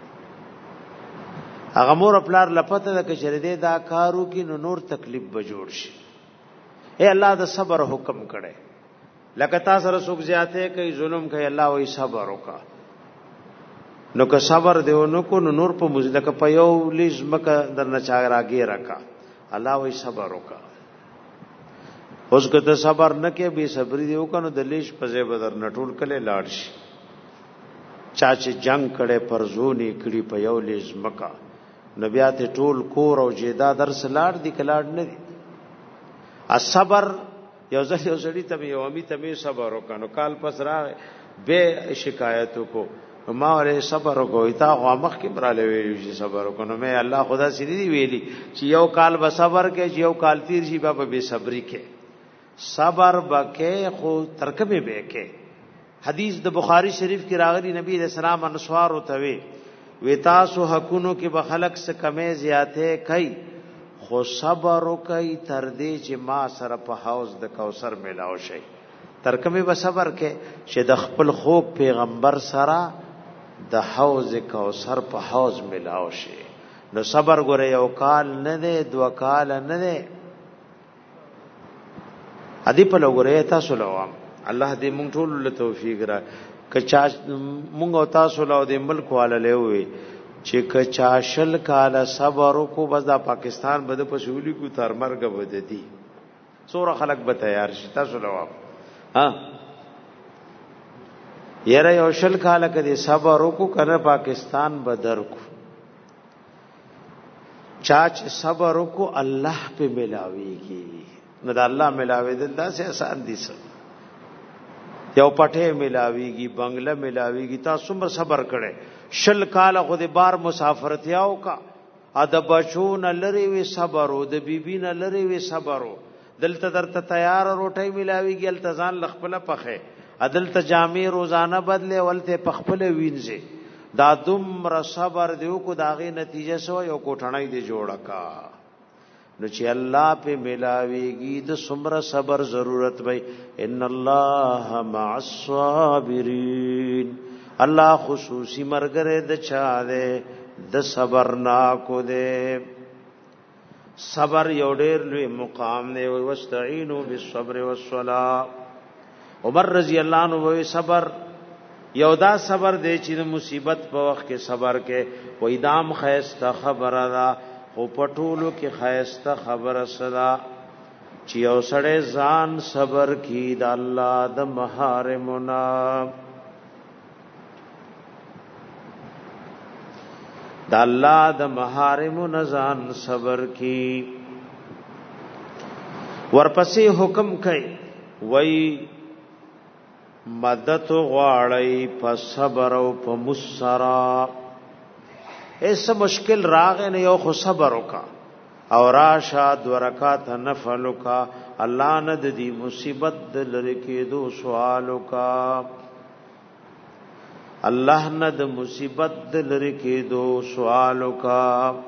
هغه مور پلار لپته د کشردې دا کارو کې نو نور تکلیف به جوړ شي. اے الله د صبر حکم کړي. لکه تاسو سره څوک زیاته کوي، ظلم کوي، الله وایي صبر وکړه. نو که صبر دیو نو کو نور په مزدک په یو لیز مکه درنه چا راګي راکا، الله وایي صبر وکړه. اوس که ته صبر نه کې به صبر دیو کنه د لیش په ځای بدر نټول کله لاړ شي. چا چې جنگ کړي پرزونی کړي په یو لیز مکه، نبیات ټول کور او جیدا درس لاړ دي کلاړ نه دي. الصبر یو ځل یو سړی ته یو امی ته صبر وکړو، کال پس را به شکایت کو ما ولې صبر وکوي تا خو مخ کې براله ویل شي صبر وکړو. مې الله خدا سری دی ویلي چې یو کال به صبر کې، چې یو کال تیر شي به به صبري کې. صبر بکې خو ترکمه به کې. حدیث د بخاری شریف کې راغلی، نبی رسول الله انصار او توي وی تاسو حقونو کې به خلق څخه کمې زیاته کوي، خو صبر وکي تر دې چې ما سره په حوض د کوثر ملاو شي. ترکمه به صبر کې چې د خپل خوب پیغمبر سره د حوض کوثر په حوض ملاو شي. نو صبر ګره یو کال نه دی، دو کال نه دی. ادي په لګره تاسو لوام الله دې مونږ ټول له توفیق را کچا مونږ او تاسو له دې ملک والا له وي چې کچا شل کال صبر کو بس دا پاکستان بده پسولی کو تر مرګ بده دي. سوره خلق به تیار شي. تاسو لوام ها یره یو شل کال کدي صبر کو کنه پاکستان بدر کو. چاچ صبر کو الله په ملاويږي. نو د الله ملاوي دل دا سه آسان دي. سر یو پټه ملاويږي، بنگله ملاويږي. تاسو څومره صبر کړئ. شل کال خو د بار مسافرتیاو کا ادب بچون لری وی صبرو، د بیبین لری وی صبرو، دلته درته تیار روټي ملاويږي التزان لخپله پخه عدالت جامع روزانه بدله ولته پخپله وینځي دا دومره صبر دیو کو داغه نتیجه سو یو کوټړای دی جوړه کا نو چې الله په ملاويږي د سمره صبر ضرورت وي ان الله مع الصابرین الله خصوصي مرګره د چا ده د صبر نا کو ده صبر یو ډېر لوی مقام دی او واستعینوا بالصبر والصلاه عمر رضی الله عنه وی صبر یو دا صبر دی چې مصیبت په وخت کې صبر کې وې دام خیسته خبره ده او پټولو کې خیسته خبره صدا چې یو سړی ځان صبر کی د الله د محارمنا د الله د محارمنا ځان صبر کی ورپسې حکم کوي وای مدد غواړی په صبر او په مسرا ایس مشکل راغ نه یو خو صبر وکا او راشه دو رکعات نفل وکا الله نه د دې مصیبت لری کې دو سوال وکا الله نه د مصیبت لری کې دو سوال وکا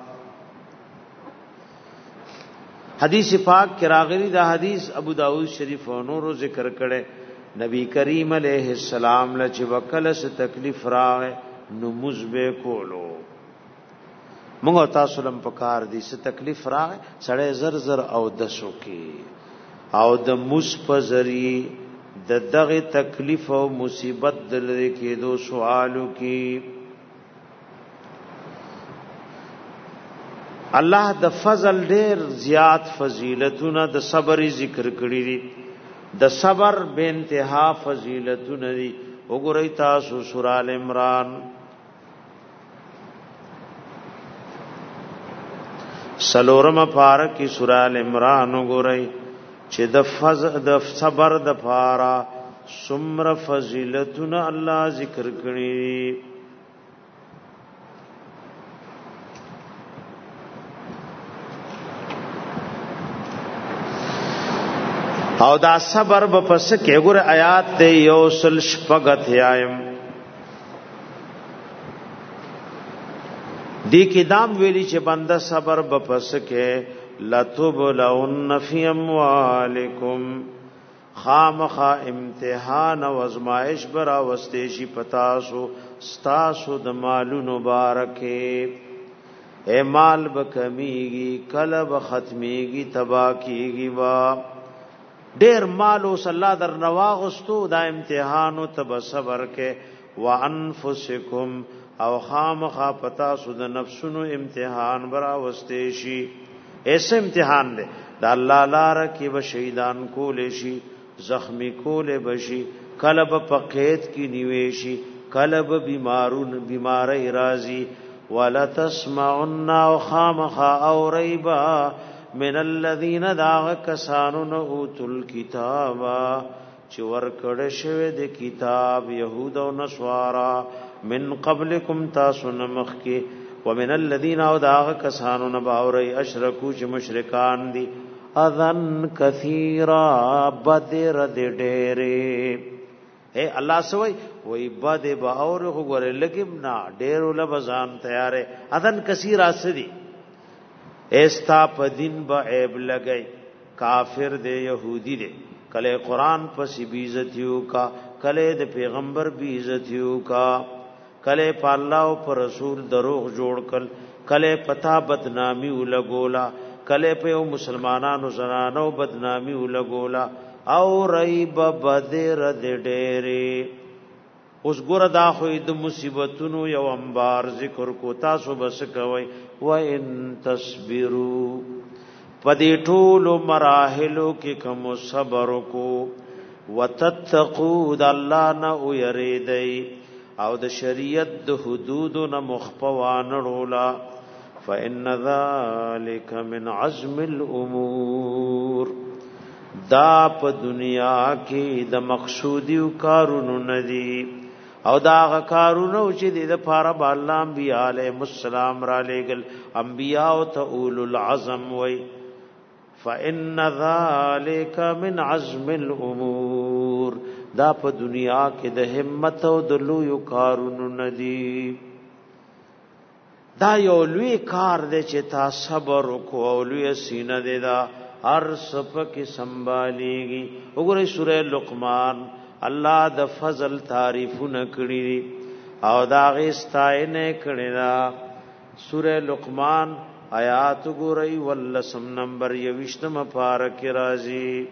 حدیث پاک کې راغلی دا حدیث ابو داؤد شریف او نورو ذکر کړي نبی کریم علیہ السلام لچ وکله س تکلیف راغ نو مزبه کولو موږ تاسو لم پکار دي س تکلیف راغ سړی زر زر او دسو کی او د مصپزری د دغه تکلیف او مصیبت دل کې دو سوالو کی الله د فضل ډیر زیات فضیلتونه د صبر ذکر کړی دي د صبر به انتها فضیلتونه دي وګورئ تاسو سورہ ال عمران سلورم پارکی سورہ ال عمران وګورئ چې د فضل د صبر د پارا سمر فضیلتونه الله ذکر کړی او دا صبر به پس کې ګور آیات ته یو سل شپغت یایم دی کې دام ویلی چې بنده صبر به پس کې لتبلون فی اموالکم خامخا امتحان او ازمائش برا واستېشی پتاسو ستاسو د مالونو مبارکه اے مال بکمیږي کله به ختميږي تبا کیږي وا ډیر مال او صلا در نواغستو دا امتحان او تب صبر کې وانفسکم او خامخا پتا سود نفسونو امتحان برا واستېشی ایسے امتحان دے دا الله لار کې به شهیدان کولې شي زخمی کولې بشي کلب پقیت کی نیویشي کلب بیمارون بیماری رازی ولا تسمعن او خامخا او ریبا من الذين داغ کسانو اوتل کتابا چې ورکړ شوی د کتاب يهود او نصارا من قبلکم تاسو نمخ کې ومن الذين او داغ کسانو نباوري اشرکو چې مشرکان دي اذن کثیرا بدر د ډېرې اے الله سوئی وای بد باور وګوره لګم نا ډېر لبزان تیارې اذن کثیرا سدي ایستا په دین با عیب لګی کافر دے یہودی دے کله قرآن پس بیزتیو کا کله د پیغمبر بیزتیو کا کله په الله او پر رسول دروغ جوړ کل کله پتا بدنامی ولګولا کله په مسلمانانو زنانو بدنامی ولګولا او ریب بدر د ډېرې اوس ګور دا خو د مصیبتونو یو انبار ذکر کو تاسو بس کوي و ان تصبروا پدې ټول مراحلو کې کوم صبر کو وتتقوا د الله نه ويریدای او د شریعت د حدود نه مخفوان ورولا فان ذلك من عزم الامور دا په دنیا کې د مقصودی کارونو ندي او دا کارونو چې د لپاره الله انبیاء علیهم السلام را لېګل انبیاء او اولو العزم وای فإن ذلك من عزم الأمور دا په دنیا کې د همت او د لوی کارونو ندی. دا یو لوی کار دی چې تا صبر وکړو او لوی سینه دی دا هر سپکه سنباليږي. وګورئ سورہ لقمان الله د فضل تعریفونه کړی او دا غي ستاینه کړی دا. سورہ لقمان آیات ګورئ ولسم نمبر یوشتم پارک راځي.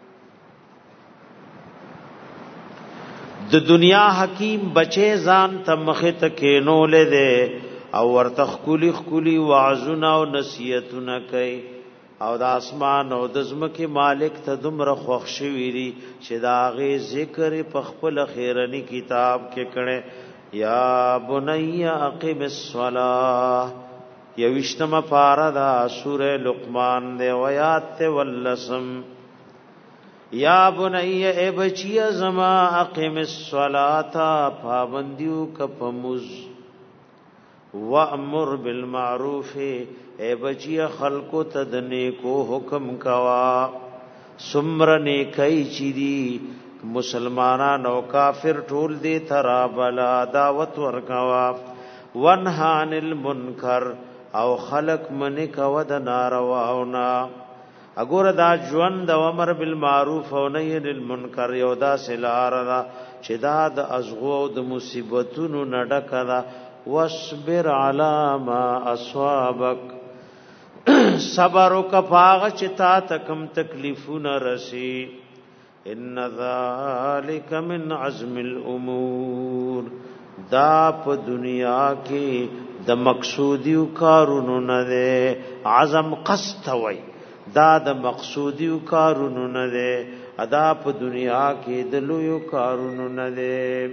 د دنیا حکیم بچے ځان ته مخه ته کینولې ده او ورته خولي خولي وعظونه او نصیحتونه کوي او د اسمان او د زمکه مالک ته دومره خوښ شوی دی چې دا غي ذکر په خپل خیرنی کتاب کې کړي. یا بنی اقم الصلاه یوشتم پارا دا سورہ لقمان دے ویات تے واللسم. یا بنی اے بچی زما اقم الصلاة پابندیو کپمز وامر بالمعروف اے بچی خلقو تدنے کو حکم کوا. سمر نیکی چی دی مسلمانان او کافر ټول دی ترا بلا دعوت ورکوا. ونها عن المنکر او خلق منی کو د نارواونا. اګور دا ژوند د امر بالمعروف او نهی عن المنکر یو دا سلار دا چې دا د ازغو او د مصیبتونو نډکدا. واصبر علی ما اصابک صبر وکفاغ چې تا تکم تکلیفونه رسی. ان ذالک من عزم الامور دا په دنیا کې د مقصودی کارونو نه ده. عزم قصد وای دا د مقصودی کارونو نه ده. ادا په دنیا کې د لوی کارونو نه ده.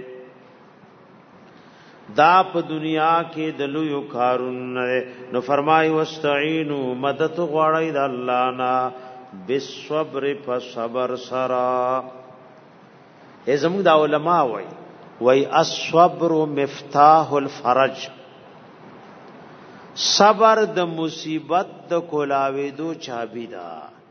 دا په دنیا کې د لوی کارونو نه ده. نو فرمای واستعینوا مدد غواړی د الله نه بالصبر فصبر سرا. ازمو دا علماء وای وای الصبر مفتاح الفرج. صبر د مصیبت د کولاویدو چابی دا.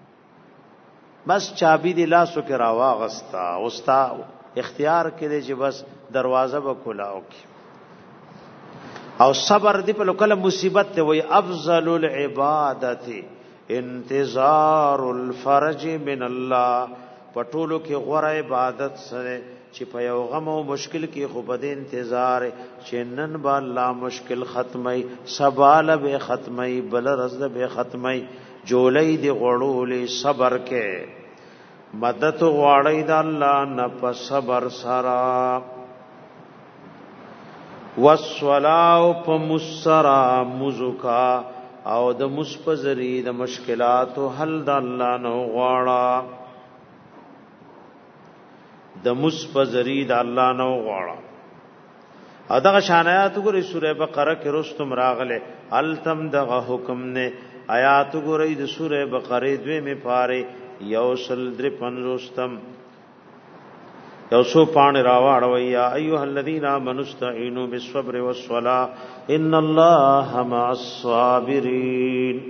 بس چابی دی لاسو کې راواغستا اوستا اختیار کړي چې بس دروازه به کولاو کی. او صبر دی په لکه مصیبت ته وای افضل العبادت انتظار الفرج من الله. پټولو کې غوړه عبادت سره چې په یو غم او مشکل کې خو بده انتظار چې نن با الله مشکل ختمي سبال به ختمي بل رزد به ختمي جولې دی غړولې صبر کې مدد غواړي د الله نه په صبر سره. والصلاه په مسرا مزکا او د مصپزری د مشکلات حل د الله نه غواړه. د مصپزری د الله نو غواړه. اداغه شانات ګورې سوره بقره کې رستم راغله التم دغه حکم نه. آیات ګورې د سوره بقره دوی می پاره یوسل در پنځوستم یو سو پان راواړو. یا ایها الذین آمنوا استعینوا بالصبر والصلاة ان الله مع الصابرین.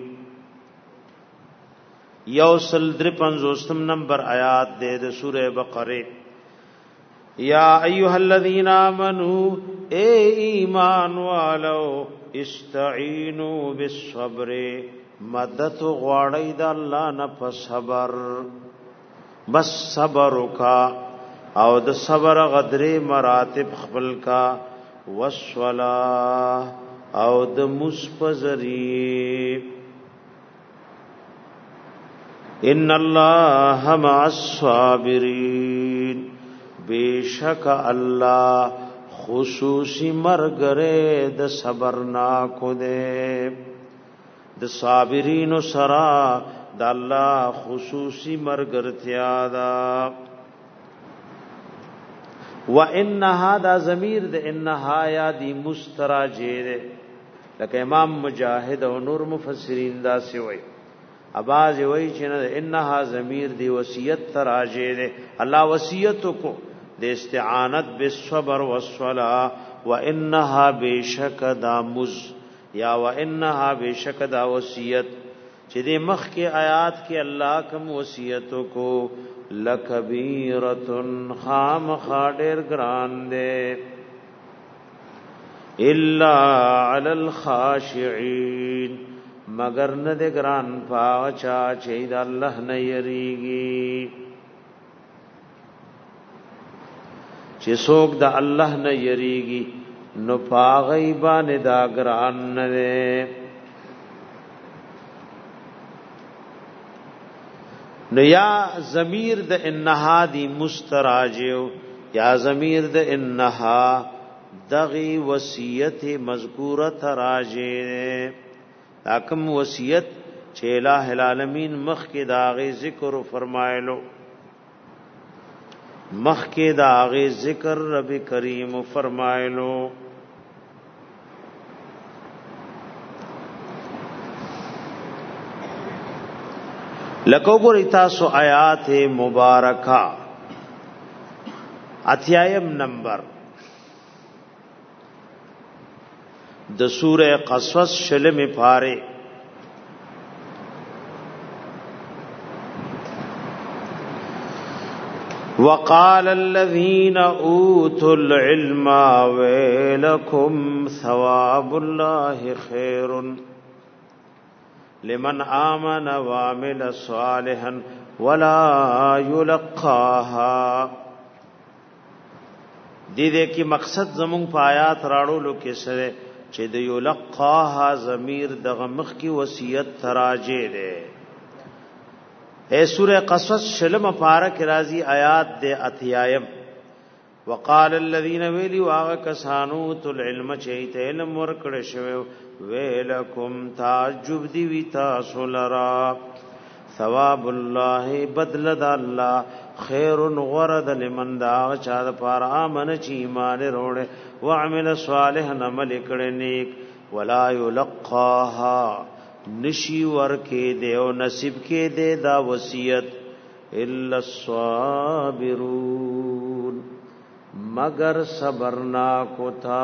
یوسل در پنځوستم نمبر آیات د سوره بقره. یا ایها الذین آمنوا اے ایمان والو استعینوا بالصبر مدد غواړی د الله نه په صبر. بس صبر وکا او د صبر غدرې مراتب خپل کا. والصلاة او د مصپزری ان الله مع الصابرین. بیشک الله خصوصی مرګره د صبرنا کو دے. د صابرین سرا د الله خصوصی مرګرتیا دا. وان هذا ضمیر د انها یا دی مستراجه لکه امام مجاهد او نور مفسرین دا سی وای. اباز وای چې نه انها ضمیر دی وصیت تراجه ده. الله وصیت کو د استعانت بالصبر والصلاه وانها بشک دامز یا وانها بشک دا وصیت چې د مخ کې آیات کې الله کوم وصیت کو لکبیرتن خام خاډر ګران دے الا علی الخاشعين مگر نه د ګران پاچا چې د الله نه یریږي چې څوک د الله نه یریږي نو پاغی باندې دا ګران نه ده نو یا ضمیر د انها دی مستراجو یا ضمیر د انها دغی وصیت مذکوره تراجه حکم وصیت چې الہ العالمین مخ کې داغه ذکر فرمایلو مخ کې داغه ذکر رب کریم فرمایلو لکو ګور تاسو آیات مبارکہ اتیایم نمبر د سورہ قصص شلم پارے وقال الذين اوتوا العلم ويلكم ثواب الله خير لمن آمن وعمل صالحا ولا يلقاها دې دې کې مقصد زمون پایات راړو کې سره چې د یلقاها ضمیر د غمخ کی وصیت تراجه ده اے سورہ قصص شلم پارک رازی آیات دے اتیایم وقال الذين ویلی واغ کسانو تل علم چیت علم ورکړ شوی ویلکم تعجب دی وی تاسو لرا ثواب الله بدل د الله خیر غرد لمن دا چا د پار امن چی ایمان وروړي وعمل صالحا عمل کړه نیک ولا یلقاها نشی ورکه دی او نصیب کې دی دا وصیت الا الصابرون مگر صبرنا کو تھا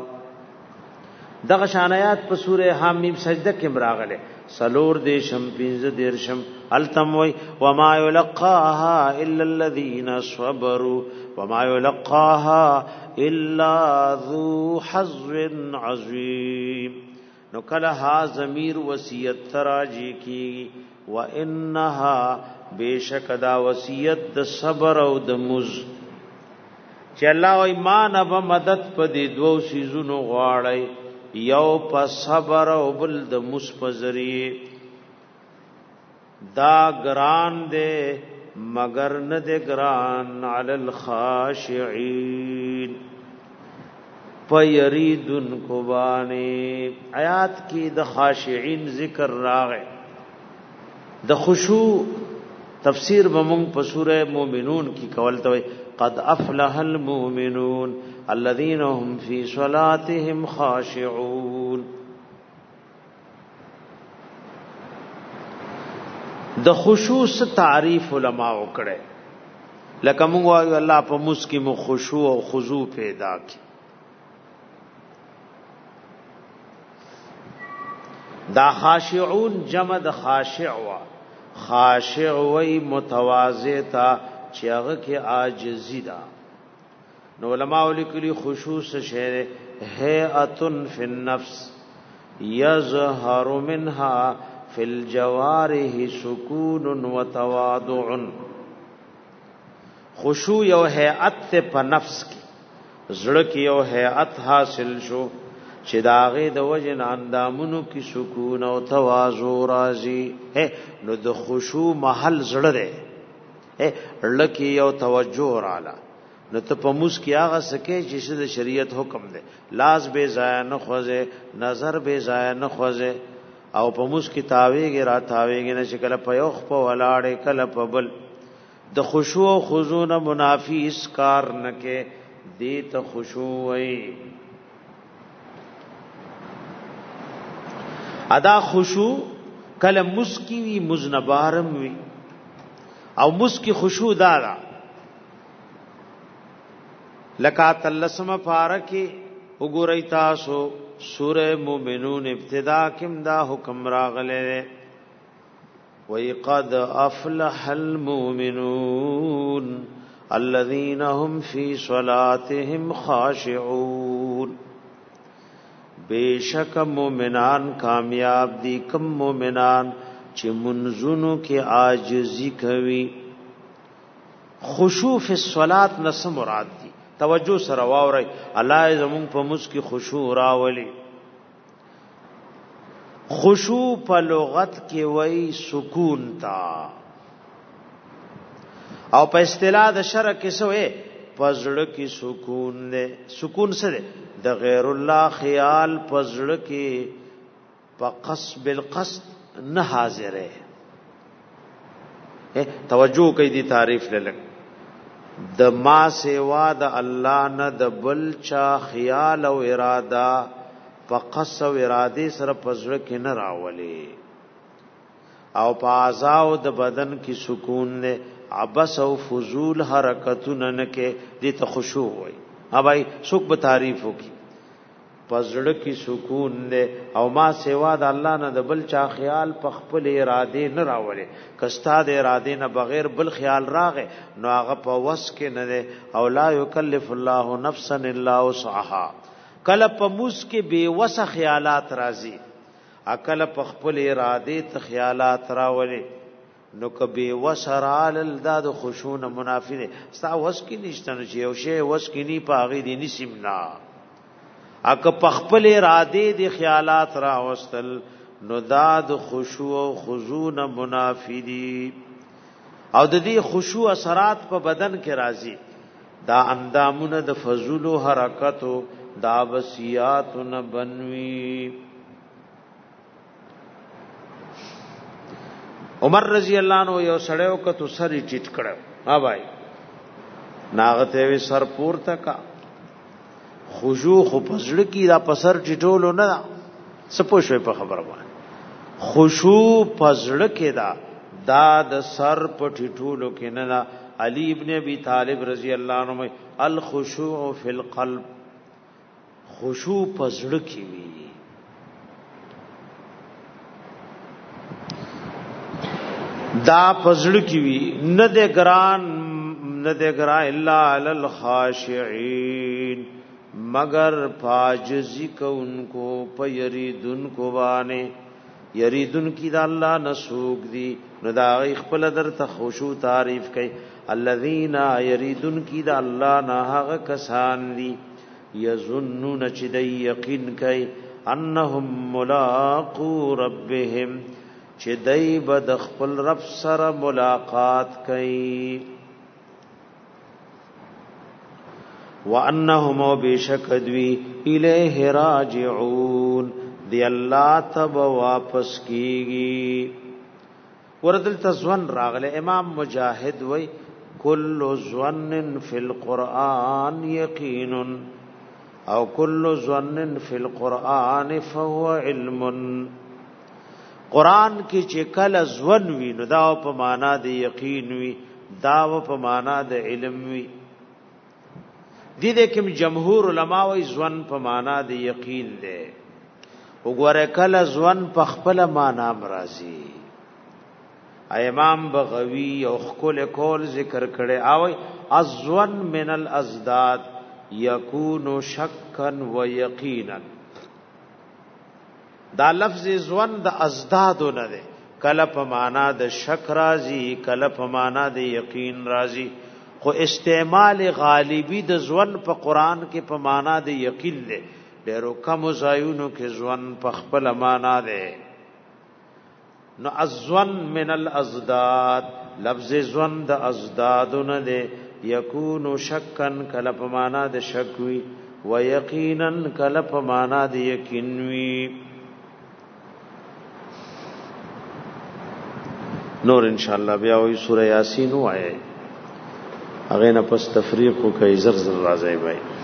دغه شانات په سوره حمیم سجده کې مراغله سلور دیشم پینز دیرشم التموی وما یلقاها الا الذين صبروا وما یلقاها الا ذو حظ عظیم نو کله ها ضمیر وصیت تراجی کی وانها بیشک دا وصیت د صبر او د مز چې الله او ایمان به مدد په دې دوو سيزونو غواړي یو په صبر او بل د مصپزری دا ګران دے مگر نه دے ګران علی الخاشعين فیریدن کو بانی آیات کی د خاشعين ذکر راغه د خشوع تفسیر بمون په سوره مومنون کی کول توي قد افلح المؤمنون الذين هم في صلاتهم خاشعون د خشوع تعریف علماء وکړي لکه موږ وایو الله په مسکی مو خشوع او خضوع پیدا کړي دا خاشعون جمع د خاشع وا خاشع وی متواضع تا چې هغه کې عاجزی ده نو علماء لیکلي خشوع شعر هيئه فی النفس یظهر منها فی الجوارح سکون وتواضع خشوع یو هيئت په نفس کې زړه کې یو هيئت حاصل شو چې داغه د وجن اندامونو کې سکون او تواضع راځي نو د خشوع محل زړه ده لکه یو توجه رااله نو ته په موس کې هغه سکه چې د شریعت حکم ده لاس به ضایع نه خوځه نظر به ضایع نه خوځه او په موس کې تاویږي را تاویږي نه چې کله په یو خپ ولاړې کله په بل د خشوع او خضوع نه منافی اس کار نه کې دې ته خشوع وي ادا خشوع کله مسکی وی مزنبارم وی او مسکی خشوع دارا لکات اللسم فارکی اگوری تاسو سورہ مومنون ابتدا کم دا حکم راغلے وَقَدْ أَفْلَحَ الْمُؤْمِنُونَ الَّذِينَ هُمْ فِي صَلَاتِهِمْ خَاشِعُونَ بیشک مومنان کامیاب دي کم مومنان چې منځونو کې عاجزی کوي. خشوع فی الصلاة نس مراد دي. توجه سره واوري الله زمون په مس کې خشوع راولي. خشوع په لغت کې وای سکون تا او په اصطلاح د شرع کې سوې پزړه کې سکون نه. سکون سره د غیر الله خیال پزړه کې په قصب القصد نه حاضره. توجه کوي دي تعریف لږ. د ما سوا د الله نه د بل چا خیال او اراده په قصد او اراده سره پزړه کې نه راولي او په اعضاء د بدن کې سکون نه. عبس او فضول حرکتونه نه کې دي ته خشوع وي. ها بھائی څوک به تعریف وکي پزړه کې سکون نه او ما سوا د الله نه د بل چا خیال په خپل اراده نه راولي. کستا د اراده نه بغیر بل خیال راغې نو هغه په وس کې نه ده او لا یکلف الله نفسا الا وسعها. کله په موس کې بے وس خیالات راځي اکل په خپل اراده ته خیالات راولي نو کبه وسرال الداد خشون منافی ده. ستا وس کې نشته نو چې یو شی وس کې نی پاغي دي نسیمنا اک پخپل اراده دی خیالات را وستل نو داد خشوع و خضوع منافی دی. او د دې خشوع اثرات په بدن کې راځي. دا اندامونه د فضول و حرکتو دا وصیاتونه بنوي. عمر رضی الله عنه یو سړیو کتو سری ټیټ کړو. ها بھائی ناغته وی سر پورته کا خشوع خو پسړه کی دا پسر ټټولو نه سپو شوي په خبره باندې. خشوع پسړه کې دا دا د سر په ټټولو کې نه. علی ابن ابي طالب رضی الله عنه الخشوع فی القلب. خشوع پسړه کې وی دا پسړه کې وی نه د ګران نه د ګران الا علی الخاشعين مگر پاجزی کو انکو پا یریدن کو بانے. یریدن کی دا اللہ نسوک دی نو دا اخپل در تخوشو تعریف کئی. الذین یریدن کی دا اللہ ناہغ کسان دی یظنون چی دی یقین کئی انہم ملاقو ربهم چی دی بد اخپل رب سر ملاقات کئی. وَأَنَّهُمْ وَبِشَكَدْوِي إِلَيْهِ رَاجِعُونَ دی اللہ تب واپس کیگی. وردل تزون راغلے امام مجاہد وی کل ظن فی القرآن یقین او کل ظن فی القرآن فهو علم. قرآن کی چکل ظن وی نو داو پا مانا دی یقین وی داو پا مانا دی علم وی. دی دیکھم جمهور علماء وی ظن پا مانا دی یقین دے. وګوره کله ظن په خپل معنا مرضی. امام بغوی او خپل کول ذکر کړي او الظن من الازداد یکون شکا و یقینا. دا لفظ ظن د ازداد نه ده. کله په معنا د شک راضی کله په معنا د یقین راضی. خو استعمال غالبی د ظن په قران کې په معنا د یقین ده. ډیرو کم زایونو کې ځوان په خپل معنا ده. نو الظن من الازداد لفظ ظن د ازداد نه ده. یکون شکن کله په معنا د شک وی و یقینا کله په معنا د یقین وی. نور ان شاء الله بیا وی سوره یاسین وایي. هغه نه پس تفریق کوي زر زر راځي بھائی.